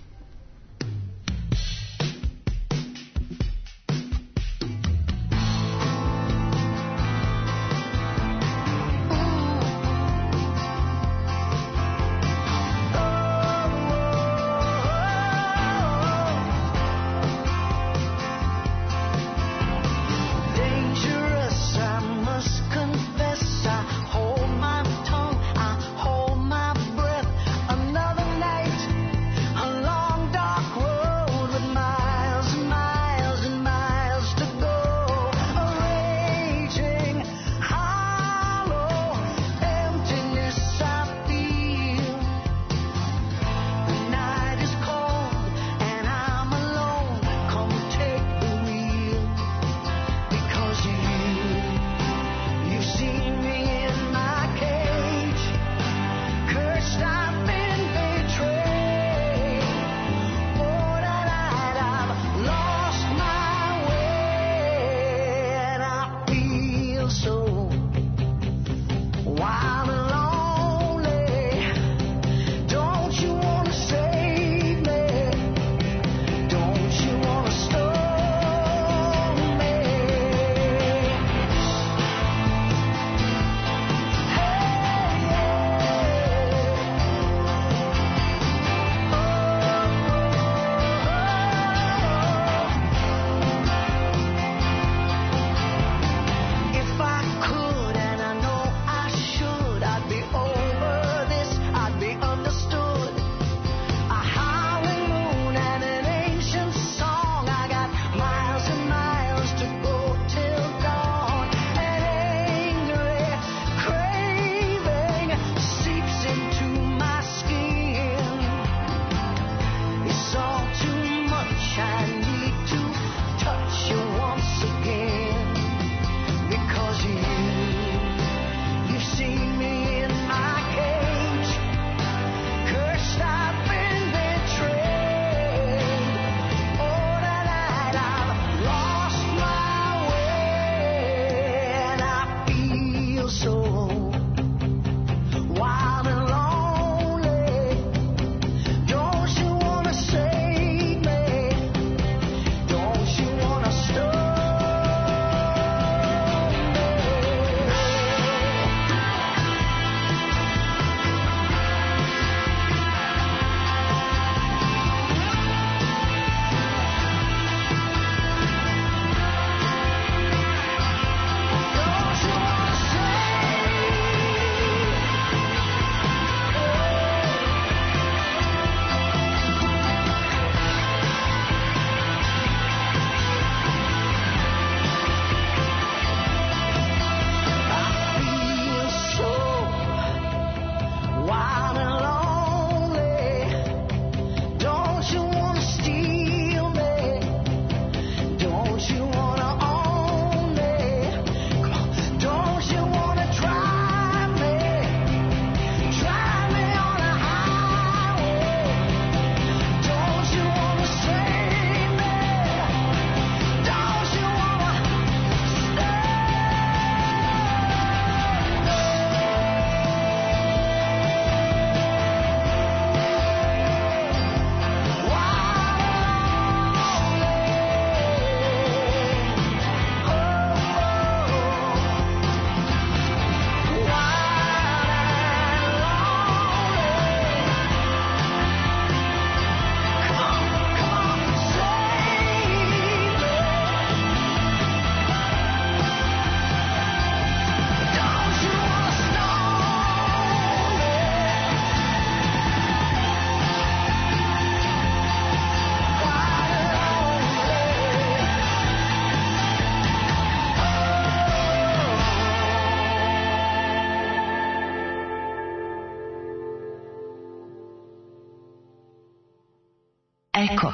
J: Eko.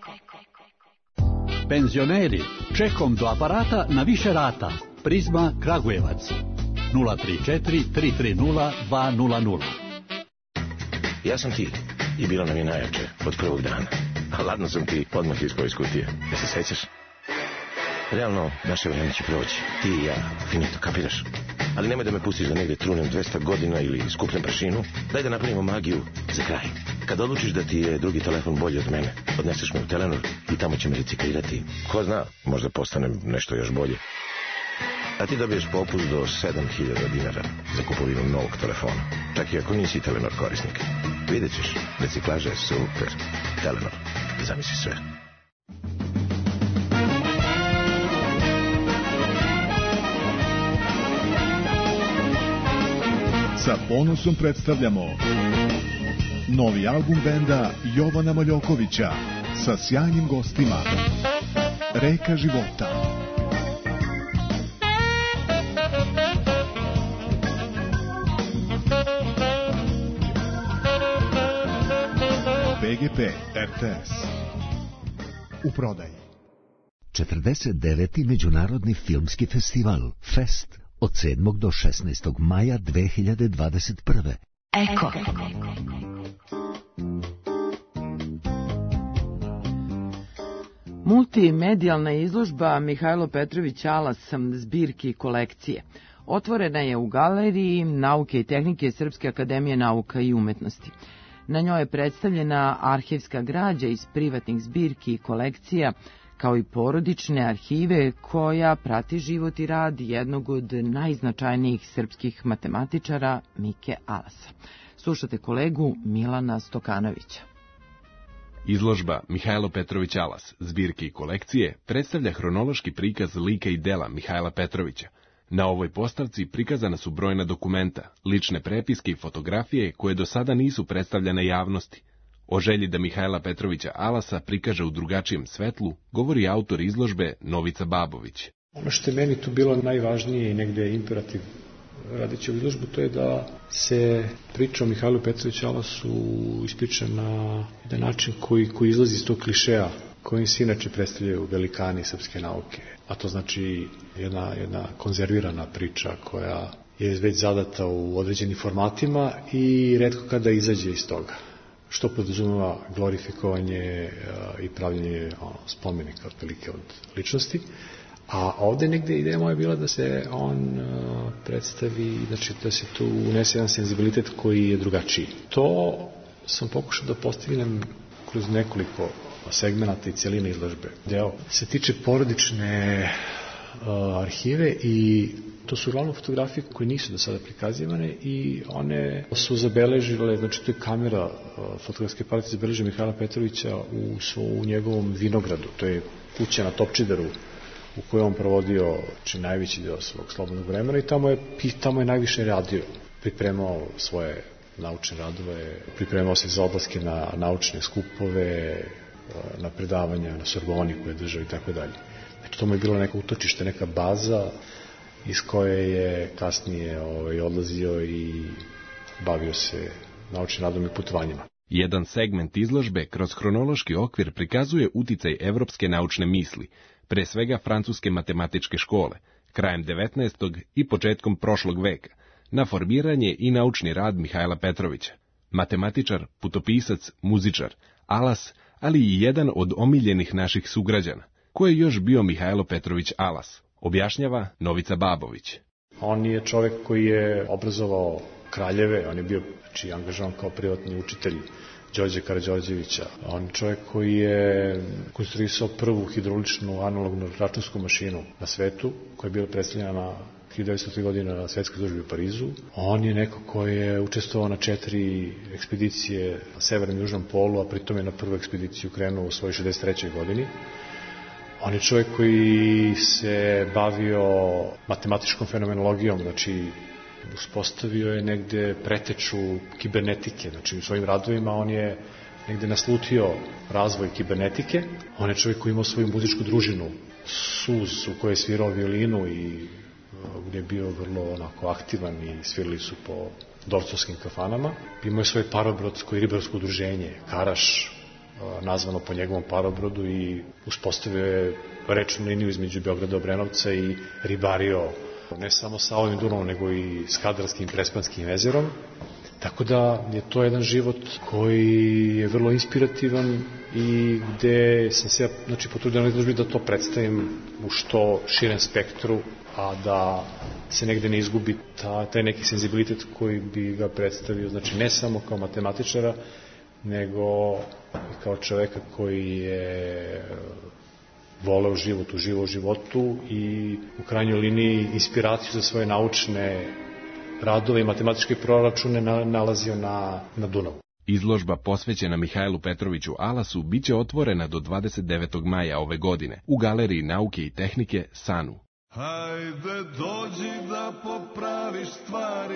G: Penzioneri, čekom do aparata na više rata. Prizma Kragujevac. nula tri četiri tri tri nula dva nula nula.
K: Ja sam ti i bilo nam je najjače od prvog dana. A ladno sam ti odmah ispao iz kutije. Da se sećaš? Realno, naše vreme će proći. Ti i ja, finito, kapiraš? Ali nemoj da me pustiš da negde trunem dvesta godina ili skupnem prašinu. Daj da napravimo magiju za kraj. Kad odlučiš da ti je drugi telefon bolji od mene, odneseš me u Telenor i tamo će me reciklirati. Ko zna, možda postanem nešto još bolje. A ti dobiješ popust do sedam hiljada dinara za kupovinu novog telefona. Čak i ako nisi Telenor korisnik. Vidjet ćeš, reciklaža je super. Telenor, zamisli sve.
L: Sa ponosom predstavljamo novi album benda Jovana Maljokovića sa sjajnim gostima. Reka života. B G P R T S. U prodaji.
J: četrdeset deveti Međunarodni filmski festival Fest od sedmog do šesnaestog maja dve hiljade dvadeset prve.
B: Eko.
C: Multimedijalna izložba Mihajlo Petrović Alas zbirki i kolekcije. Otvorena je u Galeriji nauke i tehnike Srpske akademije nauka i umetnosti. Na njoj je predstavljena arhivska građa iz privatnih zbirki i kolekcija, kao i porodične arhive koja prati život i rad jednog od najznačajnijih srpskih matematičara Mike Alasa. Slušate kolegu Milana Stokanovića.
M: Izložba Mihajlo Petrović Alas, zbirke i kolekcije, predstavlja hronološki prikaz lika i dela Mihajla Petrovića. Na ovoj postavci prikazana su brojna dokumenta, lične prepiske i fotografije koje do sada nisu predstavljene javnosti. O želji da Mihajla Petrovića Alasa prikaže u drugačijem svetlu, govori autor izložbe Novica Babović.
X: Ono što je meni tu bilo najvažnije i negde imperativ radeći u izložbu, to je da se priča o Mihajlu Petroviću Alasu ispriča na jedan način koji, koji izlazi iz tog klišeja kojim se inače predstavljaju velikani srpske nauke. A to znači jedna, jedna konzervirana priča koja je već zadata u određenim formatima i retko kada izađe iz toga, što podrazumeva glorifikovanje i pravljenje ono, spomenika otprilike od ličnosti. A ovde negde ideja moja je bila da se on uh, predstavi, znači da se tu unese jedan senzibilitet koji je drugačiji. To sam pokušao da postignem kroz nekoliko segmenata i cijeline izložbe. Deo se tiče porodične uh, arhive i to su uglavnom fotografije koje nisu do sada prikazivane i one su zabeležile, znači to je kamera uh, fotografske aparata zabeležila Mihajla Petrovića u, u njegovom vinogradu, to je kuća na Topčideru u kojoj on provodio či najveći deo svog slobodnog vremena i tamo je, tamo je najviše radio. Pripremao svoje naučne radove, pripremao se za odlaske na naučne skupove, na predavanja na Sorboni koje je držao i tako dalje. Znači to mu je bilo neko utočište, neka baza iz koje je kasnije ovaj, odlazio i bavio se naučnim radom i putovanjima.
M: Jedan segment izložbe kroz hronološki okvir prikazuje uticaj evropske naučne misli, pre svega francuske matematičke škole, krajem devetnaestog i početkom prošlog veka, na formiranje i naučni rad Mihajla Petrovića. Matematičar, putopisac, muzičar, Alas, ali i jedan od omiljenih naših sugrađana. Ko je još bio Mihajlo Petrović Alas? Objašnjava Novica Babović.
X: On je čovjek koji je obrazovao kraljeve, on je bio znači, angažovan kao privatni učitelj Đorđe Karađorđevića. On je čovjek koji je konstruisao prvu hidrauličnu analognu računsku mašinu na svetu, koja je bila predstavljena na hiljadu devetsto godine na svetskoj izložbi u Parizu. On je neko koji je učestvovao na četiri ekspedicije na severnom i južnom polu, a pritom je na prvu ekspediciju krenuo u svojoj šezdeset trećoj godini. On je čovjek koji se bavio matematičkom fenomenologijom, znači uspostavio je negde preteču kibernetike, znači u svojim radovima on je negde naslutio razvoj kibernetike. On je čovjek koji imao svoju muzičku družinu, Suz, u kojoj je svirao violinu i gdje je bio vrlo onako aktivan i svirali su po dorcovskim kafanama. Imao je svoje parobrodsko i ribarsko udruženje, Karaš, nazvano po njegovom parobrodu i uspostavio je rečnu liniju između Beograda i Obrenovca i ribario ne samo sa ovim Dunavom, nego i Skadarskim i Prespanskim jezerom. Tako da je to jedan život koji je vrlo inspirativan i gde sam se ja znači, potrudio na izložbi da to predstavim u što širem spektru, a da se negde ne izgubi ta, taj neki senzibilitet koji bi ga predstavio, znači ne samo kao matematičara, nego i kao čoveka koji je voleo život, uživao u životu i u krajnjoj liniji inspiraciju za svoje naučne radove i matematičke proračune nalazio na, na Dunavu.
M: Izložba posvećena Mihajlu Petroviću Alasu biće otvorena do dvadeset devetog maja ove godine u Galeriji nauke i tehnike Sanu.
N: Hajde dođi da popraviš stvari.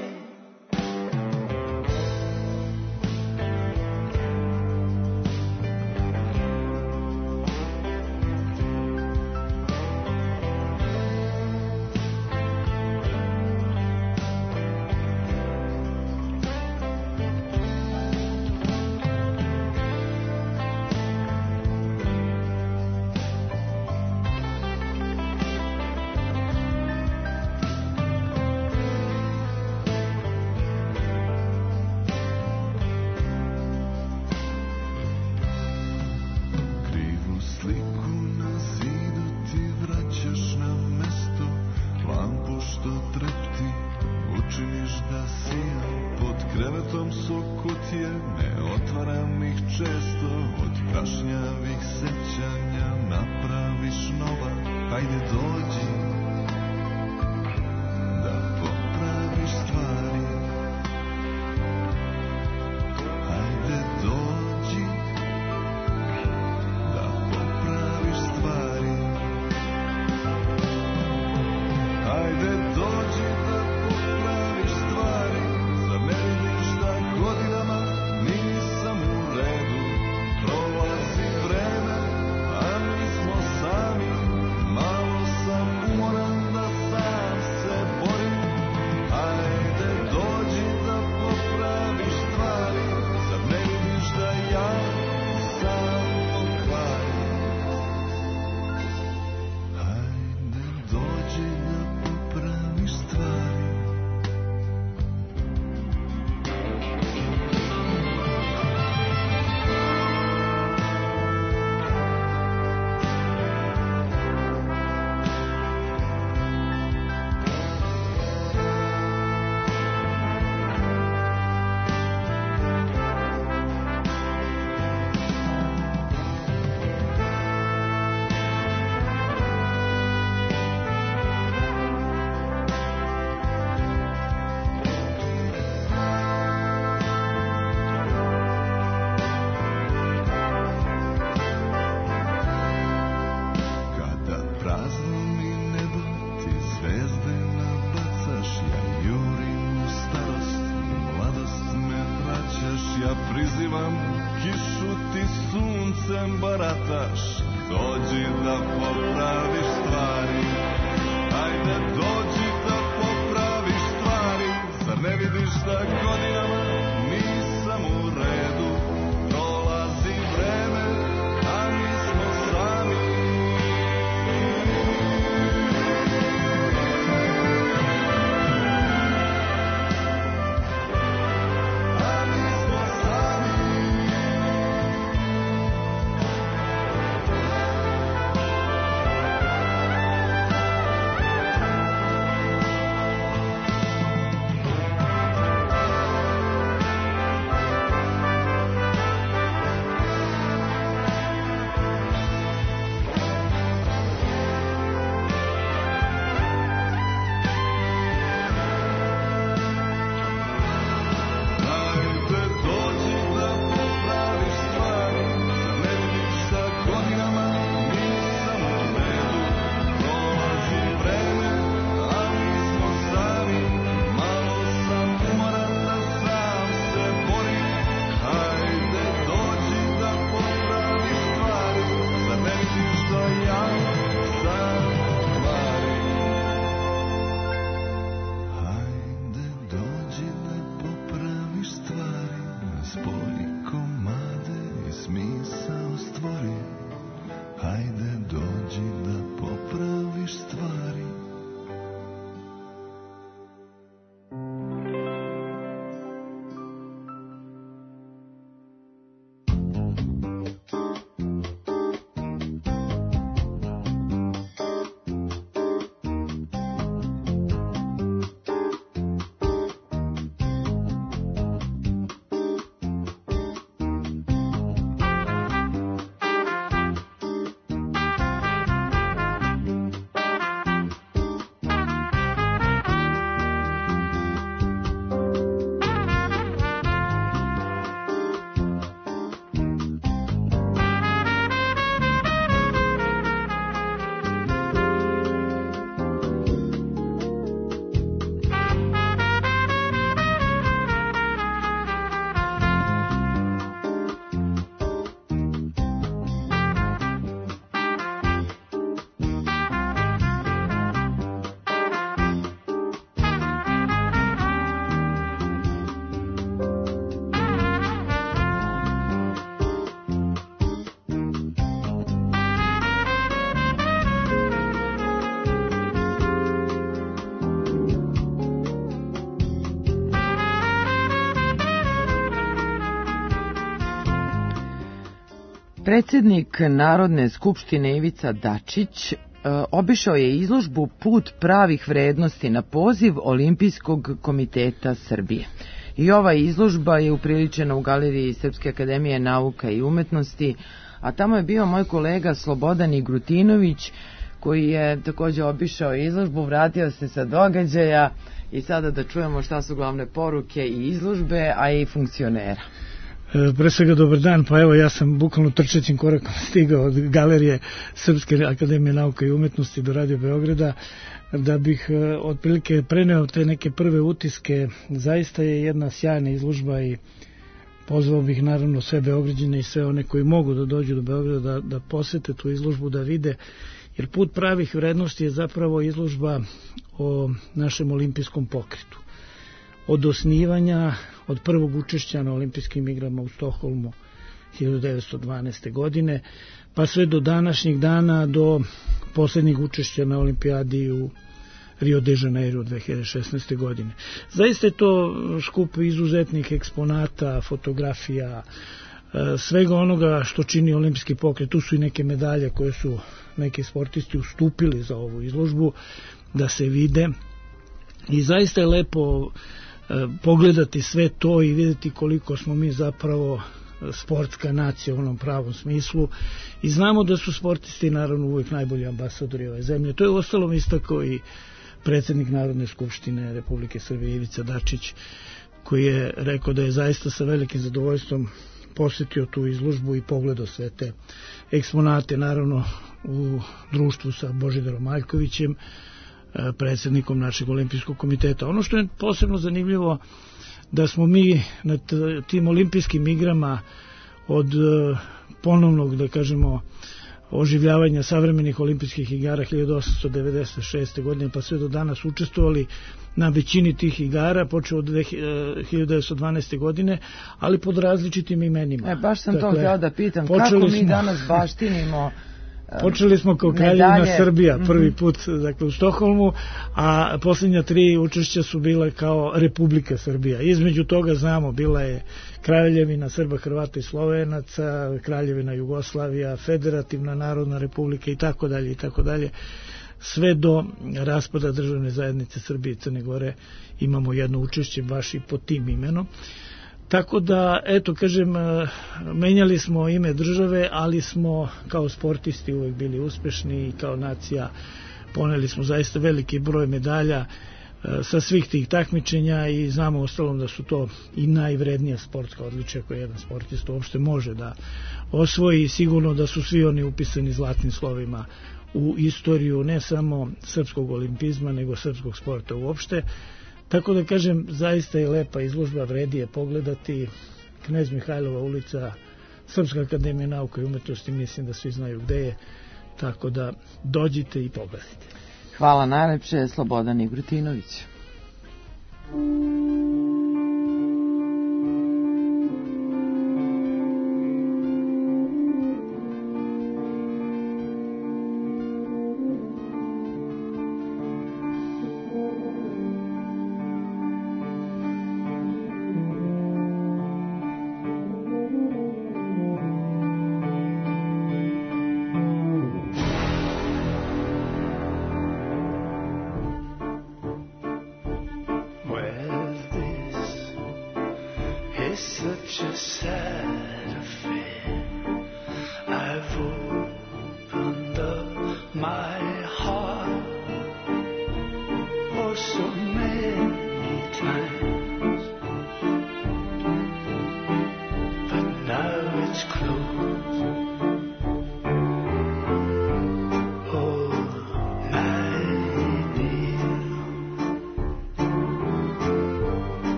C: Predsjednik Narodne skupštine Ivica Dačić obišao je izložbu Put pravih vrednosti na poziv Olimpijskog komiteta Srbije. I ova izložba je upriličena u galeriji Srpske akademije nauka i umetnosti, a tamo je bio moj kolega Slobodan Igrutinović, koji je također obišao izložbu, vratio se sa događaja i sada da čujemo šta su glavne poruke i izložbe, a i funkcionera.
O: Pre svega dobar dan, pa evo ja sam bukvalno trčećim korakom stigao od galerije Srpske akademije nauka i umetnosti do Radio Beograda da bih otprilike preneo te neke prve utiske. Zaista je jedna sjajna izložba i pozvao bih naravno sve Beograđane i sve one koji mogu da dođu do Beograda da, da posete tu izložbu, da vide, jer Put pravih vrednosti je zapravo izložba o našem olimpijskom pokretu. Od osnivanja, od prvog učešća na olimpijskim igrama u Stokholmu hiljadu devetsto dvanaeste. godine, pa sve do današnjeg dana, do posljednjeg učešća na olimpijadi u Rio de Janeiro dve hiljade šesnaeste. godine. Zaista je to skup izuzetnih eksponata, fotografija, svega onoga što čini olimpijski pokret. Tu su i neke medalje koje su neki sportisti ustupili za ovu izložbu da se vide i zaista je lepo pogledati sve to i vidjeti koliko smo mi zapravo sportska nacija u onom pravom smislu i znamo da su sportisti naravno uvijek najbolji ambasadori ove zemlje. To je uostalom istakao i predsjednik Narodne skupštine Republike Srbije Ivica Dačić, koji je rekao da je zaista sa velikim zadovoljstvom posjetio tu izložbu i pogledao sve te eksponate, naravno u društvu sa Božidarom Aljkovićem, predsjednikom našeg olimpijskog komiteta. Ono što je posebno zanimljivo, da smo mi na tim olimpijskim igrama od ponovnog, da kažemo, oživljavanja savremenih olimpijskih igara hiljadu osamsto devedeset šeste. godine pa sve do danas učestvovali na većini tih igara, počeo od hiljadu devetsto dvanaeste. godine, ali pod različitim imenima.
C: E, baš sam
O: dakle,
C: to htjela da pitam, kako mi smo... danas baštinimo
O: Počeli smo kao Kraljevina Srbija prvi put, dakle, u Stokholmu, a posljednja tri učešća su bile kao Republika Srbija. Između toga znamo, bila je Kraljevina Srba, Hrvata i Slovenaca, Kraljevina Jugoslavija, Federativna Narodna Republika i tako dalje i tako dalje. Sve do raspada državne zajednice Srbije i Crne Gore imamo jedno učešće baš i pod tim imenom. Tako da, eto, kažem, menjali smo ime države, ali smo kao sportisti uvek bili uspešni i kao nacija poneli smo zaista veliki broj medalja sa svih tih takmičenja i znamo ostalom da su to i najvrednija sportska odličja koje jedan sportista uopšte može da osvoji i sigurno da su svi oni upisani zlatnim slovima u istoriju ne samo srpskog olimpizma, nego srpskog sporta uopšte. Tako da kažem, zaista je lepa izložba, vredi je pogledati. Knez Mihajlova ulica, Srpska akademija nauka i umetnosti, mislim da svi znaju gde je, tako da dođite i pogledajte.
C: Hvala najlepše, Slobodan Igrutinović.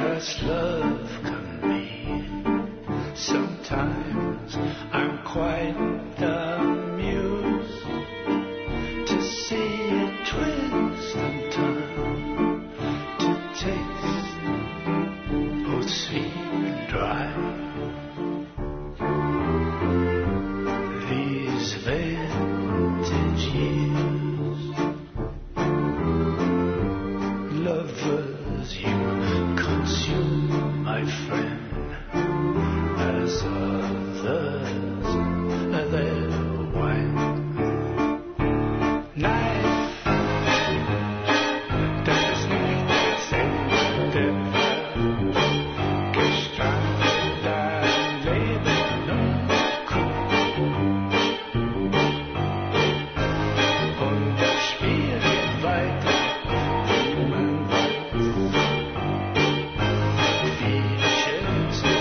E: 'cause love can be. Sometimes I'm quite amused to see it twist and turn, to taste both sweet and dry. These vintage years, lovers, you consume, my friend, as others their wine. Knife, das nicht Ende, gestrandet dein Leben und Kuh. Und das Spiel geht weiter, niemand weiß, wie schön es ist.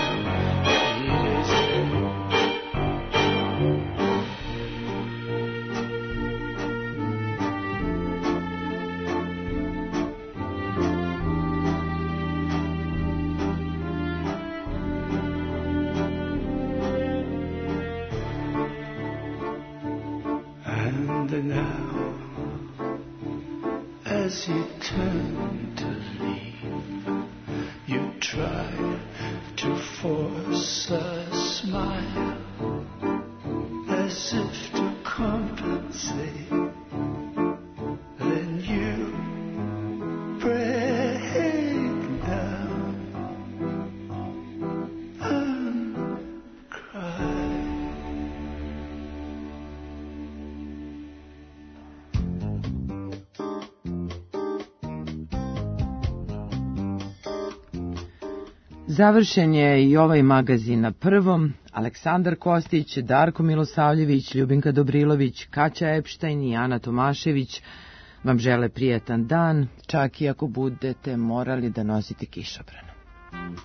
E: And now, as you turn to leave, you try to force a smile, as if to compensate. Then you break down and cry.
C: Završen je i ovaj magazin na prvom. Aleksandar Kostić, Darko Milosavljević, Ljubinka Dobrilović, Kaća Epštajn i Ana Tomašević vam žele prijatan dan, čak i ako budete morali da nosite kišobran.